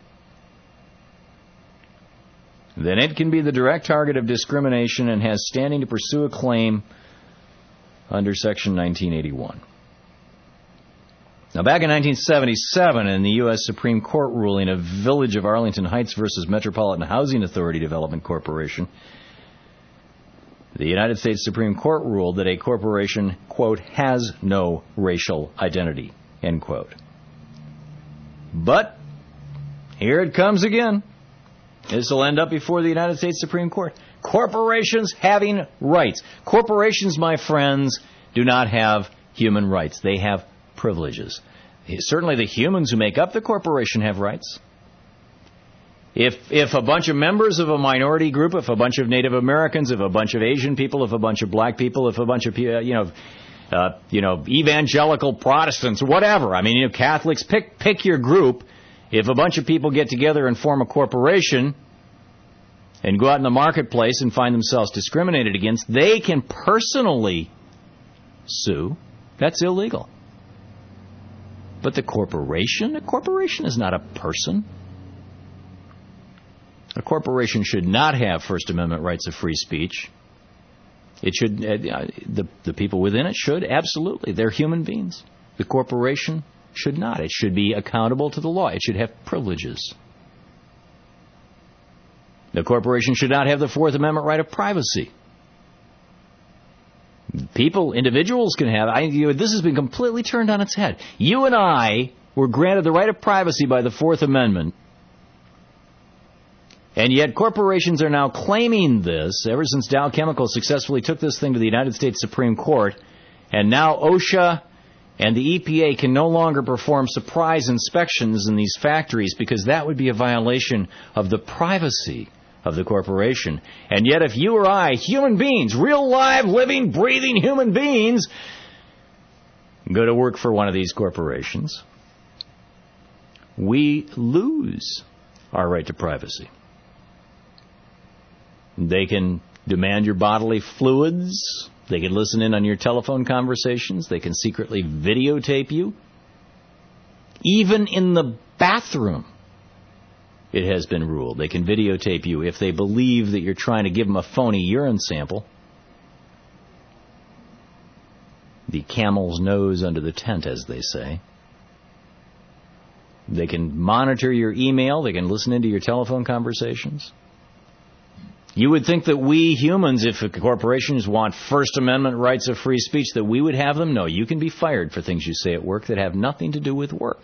then it can be the direct target of discrimination and has standing to pursue a claim under Section 1981. Now, back in 1977, in the U.S. Supreme Court ruling of Village of Arlington Heights versus Metropolitan Housing Authority Development Corporation, the United States Supreme Court ruled that a corporation, quote, has no racial identity, end quote. But here it comes again. This will end up before the United States Supreme Court. Corporations having rights. Corporations, my friends, do not have human rights. They have privileges. Certainly the humans who make up the corporation have rights. If a bunch of members of a minority group, if a bunch of Native Americans, if a bunch of Asian people, if a bunch of black people, if a bunch of evangelical Protestants, whatever. I mean, Catholics, pick your group. If a bunch of people get together and form a corporation and go out in the marketplace and find themselves discriminated against, they can personally sue. That's illegal. But a corporation is not a person. A corporation should not have First Amendment rights of free speech. It should, the people within it should, absolutely. They're human beings. The corporation should not. It should be accountable to the law. It should have privileges. The corporation should not have the Fourth Amendment right of privacy. People, individuals can have. This has been completely turned on its head. You and I were granted the right of privacy by the Fourth Amendment, and yet corporations are now claiming this ever since Dow Chemical successfully took this thing to the United States Supreme Court, and now OSHA and the EPA can no longer perform surprise inspections in these factories because that would be a violation of the privacy of the corporation. And yet if you or I, human beings, real live, living, breathing human beings, go to work for one of these corporations, we lose our right to privacy. They can demand your bodily fluids. They can listen in on your telephone conversations. They can secretly videotape you. Even in the bathroom, it has been ruled. They can videotape you if they believe that you're trying to give them a phony urine sample. The camel's nose under the tent, as they say. They can monitor your email. They can listen into your telephone conversations. You would think that we humans, if corporations want First Amendment rights of free speech, that we would have them. No, you can be fired for things you say at work that have nothing to do with work.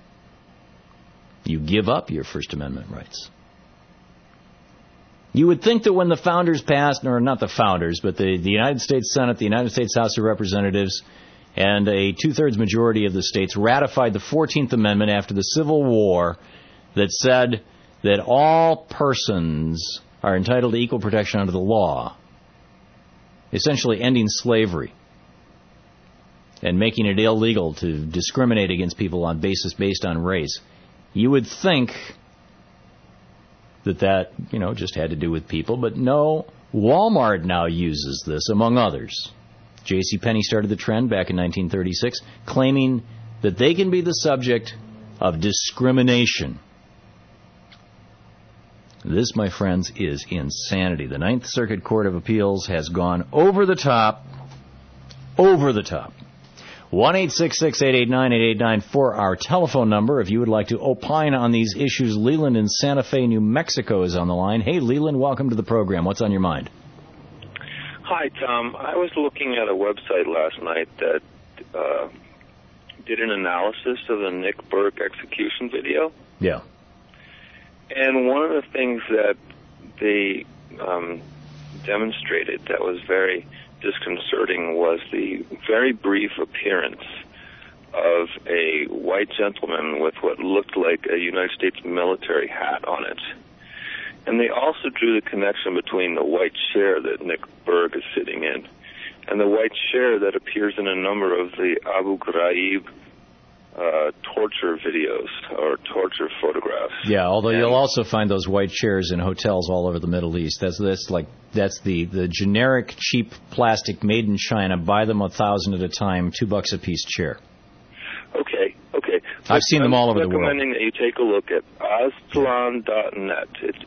You give up your First Amendment rights. You would think that when the founders passed, or not the founders, but the United States Senate, the United States House of Representatives, and a two-thirds majority of the states ratified the 14th Amendment after the Civil War that said that all persons are entitled to equal protection under the law, essentially ending slavery and making it illegal to discriminate against people on basis based on race. You would think that just had to do with people, but no, Walmart now uses this, among others. JCPenney started the trend back in 1936, claiming that they can be the subject of discrimination. This, my friends, is insanity. The Ninth Circuit Court of Appeals has gone over the top. 1-866-889-8889 for our telephone number if you would like to opine on these issues. Leland in Santa Fe, New Mexico is on the line. Hey, Leland, welcome to the program. What's on your mind? Hi, Tom. I was looking at a website last night that did an analysis of the Nick Berg execution video. Yeah. And one of the things that they demonstrated that was very disconcerting was the very brief appearance of a white gentleman with what looked like a United States military hat on it. And they also drew the connection between the white chair that Nick Berg is sitting in and the white chair that appears in a number of the Abu Ghraib torture videos or torture photographs. Yeah, although you'll also find those white chairs in hotels all over the Middle East. That's the generic cheap plastic made in China. Buy them 1,000 at a time, $2 a piece chair. Okay. I've seen them all over the world. I'm recommending that you take a look at Aztlan.net. It's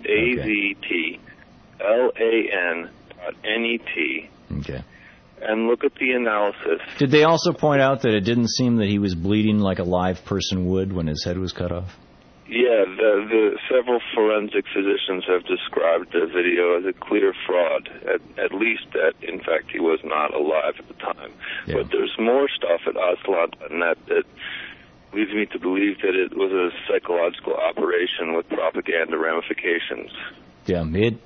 AZTLAN.net. Okay. And look at the analysis. Did they also point out that it didn't seem that he was bleeding like a live person would when his head was cut off? Yeah, the several forensic physicians have described the video as a clear fraud, at least that, in fact, he was not alive at the time. Yeah. But there's more stuff at Aztlan.net that leads me to believe that it was a psychological operation with propaganda ramifications. Yeah,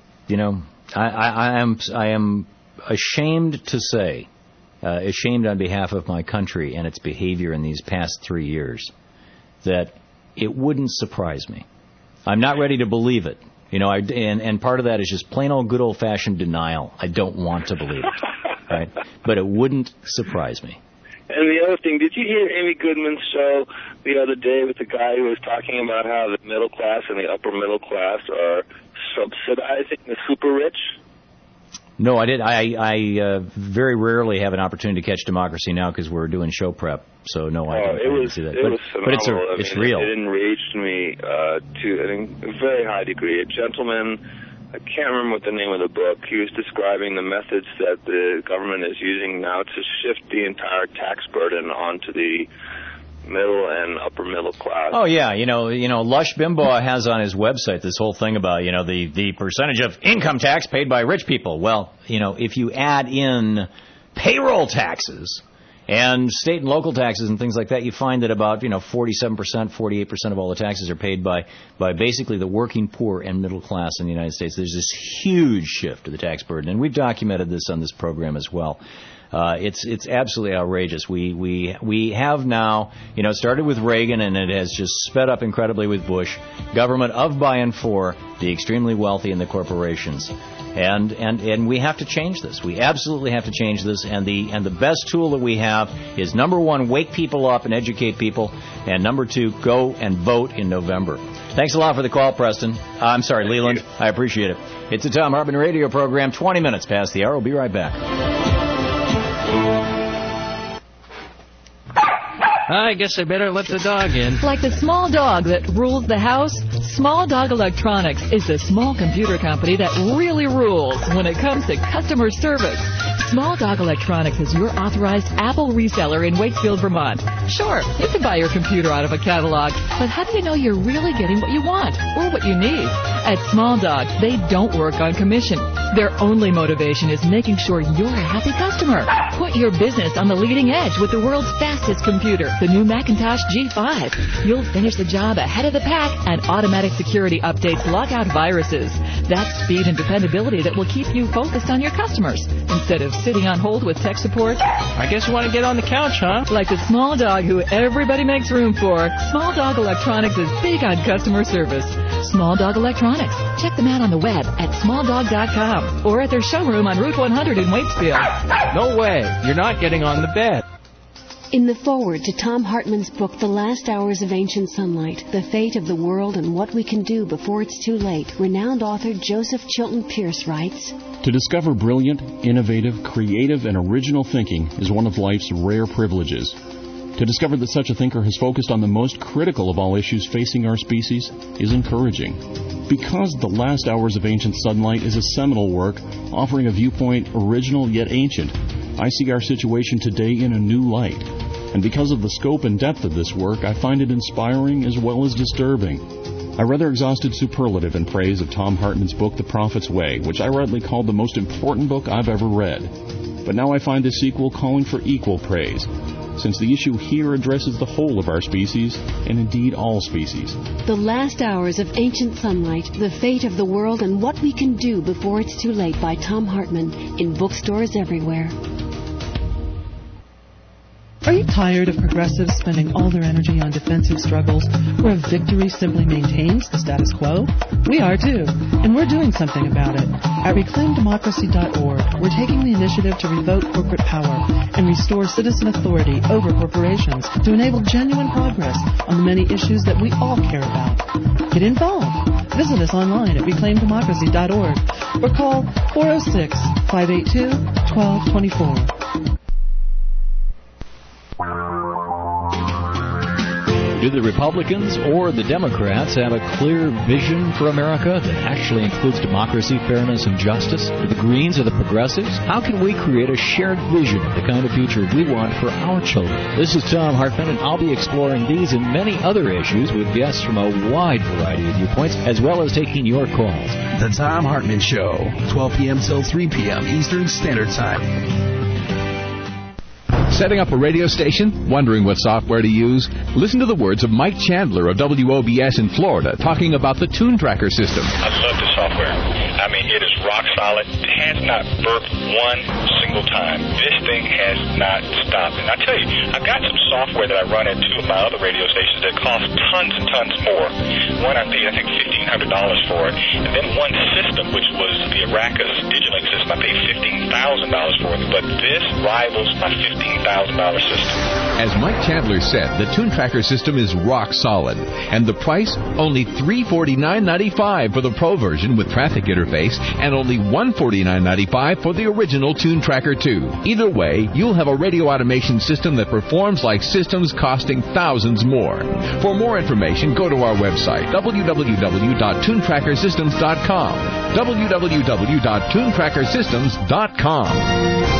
I am ashamed to say, ashamed on behalf of my country and its behavior in these past 3 years, that it wouldn't surprise me. I'm not ready to believe it. And part of that is just plain old good old-fashioned denial. I don't want to believe it, right? But it wouldn't surprise me. And the other thing, did you hear Amy Goodman's show the other day with the guy who was talking about how the middle class and the upper middle class are subsidizing the super rich? No, I did. I very rarely have an opportunity to catch Democracy Now! Because we're doing show prep. So no, I didn't see that. It was phenomenal. But it's real. It enraged me to a very high degree. A gentleman, I can't remember what the name of the book, he was describing the methods that the government is using now to shift the entire tax burden onto the middle and upper middle class. Oh yeah, Lush Bimbaugh has on his website this whole thing about the percentage of income tax paid by rich people. Well, if you add in payroll taxes and state and local taxes and things like that, you find that about 47%, 48% of all the taxes are paid by basically the working poor and middle class in the United States. There's this huge shift to the tax burden, and we've documented this on this program as well. It's absolutely outrageous. We have now, it started with Reagan and it has just sped up incredibly with Bush. Government of, by, and for the extremely wealthy and the corporations. And we have to change this. We absolutely have to change this. And the best tool that we have is, number one, wake people up and educate people. And number two, go and vote in November. Thanks a lot for the call, Preston. I'm sorry, Leland. I appreciate it. It's a Thom Hartmann radio program, 20 minutes past the hour. We'll be right back. I guess I better let the dog in. Like the small dog that rules the house, Small Dog Electronics is the small computer company that really rules when it comes to customer service. Small Dog Electronics is your authorized Apple reseller in Wakefield, Vermont. Sure, you can buy your computer out of a catalog, but how do you know you're really getting what you want or what you need? At Small Dog, they don't work on commission. Their only motivation is making sure you're a happy customer. Put your business on the leading edge with the world's fastest computer, the new Macintosh G5. You'll finish the job ahead of the pack, and automatic security updates lock out viruses. That's speed and dependability that will keep you focused on your customers instead of sitting on hold with tech support. I guess you want to get on the couch, huh? Like the Small Dog who everybody makes room for, Small Dog Electronics is big on customer service. Small Dog Electronics. Check them out on the web at smalldog.com or at their showroom on Route 100 in Waitsfield. No way. You're not getting on the bed. In the foreword to Tom Hartman's book, The Last Hours of Ancient Sunlight, The Fate of the World and What We Can Do Before It's Too Late, renowned author Joseph Chilton Pierce writes, To discover brilliant, innovative, creative, and original thinking is one of life's rare privileges. To discover that such a thinker has focused on the most critical of all issues facing our species is encouraging. Because The Last Hours of Ancient Sunlight is a seminal work offering a viewpoint original yet ancient, I see our situation today in a new light. And because of the scope and depth of this work, I find it inspiring as well as disturbing. I rather exhausted superlative in praise of Tom Hartman's book, The Prophet's Way, which I rightly called the most important book I've ever read. But now I find a sequel calling for equal praise, since the issue here addresses the whole of our species, and indeed all species. The Last Hours of Ancient Sunlight, The Fate of the World and What We Can Do Before It's Too Late by Tom Hartman, in bookstores everywhere. Are you tired of progressives spending all their energy on defensive struggles where victory simply maintains the status quo? We are too, and we're doing something about it. At ReclaimDemocracy.org, we're taking the initiative to revoke corporate power and restore citizen authority over corporations to enable genuine progress on the many issues that we all care about. Get involved. Visit us online at ReclaimDemocracy.org or call 406-582-1224. Do the Republicans or the Democrats have a clear vision for America that actually includes democracy, fairness, and justice? Do the Greens or the Progressives? How can we create a shared vision of the kind of future we want for our children? This is Tom Hartman, and I'll be exploring these and many other issues with guests from a wide variety of viewpoints, as well as taking your calls. The Tom Hartman Show, 12 p.m. till 3 p.m. Eastern Standard Time. Setting up a radio station? Wondering what software to use? Listen to the words of Mike Chandler of WOBS in Florida talking about the Tune Tracker system. I love the software. I mean, it is rock solid. It has not burped one single time. This thing has not stopped. And I tell you, I've got some software that I run at two of my other radio stations that cost tons and tons more. One I paid, I think, $1,500 for it. And then one system, which was the Aracus Digilink system, I paid $15,000 for it. But this rivals my $15,000 system. As Mike Chandler said, the Tune Tracker system is rock solid. And the price? Only $349.95 for the Pro version with traffic interface, and only $149.95 for the original Tune Tracker 2. Either way, you'll have a radio automation system that performs like systems costing thousands more. For more information, go to our website, www.tunetrackersystems.com. www.tunetrackersystems.com.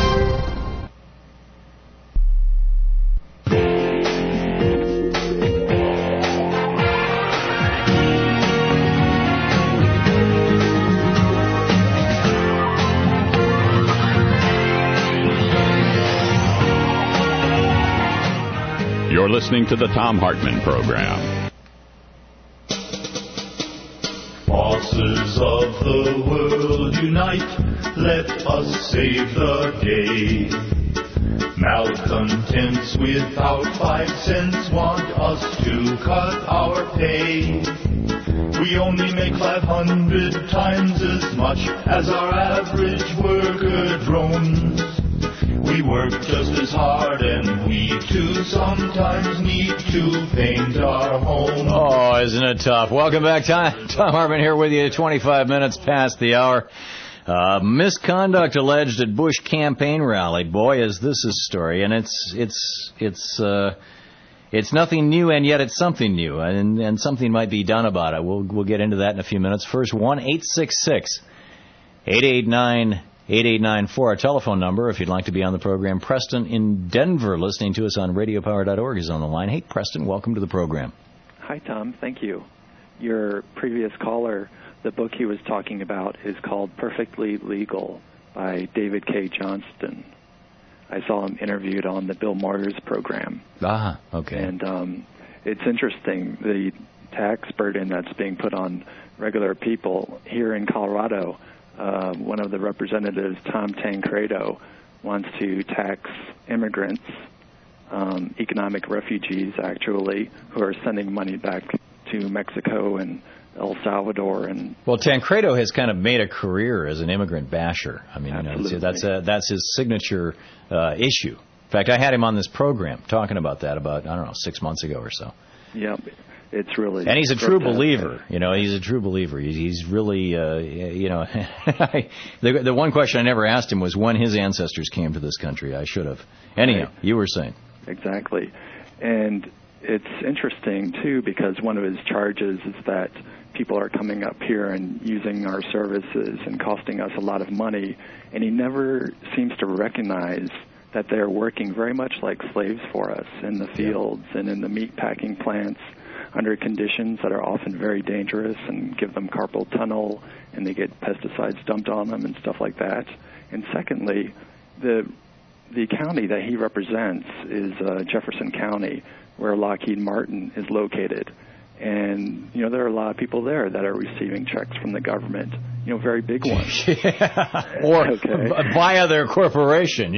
You're listening to the Tom Hartman Program. Bosses of the world unite, let us save the day. Malcontents without 5 cents want us to cut our pay. We only make 500 times as much as our average worker drones. We work just as hard, and we too sometimes need to paint our home. Oh, isn't it tough? Welcome back, Tom Hartman here with you, 25 minutes past the hour. Misconduct alleged at Bush campaign rally. Boy, is this a story, and it's nothing new, and yet it's something new, and something might be done about it. We'll get into that in a few minutes. First, 1-866-889 8894, our telephone number if you'd like to be on the program. Preston in Denver, listening to us on radiopower.org, is on the line. Hey, Preston, welcome to the program. Hi, Tom. Thank you. Your previous caller, the book he was talking about is called Perfectly Legal by David K. Johnston. I saw him interviewed on the Bill Moyers program. Ah, okay. And it's interesting, the tax burden that's being put on regular people here in Colorado. One of the representatives, Tom Tancredo, wants to tax immigrants, economic refugees, actually, who are sending money back to Mexico and El Salvador. And well, Tancredo has kind of made a career as an immigrant basher. I mean, that's his signature issue. In fact, I had him on this program talking about that about, 6 months ago or so. Yeah. It's really, and he's a true believer. He's a true believer. He's really, the one question I never asked him was when his ancestors came to this country. I should have. Anyhow, right. You were saying. Exactly. And it's interesting, too, because one of his charges is that people are coming up here and using our services and costing us a lot of money, and he never seems to recognize that they're working very much like slaves for us in the fields and in the meat packing plants, under conditions that are often very dangerous and give them carpal tunnel, and they get pesticides dumped on them and stuff like that. And secondly, the county that he represents is Jefferson County, where Lockheed Martin is located. And, there are a lot of people there that are receiving checks from the government, very big ones. Or via their corporation,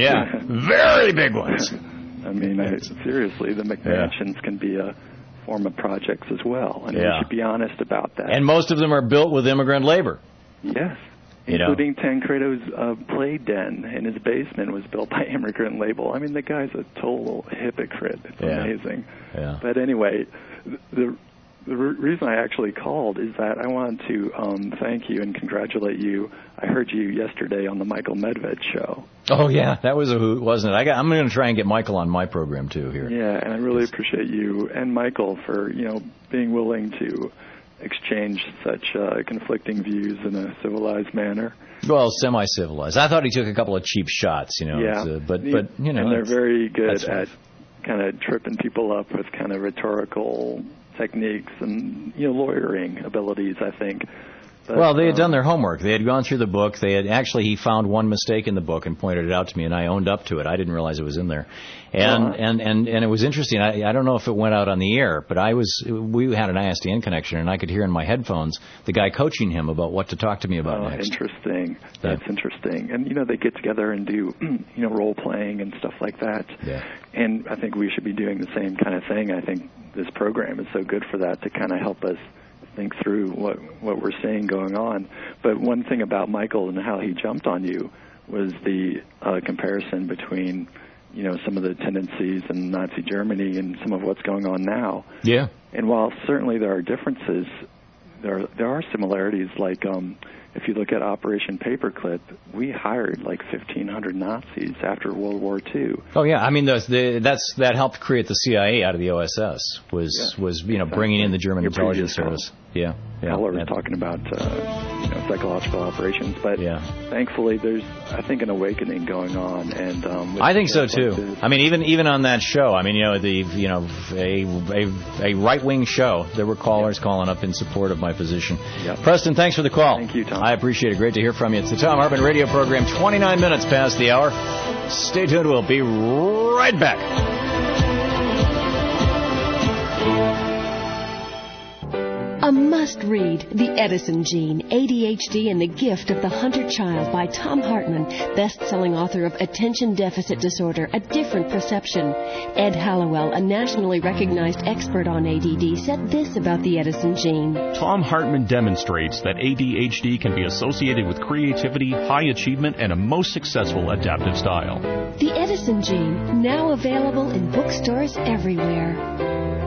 very big ones. I mean, seriously, the McMansions can be a form of projects as well, and we should be honest about that. And most of them are built with immigrant labor. Yes, including Tancredo's play den in his basement was built by immigrant labor. I mean, the guy's a total hypocrite. It's amazing. Yeah. But anyway, the reason I actually called is that I wanted to thank you and congratulate you. I heard you yesterday on the Michael Medved show. Oh, yeah, that was a hoot, wasn't it? I'm going to try and get Michael on my program, too, here. Yeah, and I really appreciate you and Michael for, being willing to exchange such conflicting views in a civilized manner. Well, semi-civilized. I thought he took a couple of cheap shots, but and they're very good at kind of tripping people up with kind of rhetorical techniques and, lawyering abilities, I think. But, well, they had done their homework. They had gone through the book. He found one mistake in the book and pointed it out to me, and I owned up to it. I didn't realize it was in there. And it was interesting. I don't know if it went out on the air, but we had an ISDN connection, and I could hear in my headphones the guy coaching him about what to talk to me about next. Interesting. That's interesting. And, they get together and do, role-playing and stuff like that. Yeah. And I think we should be doing the same kind of thing. I think this program is so good for that, to kind of help us think through what we're seeing going on. But one thing about Michael and how he jumped on you was the comparison between, some of the tendencies in Nazi Germany and some of what's going on now. Yeah. And while certainly there are differences, there are similarities. Like if you look at Operation Paperclip, we hired like 1,500 Nazis after World War II. Oh yeah, I mean that helped create the CIA out of the OSS. Was bringing in the German intelligence service. Yeah. All we're talking about psychological operations, but thankfully there's, I think, an awakening going on, and I think so too. I mean, even on that show, I mean, a right wing show, there were callers calling up in support of my position. Yep. Preston, thanks for the call. Thank you, Tom. I appreciate it. Great to hear from you. It's the Tom Hartman Radio Program. 29 minutes past the hour. Stay tuned. We'll be right back. A must-read, The Edison Gene, ADHD and the Gift of the Hunter Child by Tom Hartman, best-selling author of Attention Deficit Disorder, A Different Perception. Ed Hallowell, a nationally recognized expert on ADD, said this about the Edison Gene. Tom Hartman demonstrates that ADHD can be associated with creativity, high achievement, and a most successful adaptive style. The Edison Gene, now available in bookstores everywhere.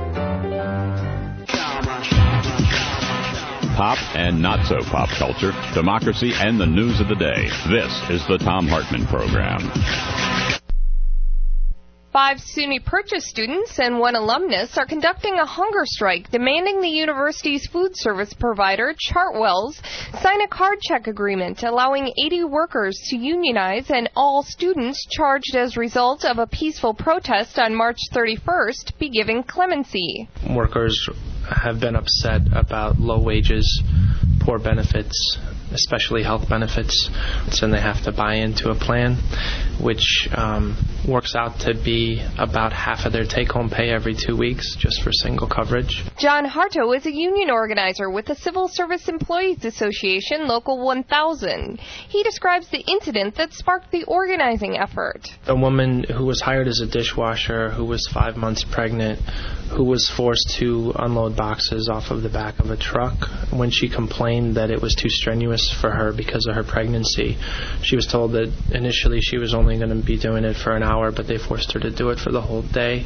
Pop and not so pop culture, democracy, and the news of the day. This is the Tom Hartman Program. 5 SUNY Purchase students and 1 alumnus are conducting a hunger strike demanding the university's food service provider, Chartwells, sign a card check agreement allowing 80 workers to unionize and all students charged as a result of a peaceful protest on March 31st be given clemency. Workers have been upset about low wages, poor benefits, especially health benefits, and they have to buy into a plan which works out to be about half of their take-home pay every 2 weeks just for single coverage. John Harto is a union organizer with the Civil Service Employees Association, Local 1000. He describes the incident that sparked the organizing effort. A woman who was hired as a dishwasher, who was 5 months pregnant, who was forced to unload boxes off of the back of a truck. When she complained that it was too strenuous for her because of her pregnancy, she was told that initially she was only going to be doing it for an hour, but they forced her to do it for the whole day.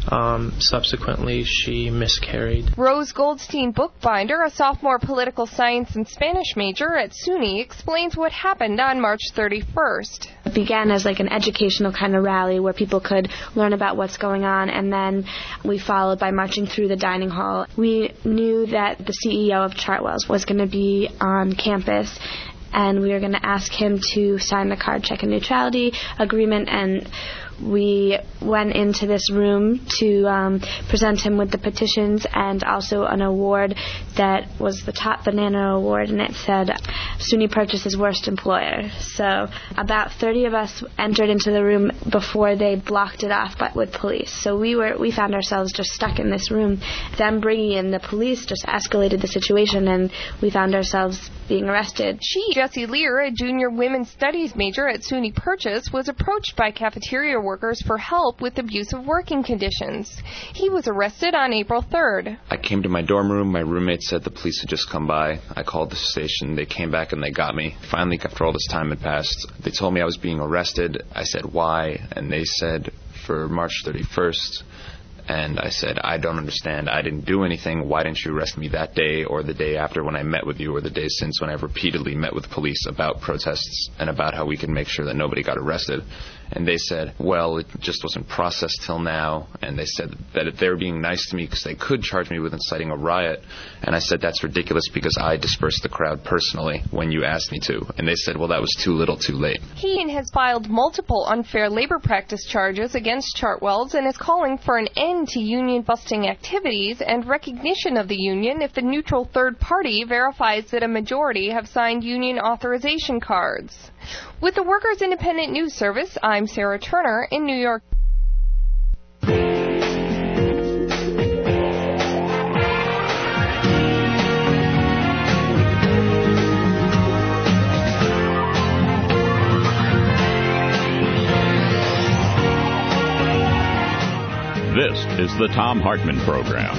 Subsequently, she miscarried. Rose Goldstein Bookbinder, a sophomore political science and Spanish major at SUNY, explains what happened on March 31st. It began as like an educational kind of rally where people could learn about what's going on, and then we followed by marching through the dining hall. We knew that the CEO of Chartwells was going to be on campus, and we were going to ask him to sign the card check and neutrality agreement, and we went into this room to present him with the petitions and also an award that was the Top Banana Award, and it said SUNY Purchase's Worst Employer. So about 30 of us entered into the room before they blocked it off with police. So we found ourselves just stuck in this room. Them bringing in the police just escalated the situation, and we found ourselves being arrested. Jesse Lear, a junior women's studies major at SUNY Purchase, was approached by cafeteria workers for help with abusive working conditions. He was arrested on April 3rd. I came to my dorm room. My roommate said the police had just come by. I called the station. They came back and they got me. Finally, after all this time had passed, they told me I was being arrested. I said, why? And they said, for March 31st. And I said, I don't understand. I didn't do anything. Why didn't you arrest me that day or the day after when I met with you or the days since when I repeatedly met with police about protests and about how we could make sure that nobody got arrested? And they said, well, it just wasn't processed till now. And they said that if they were being nice to me because they could charge me with inciting a riot. And I said, that's ridiculous because I dispersed the crowd personally when you asked me to. And they said, well, that was too little too late. He has filed multiple unfair labor practice charges against Chartwells and is calling for an end to union-busting activities and recognition of the union if the neutral third party verifies that a majority have signed union authorization cards. With the Workers Independent News Service, I'm Sarah Turner in New York. This is the Thom Hartmann Program.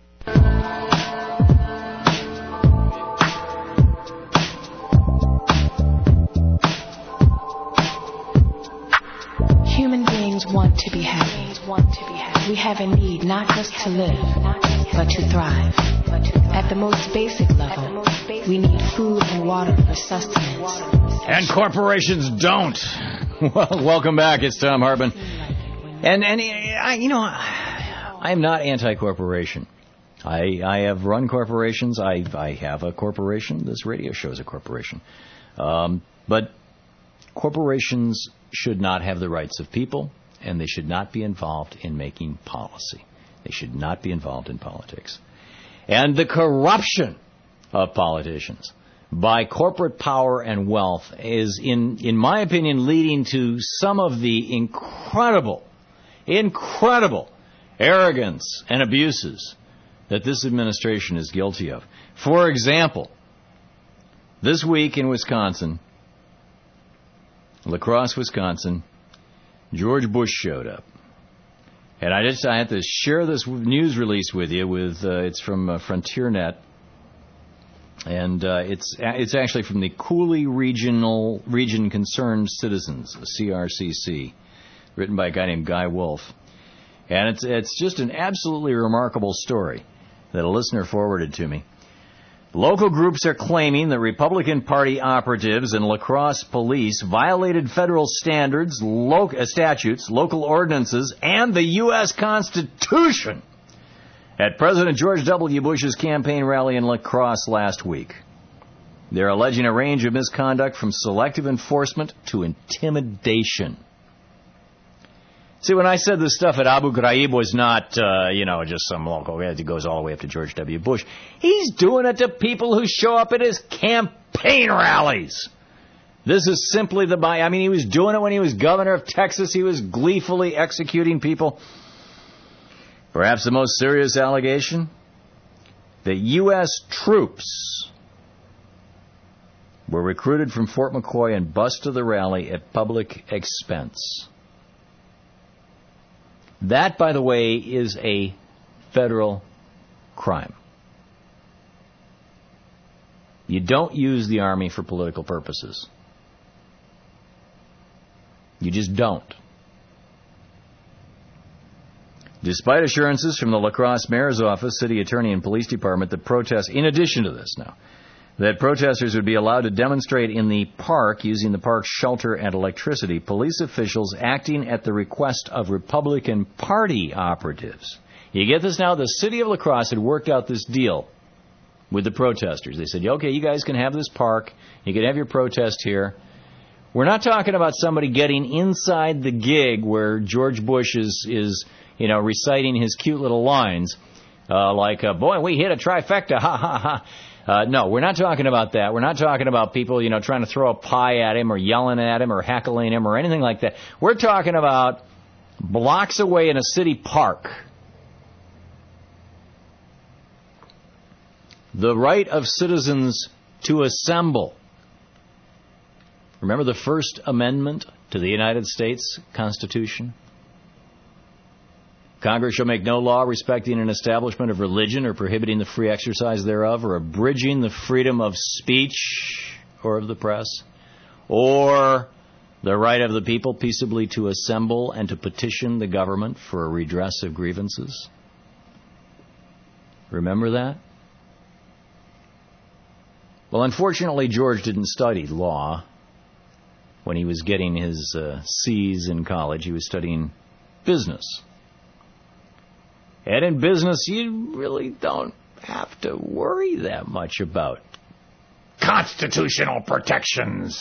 Human beings want to be happy. We have a need not just to live, but to thrive. At the most basic level, we need food and water for sustenance. And corporations don't. Well, welcome back. It's Thom Hartmann. And I'm not anti-corporation. I have run corporations. I have a corporation. This radio show is a corporation. But corporations should not have the rights of people, and they should not be involved in making policy. They should not be involved in politics. And the corruption of politicians by corporate power and wealth is, in my opinion, leading to some of the incredible arrogance and abuses that this administration is guilty of. For example, this week in Wisconsin, La Crosse, Wisconsin, George Bush showed up. And I had to share this news release with you. It's from FrontierNet, and it's actually from the Cooley Region Concerned Citizens, CRCC, written by a guy named Guy Wolf. And it's just an absolutely remarkable story that a listener forwarded to me. Local groups are claiming that Republican Party operatives and La Crosse police violated federal standards, statutes, local ordinances, and the U.S. Constitution at President George W. Bush's campaign rally in La Crosse last week. They're alleging a range of misconduct from selective enforcement to intimidation. See, when I said this stuff at Abu Ghraib was not, just some local, it goes all the way up to George W. Bush. He's doing it to people who show up at his campaign rallies. This is simply he was doing it when he was governor of Texas. He was gleefully executing people. Perhaps the most serious allegation? The U.S. troops were recruited from Fort McCoy and bused to the rally at public expense. That, by the way, is a federal crime. You don't use the Army for political purposes. You just don't. Despite assurances from the La Crosse mayor's office, city attorney, and police department that in addition to this now, that protesters would be allowed to demonstrate in the park using the park's shelter and electricity, police officials acting at the request of Republican Party operatives. You get this now? The city of La Crosse had worked out this deal with the protesters. They said, okay, you guys can have this park. You can have your protest here. We're not talking about somebody getting inside the gig where George Bush is reciting his cute little lines, boy, we hit a trifecta, ha, ha, ha. No, we're not talking about that. We're not talking about people, trying to throw a pie at him or yelling at him or heckling him or anything like that. We're talking about blocks away in a city park. The right of citizens to assemble. Remember the First Amendment to the United States Constitution? Congress shall make no law respecting an establishment of religion or prohibiting the free exercise thereof or abridging the freedom of speech or of the press or the right of the people peaceably to assemble and to petition the government for a redress of grievances. Remember that? Well, unfortunately, George didn't study law when he was getting his C's in college. He was studying business. And in business, you really don't have to worry that much about constitutional protections.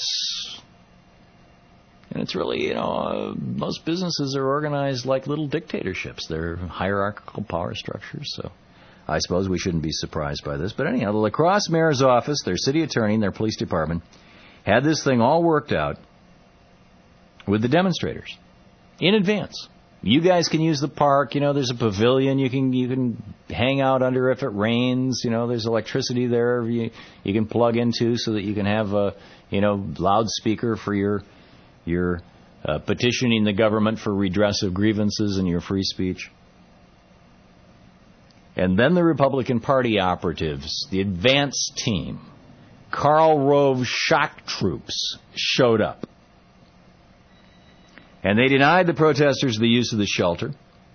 And it's really, most businesses are organized like little dictatorships. They're hierarchical power structures, so I suppose we shouldn't be surprised by this. But anyhow, the La Crosse mayor's office, their city attorney, and their police department had this thing all worked out with the demonstrators in advance. You guys can use the park. There's a pavilion you can hang out under if it rains. There's electricity there you can plug into so that you can have a loudspeaker for your petitioning the government for redress of grievances and your free speech. And then the Republican Party operatives, the advance team, Karl Rove shock troops, showed up. And they denied the protesters the use of the shelter.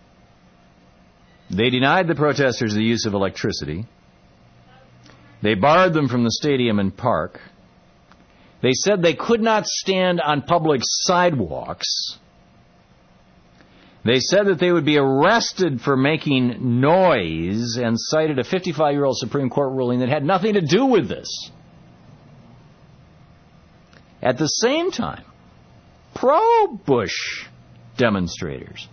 They denied the protesters the use of electricity. They barred them from the stadium and park. They said they could not stand on public sidewalks. They said that they would be arrested for making noise and cited a 55-year-old Supreme Court ruling that had nothing to do with this. At the same time, pro-Bush demonstrators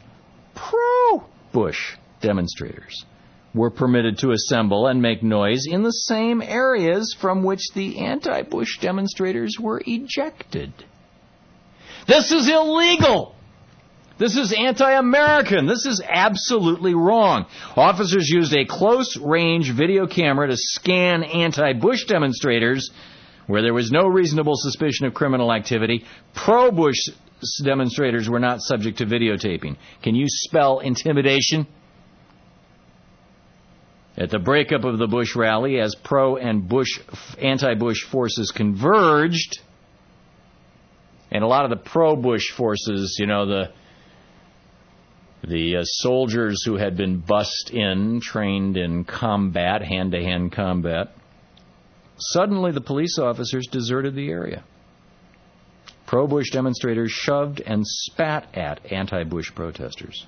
were permitted to assemble and make noise in the same areas from which the anti-Bush demonstrators were ejected. This is illegal. This is anti-American. This is absolutely wrong. Officers used a close-range video camera to scan anti-Bush demonstrators where there was no reasonable suspicion of criminal activity. Pro-Bush demonstrators were not subject to videotaping. Can you spell intimidation? At the breakup of the Bush rally, as pro- and anti-Bush forces converged, and a lot of the pro-Bush forces, the soldiers who had been bussed in, trained in combat, hand-to-hand combat, Suddenly, the police officers deserted the area. Pro-Bush demonstrators shoved and spat at anti-Bush protesters.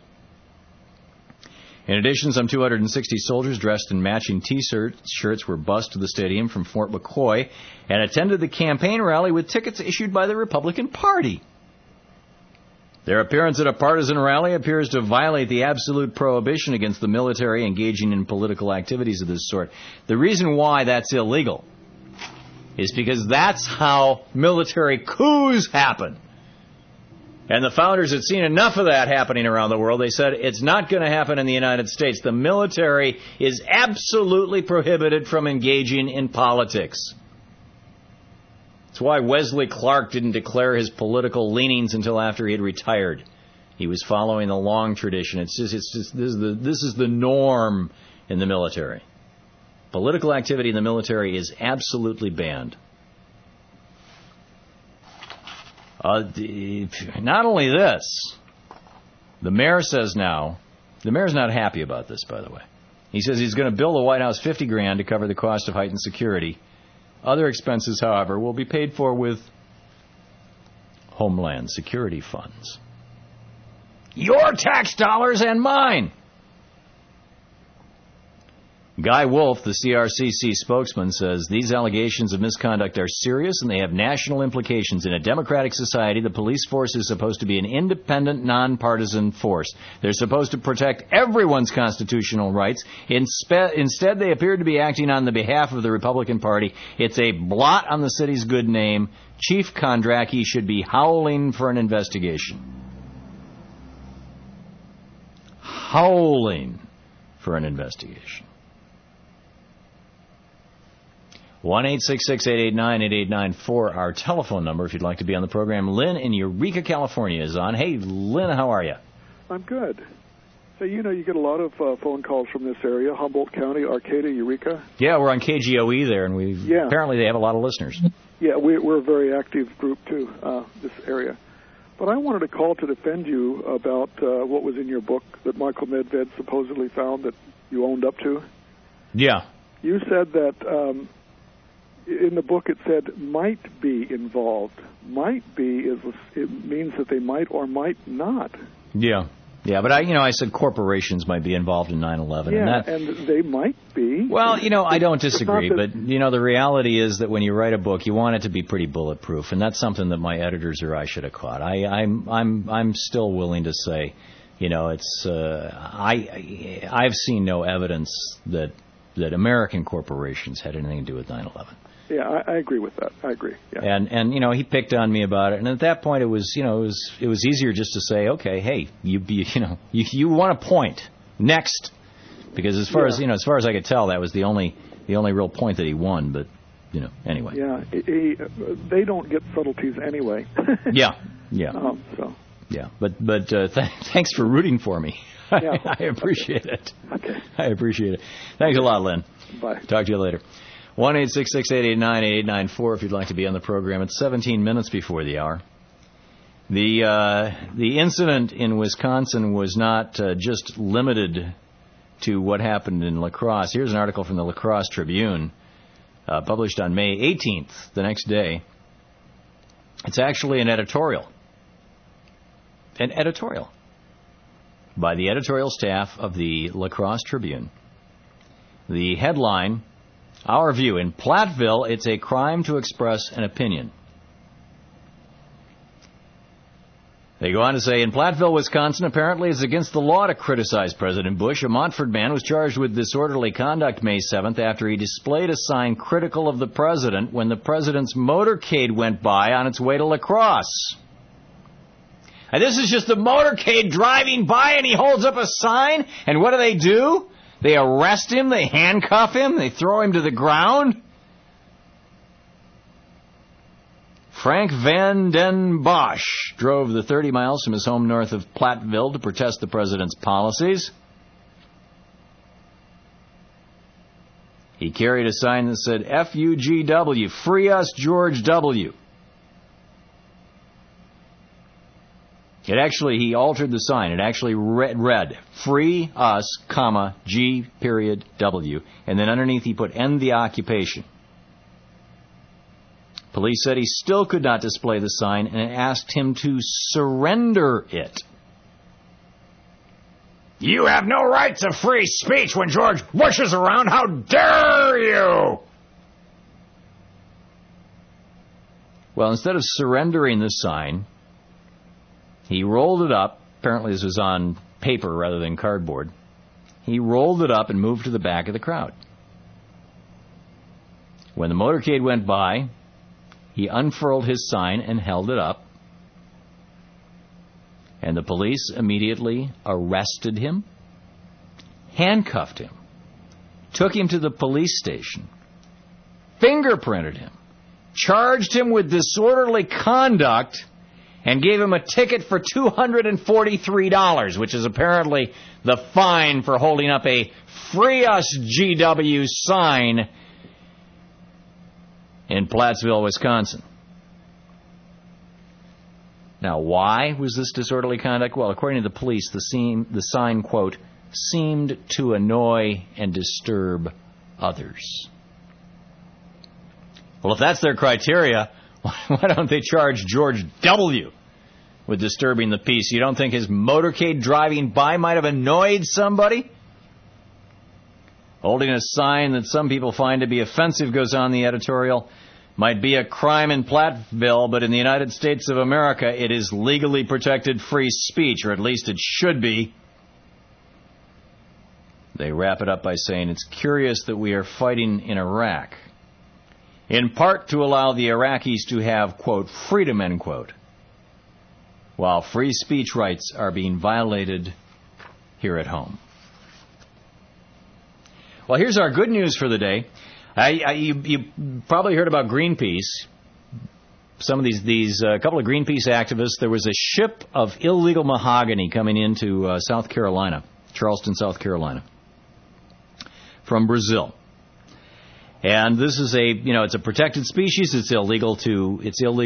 In addition, some 260 soldiers dressed in matching T-shirts were bussed to the stadium from Fort McCoy and attended the campaign rally with tickets issued by the Republican Party. Their appearance at a partisan rally appears to violate the absolute prohibition against the military engaging in political activities of this sort. The reason why that's illegal is because that's how military coups happen. And the founders had seen enough of that happening around the world. They said, it's not going to happen in the United States. The military is absolutely prohibited from engaging in politics. That's why Wesley Clark didn't declare his political leanings until after he had retired. He was following the long tradition. This is the norm in the military. Political activity in the military is absolutely banned. Not only this, the mayor says now, the mayor's not happy about this, by the way. He says he's going to bill the White House $50,000 to cover the cost of heightened security. Other expenses, however, will be paid for with Homeland Security funds. Your tax dollars and mine! Guy Wolf, the CRCC spokesman, says these allegations of misconduct are serious and they have national implications. In a democratic society, the police force is supposed to be an independent, nonpartisan force. They're supposed to protect everyone's constitutional rights. Instead, they appear to be acting on the behalf of the Republican Party. It's a blot on the city's good name. Chief Kondracki should be howling for an investigation. Howling for an investigation. 1-866-889-8894, our telephone number if you'd like to be on the program. Lynn in Eureka, California is on. Hey, Lynn, how are you? I'm good. So, you get a lot of phone calls from this area, Humboldt County, Arcata, Eureka. Yeah, we're on KGOE there, and apparently they have a lot of listeners. Yeah, we're a very active group, too, this area. But I wanted to call to defend you about what was in your book that Michael Medved supposedly found that you owned up to. Yeah. You said that... in the book it said might be involved. Might be it means that they might or might not. Yeah, but I said corporations might be involved in 9/11. Yeah, and they might be. Well, I don't disagree, but the reality is that when you write a book, you want it to be pretty bulletproof, and that's something that my editors or I should have caught. I'm still willing to say, it's I've seen no evidence that American corporations had anything to do with 9/11. Yeah, I agree with that. I agree. Yeah. And he picked on me about it, and at that point it was easier just to say, okay, hey, you want a point next, because as far as I could tell, that was the only real point that he won. But anyway. Yeah, they don't get subtleties anyway. Yeah. So. Yeah, but thanks for rooting for me. Yeah. I appreciate it. Okay. I appreciate it. Thanks a lot, Lynn. Bye. Talk to you later. 1-866-889-8894 if you'd like to be on the program. It's 17 minutes before the hour. The incident in Wisconsin was not just limited to what happened in La Crosse. Here's an article from the La Crosse Tribune, published on May 18th, the next day. It's actually an editorial. An editorial by the editorial staff of the La Crosse Tribune. The headline, Our View. In Platteville, it's a crime to express an opinion. They go on to say, in Platteville, Wisconsin, apparently it's against the law to criticize President Bush. A Montford man was charged with disorderly conduct May 7th after he displayed a sign critical of the president when the president's motorcade went by on its way to La Crosse. And this is just the motorcade driving by, and he holds up a sign, and what do? They arrest him, they handcuff him, they throw him to the ground. Frank Van den Bosch drove the 30 miles from his home north of Platteville to protest the president's policies. He carried a sign that said, FUGW, Free Us George W. He altered the sign. It actually read, Free Us, comma, G, period, W. And then underneath he put, End the occupation. Police said he still could not display the sign and asked him to surrender it. You have no right to free speech when George Bush is around. How dare you? Well, instead of surrendering the sign, he rolled it up. Apparently this was on paper rather than cardboard. He rolled it up and moved to the back of the crowd. When the motorcade went by, he unfurled his sign and held it up. And the police immediately arrested him, handcuffed him, took him to the police station, fingerprinted him, charged him with disorderly conduct, and gave him a ticket for $243, which is apparently the fine for holding up a Free Us GW sign in Plattsville, Wisconsin. Now, why was this disorderly conduct? Well, according to the police, the sign, quote, seemed to annoy and disturb others. Well, if that's their criteria, why don't they charge George W. with disturbing the peace? You don't think his motorcade driving by might have annoyed somebody? Holding a sign that some people find to be offensive, goes on the editorial, might be a crime in Plattsville, but in the United States of America, it is legally protected free speech, or at least it should be. They wrap it up by saying, it's curious that we are fighting in Iraq, in part to allow the Iraqis to have, quote, freedom, end quote, while free speech rights are being violated here at home. Well, here's our good news for the day. You probably heard about Greenpeace. Some of these couple of Greenpeace activists. There was a ship of illegal mahogany coming into South Carolina, Charleston, South Carolina, from Brazil. And this is it's a protected species. It's illegal to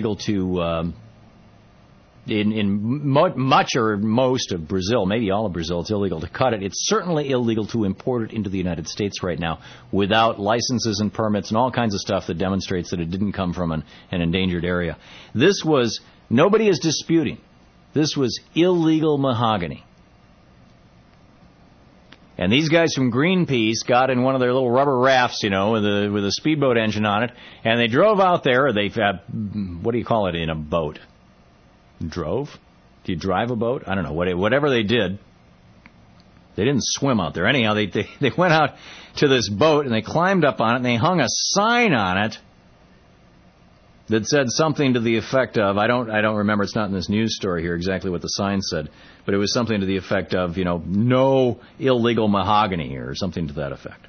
in much or most of Brazil, maybe all of Brazil, it's illegal to cut it. It's certainly illegal to import it into the United States right now without licenses and permits and all kinds of stuff that demonstrates that it didn't come from an endangered area. Nobody is disputing, this was illegal mahogany. And these guys from Greenpeace got in one of their little rubber rafts, with a speedboat engine on it, and they drove out there. What do you call it in a boat? Drove? Do you drive a boat? I don't know. Whatever they did, they didn't swim out there. Anyhow, they went out to this boat and they climbed up on it and they hung a sign on it that said something to the effect of, I don't remember, it's not in this news story here exactly what the sign said, but it was something to the effect of, no illegal mahogany here, or something to that effect.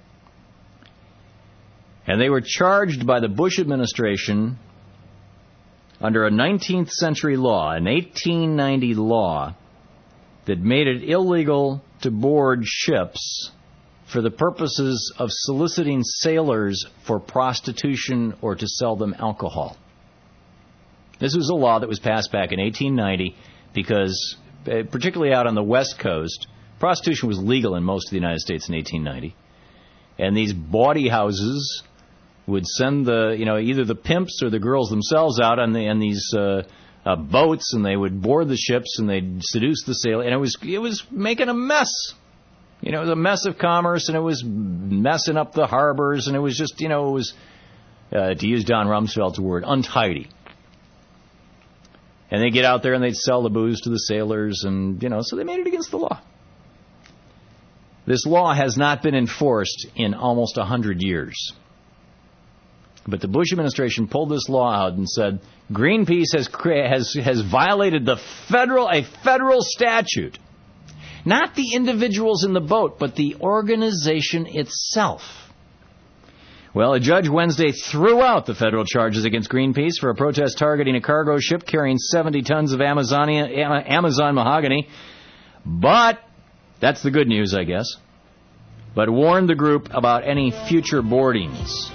And they were charged by the Bush administration under a 19th century law, an 1890 law, that made it illegal to board ships for the purposes of soliciting sailors for prostitution or to sell them alcohol. This was a law that was passed back in 1890 because, particularly out on the West Coast, prostitution was legal in most of the United States in 1890. And these bawdy houses would send either the pimps or the girls themselves out on these boats, and they would board the ships and they'd seduce the sailor, and it was making a mess. It was a mess of commerce, and it was messing up the harbors, and it was just, to use Don Rumsfeld's word, untidy. And they'd get out there and they'd sell the booze to the sailors, and so they made it against the law. This law has not been enforced in almost 100 years. But the Bush administration pulled this law out and said Greenpeace has violated a federal statute. Not the individuals in the boat, but the organization itself. Well, a judge Wednesday threw out the federal charges against Greenpeace for a protest targeting a cargo ship carrying 70 tons of Amazon mahogany. But that's the good news, I guess. But warned the group about any future boardings.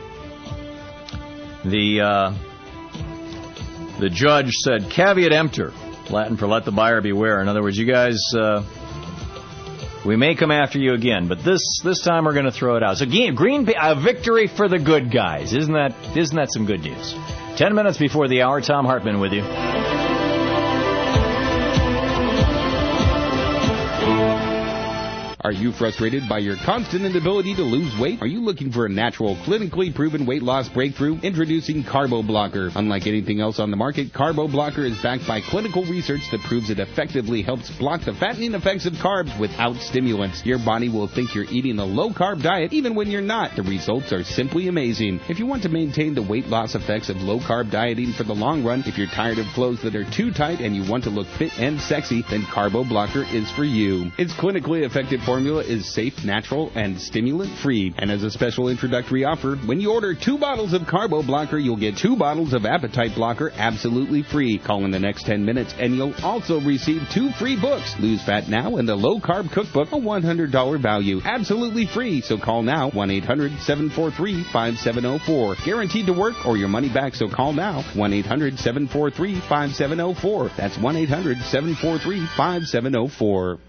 The judge said, caveat emptor, Latin for let the buyer beware. In other words, you guys We may come after you again, but this time we're going to throw it out. So a victory for the good guys. Isn't that some good news? 10 minutes before the hour, Thom Hartmann with you. Are you frustrated by your constant inability to lose weight? Are you looking for a natural, clinically proven weight loss breakthrough? Introducing Carbo Blocker. Unlike anything else on the market, Carbo Blocker is backed by clinical research that proves it effectively helps block the fattening effects of carbs without stimulants. Your body will think you're eating a low-carb diet even when you're not. The results are simply amazing. If you want to maintain the weight loss effects of low-carb dieting for the long run, if you're tired of clothes that are too tight and you want to look fit and sexy, then Carbo Blocker is for you. Its clinically effective formula is safe, natural, and stimulant-free. And as a special introductory offer, when you order 2 bottles of Carbo Blocker, you'll get 2 bottles of Appetite Blocker absolutely free. Call in the next 10 minutes, and you'll also receive 2 free books, Lose Fat Now and the Low Carb Cookbook, a $100 value. Absolutely free, so call now, 1-800-743-5704. Guaranteed to work or your money back, so call now, 1-800-743-5704. That's 1-800-743-5704.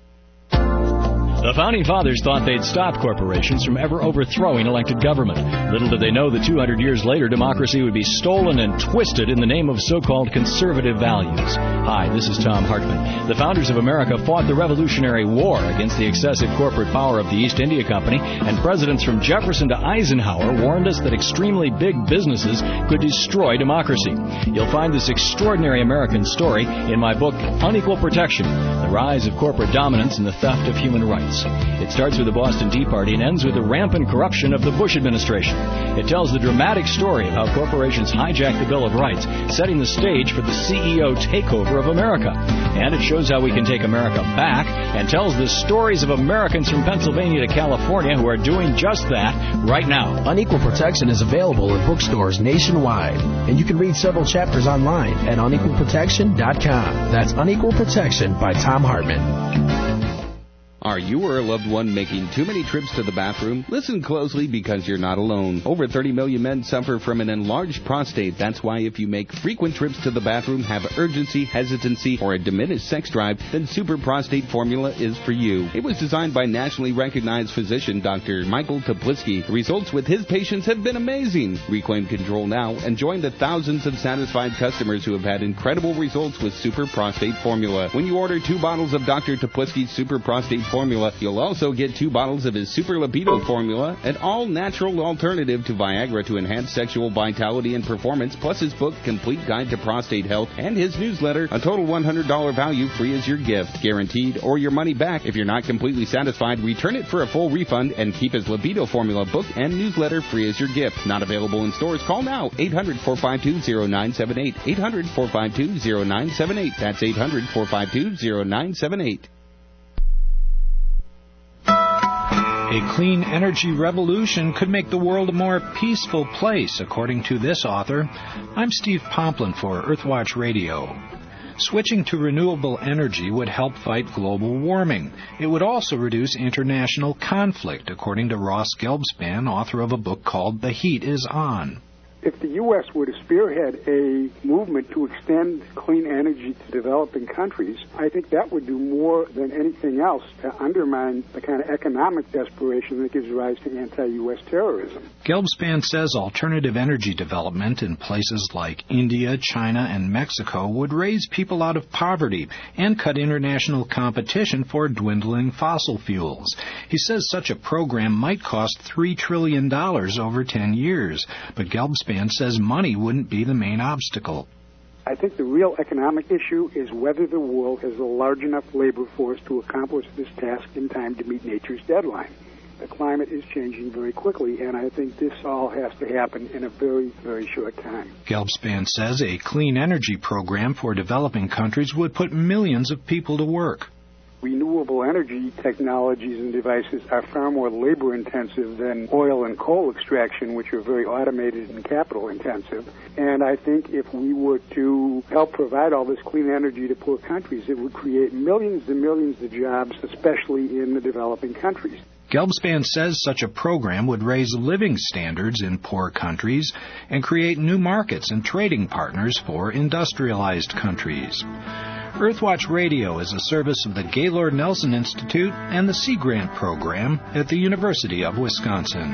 The Founding Fathers thought they'd stop corporations from ever overthrowing elected government. Little did they know that 200 years later, democracy would be stolen and twisted in the name of so-called conservative values. Hi, this is Thom Hartmann. The founders of America fought the Revolutionary War against the excessive corporate power of the East India Company, and presidents from Jefferson to Eisenhower warned us that extremely big businesses could destroy democracy. You'll find this extraordinary American story in my book, Unequal Protection, The Rise of Corporate Dominance and the Theft of Human Rights. It starts with the Boston Tea Party and ends with the rampant corruption of the Bush administration. It tells the dramatic story of how corporations hijacked the Bill of Rights, setting the stage for the CEO takeover of America. And it shows how we can take America back, and tells the stories of Americans from Pennsylvania to California who are doing just that right now. Unequal Protection is available in bookstores nationwide, and you can read several chapters online at unequalprotection.com. That's Unequal Protection by Thom Hartmann. Are you or a loved one making too many trips to the bathroom? Listen closely, because you're not alone. Over 30 million men suffer from an enlarged prostate. That's why if you make frequent trips to the bathroom, have urgency, hesitancy, or a diminished sex drive, then Super Prostate Formula is for you. It was designed by nationally recognized physician Dr. Michael Toplitzky. The results with his patients have been amazing. Reclaim control now and join the thousands of satisfied customers who have had incredible results with Super Prostate Formula. When you order 2 bottles of Dr. Toplitzky's Super Prostate Formula, you'll also get 2 bottles of his Super Libido Formula, an all-natural alternative to Viagra to enhance sexual vitality and performance, plus his book, Complete Guide to Prostate Health, and his newsletter, a total $100 value, free as your gift. Guaranteed or your money back. If you're not completely satisfied, return it for a full refund and keep his Libido Formula book and newsletter free as your gift. Not available in stores? Call now, 800-452-0978. 800-452-0978. That's 800-452-0978. A clean energy revolution could make the world a more peaceful place, according to this author. I'm Steve Pomplin for Earthwatch Radio. Switching to renewable energy would help fight global warming. It would also reduce international conflict, according to Ross Gelbspan, author of a book called The Heat is On. If the U.S. were to spearhead a movement to extend clean energy to developing countries, I think that would do more than anything else to undermine the kind of economic desperation that gives rise to anti-U.S. terrorism. Gelbspan says alternative energy development in places like India, China, and Mexico would raise people out of poverty and cut international competition for dwindling fossil fuels. He says such a program might cost $3 trillion over 10 years, but Gelbspan says money wouldn't be the main obstacle. I think the real economic issue is whether the world has a large enough labor force to accomplish this task in time to meet nature's deadline. The climate is changing very quickly, and I think this all has to happen in a very, very short time. Gelbspan says a clean energy program for developing countries would put millions of people to work. Renewable energy technologies and devices are far more labor-intensive than oil and coal extraction, which are very automated and capital-intensive. And I think if we were to help provide all this clean energy to poor countries, it would create millions and millions of jobs, especially in the developing countries. Gelbspan says such a program would raise living standards in poor countries and create new markets and trading partners for industrialized countries. Earthwatch Radio is a service of the Gaylord Nelson Institute and the Sea Grant Program at the University of Wisconsin.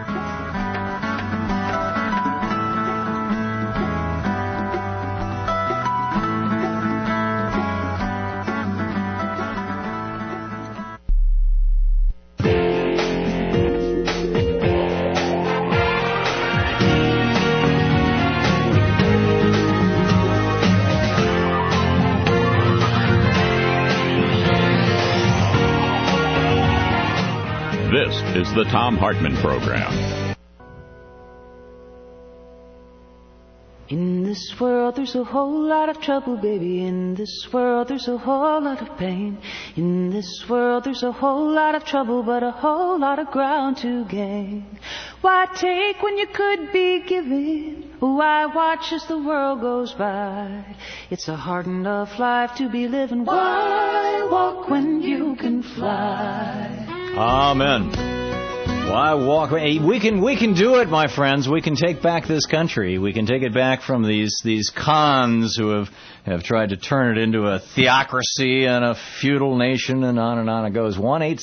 This is the Thom Hartmann Program. In this world there's a whole lot of trouble, baby. In this world there's a whole lot of pain. In this world there's a whole lot of trouble, but a whole lot of ground to gain. Why take when you could be giving? Why watch as the world goes by? It's a hard enough life to be living. Why walk when you can fly? Amen. Why walk? We can do it, my friends. We can take back this country. We can take it back from these cons who have tried to turn it into a theocracy and a feudal nation, and on it goes.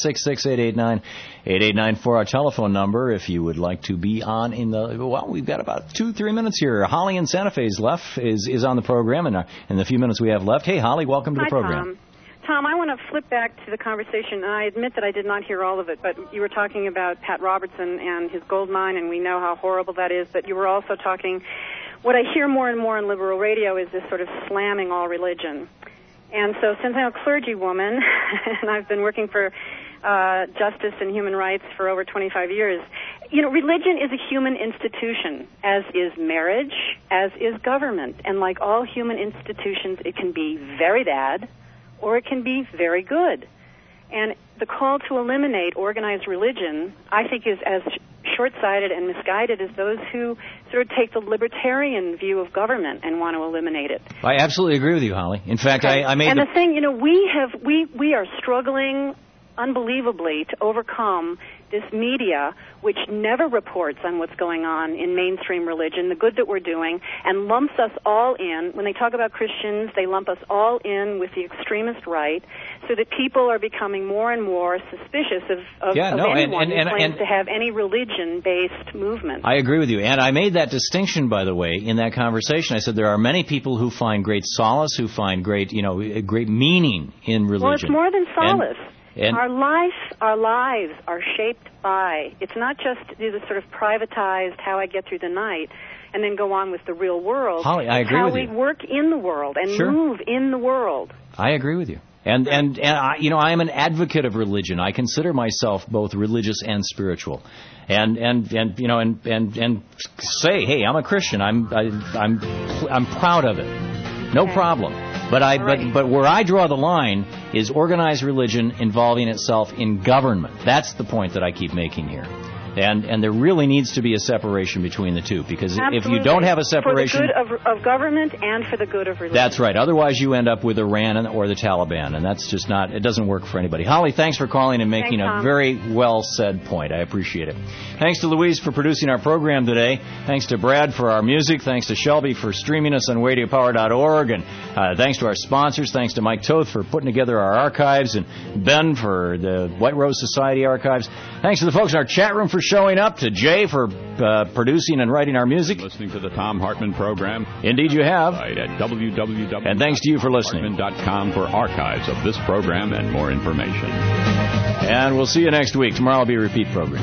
1-866-889-8894, our telephone number, if you would like to be on in the... Well, we've got about 2-3 minutes here. Holly in Santa Fe is on the program in the few minutes we have left. Hey, Holly, welcome to the program. Tom, I want to flip back to the conversation, and I admit that I did not hear all of it, but you were talking about Pat Robertson and his gold mine, and we know how horrible that is, but you were also talking, what I hear more and more on liberal radio is this sort of slamming all religion. And so since I'm a clergy woman, and I've been working for justice and human rights for over 25 years, you know, religion is a human institution, as is marriage, as is government, and like all human institutions, it can be very bad, or it can be very good. And the call to eliminate organized religion, I think, is as short-sighted and misguided as those who sort of take the libertarian view of government and want to eliminate it. I absolutely agree with you, Holly. In fact, I made the thing, you know, we are struggling unbelievably to overcome this media which never reports on what's going on in mainstream religion, the good that we're doing, and lumps us all in. When they talk about Christians, they lump us all in with the extremist right, so that people are becoming more and more suspicious of anyone who claims to have any religion-based movement. I agree with you, and I made that distinction, by the way, in that conversation. I said there are many people who find great solace, who find great meaning in religion. Well, it's more than solace. And our lives are shaped by, it's not just the sort of privatized how I get through the night and then go on with the real world. Holly, I agree with you. How we work in the world and move in the world. I agree with you. And I, I am an advocate of religion. I consider myself both religious and spiritual. And say, hey, I'm a Christian. I'm proud of it. No problem. But where I draw the line is organized religion involving itself in government. That's the point that I keep making here. And there really needs to be a separation between the two, because if you don't have a separation... For the good of government and for the good of religion. That's right. Otherwise you end up with Iran or the Taliban, and that's just not... It doesn't work for anybody. Holly, thanks for calling and making a very well said point. I appreciate it. Thanks to Louise for producing our program today. Thanks to Brad for our music. Thanks to Shelby for streaming us on radiopower.org. And thanks to our sponsors. Thanks to Mike Toth for putting together our archives, and Ben for the White Rose Society archives. Thanks to the folks in our chat room for showing up, to Jay for producing and writing our music. Listening to the Thom Hartmann program. Indeed you have. Right at www. And thanks to you for listening. Hartmann.com for archives of this program and more information. And we'll see you next week. Tomorrow will be a repeat program.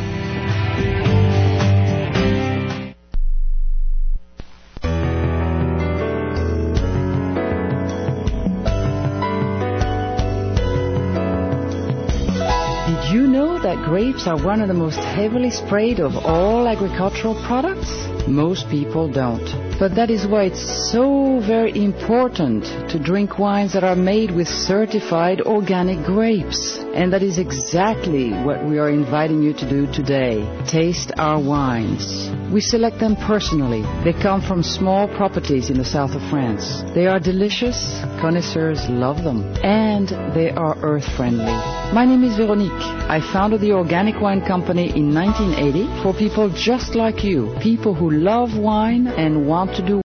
Did you know that grapes are one of the most heavily sprayed of all agricultural products? Most people don't. But that is why it's so very important to drink wines that are made with certified organic grapes. And that is exactly what we are inviting you to do today. Taste our wines. We select them personally. They come from small properties in the south of France. They are delicious. Connoisseurs love them. And they are earth-friendly. My name is Veronique. I founded the Organic Wine Company in 1980 for people just like you, people who love wine and want to do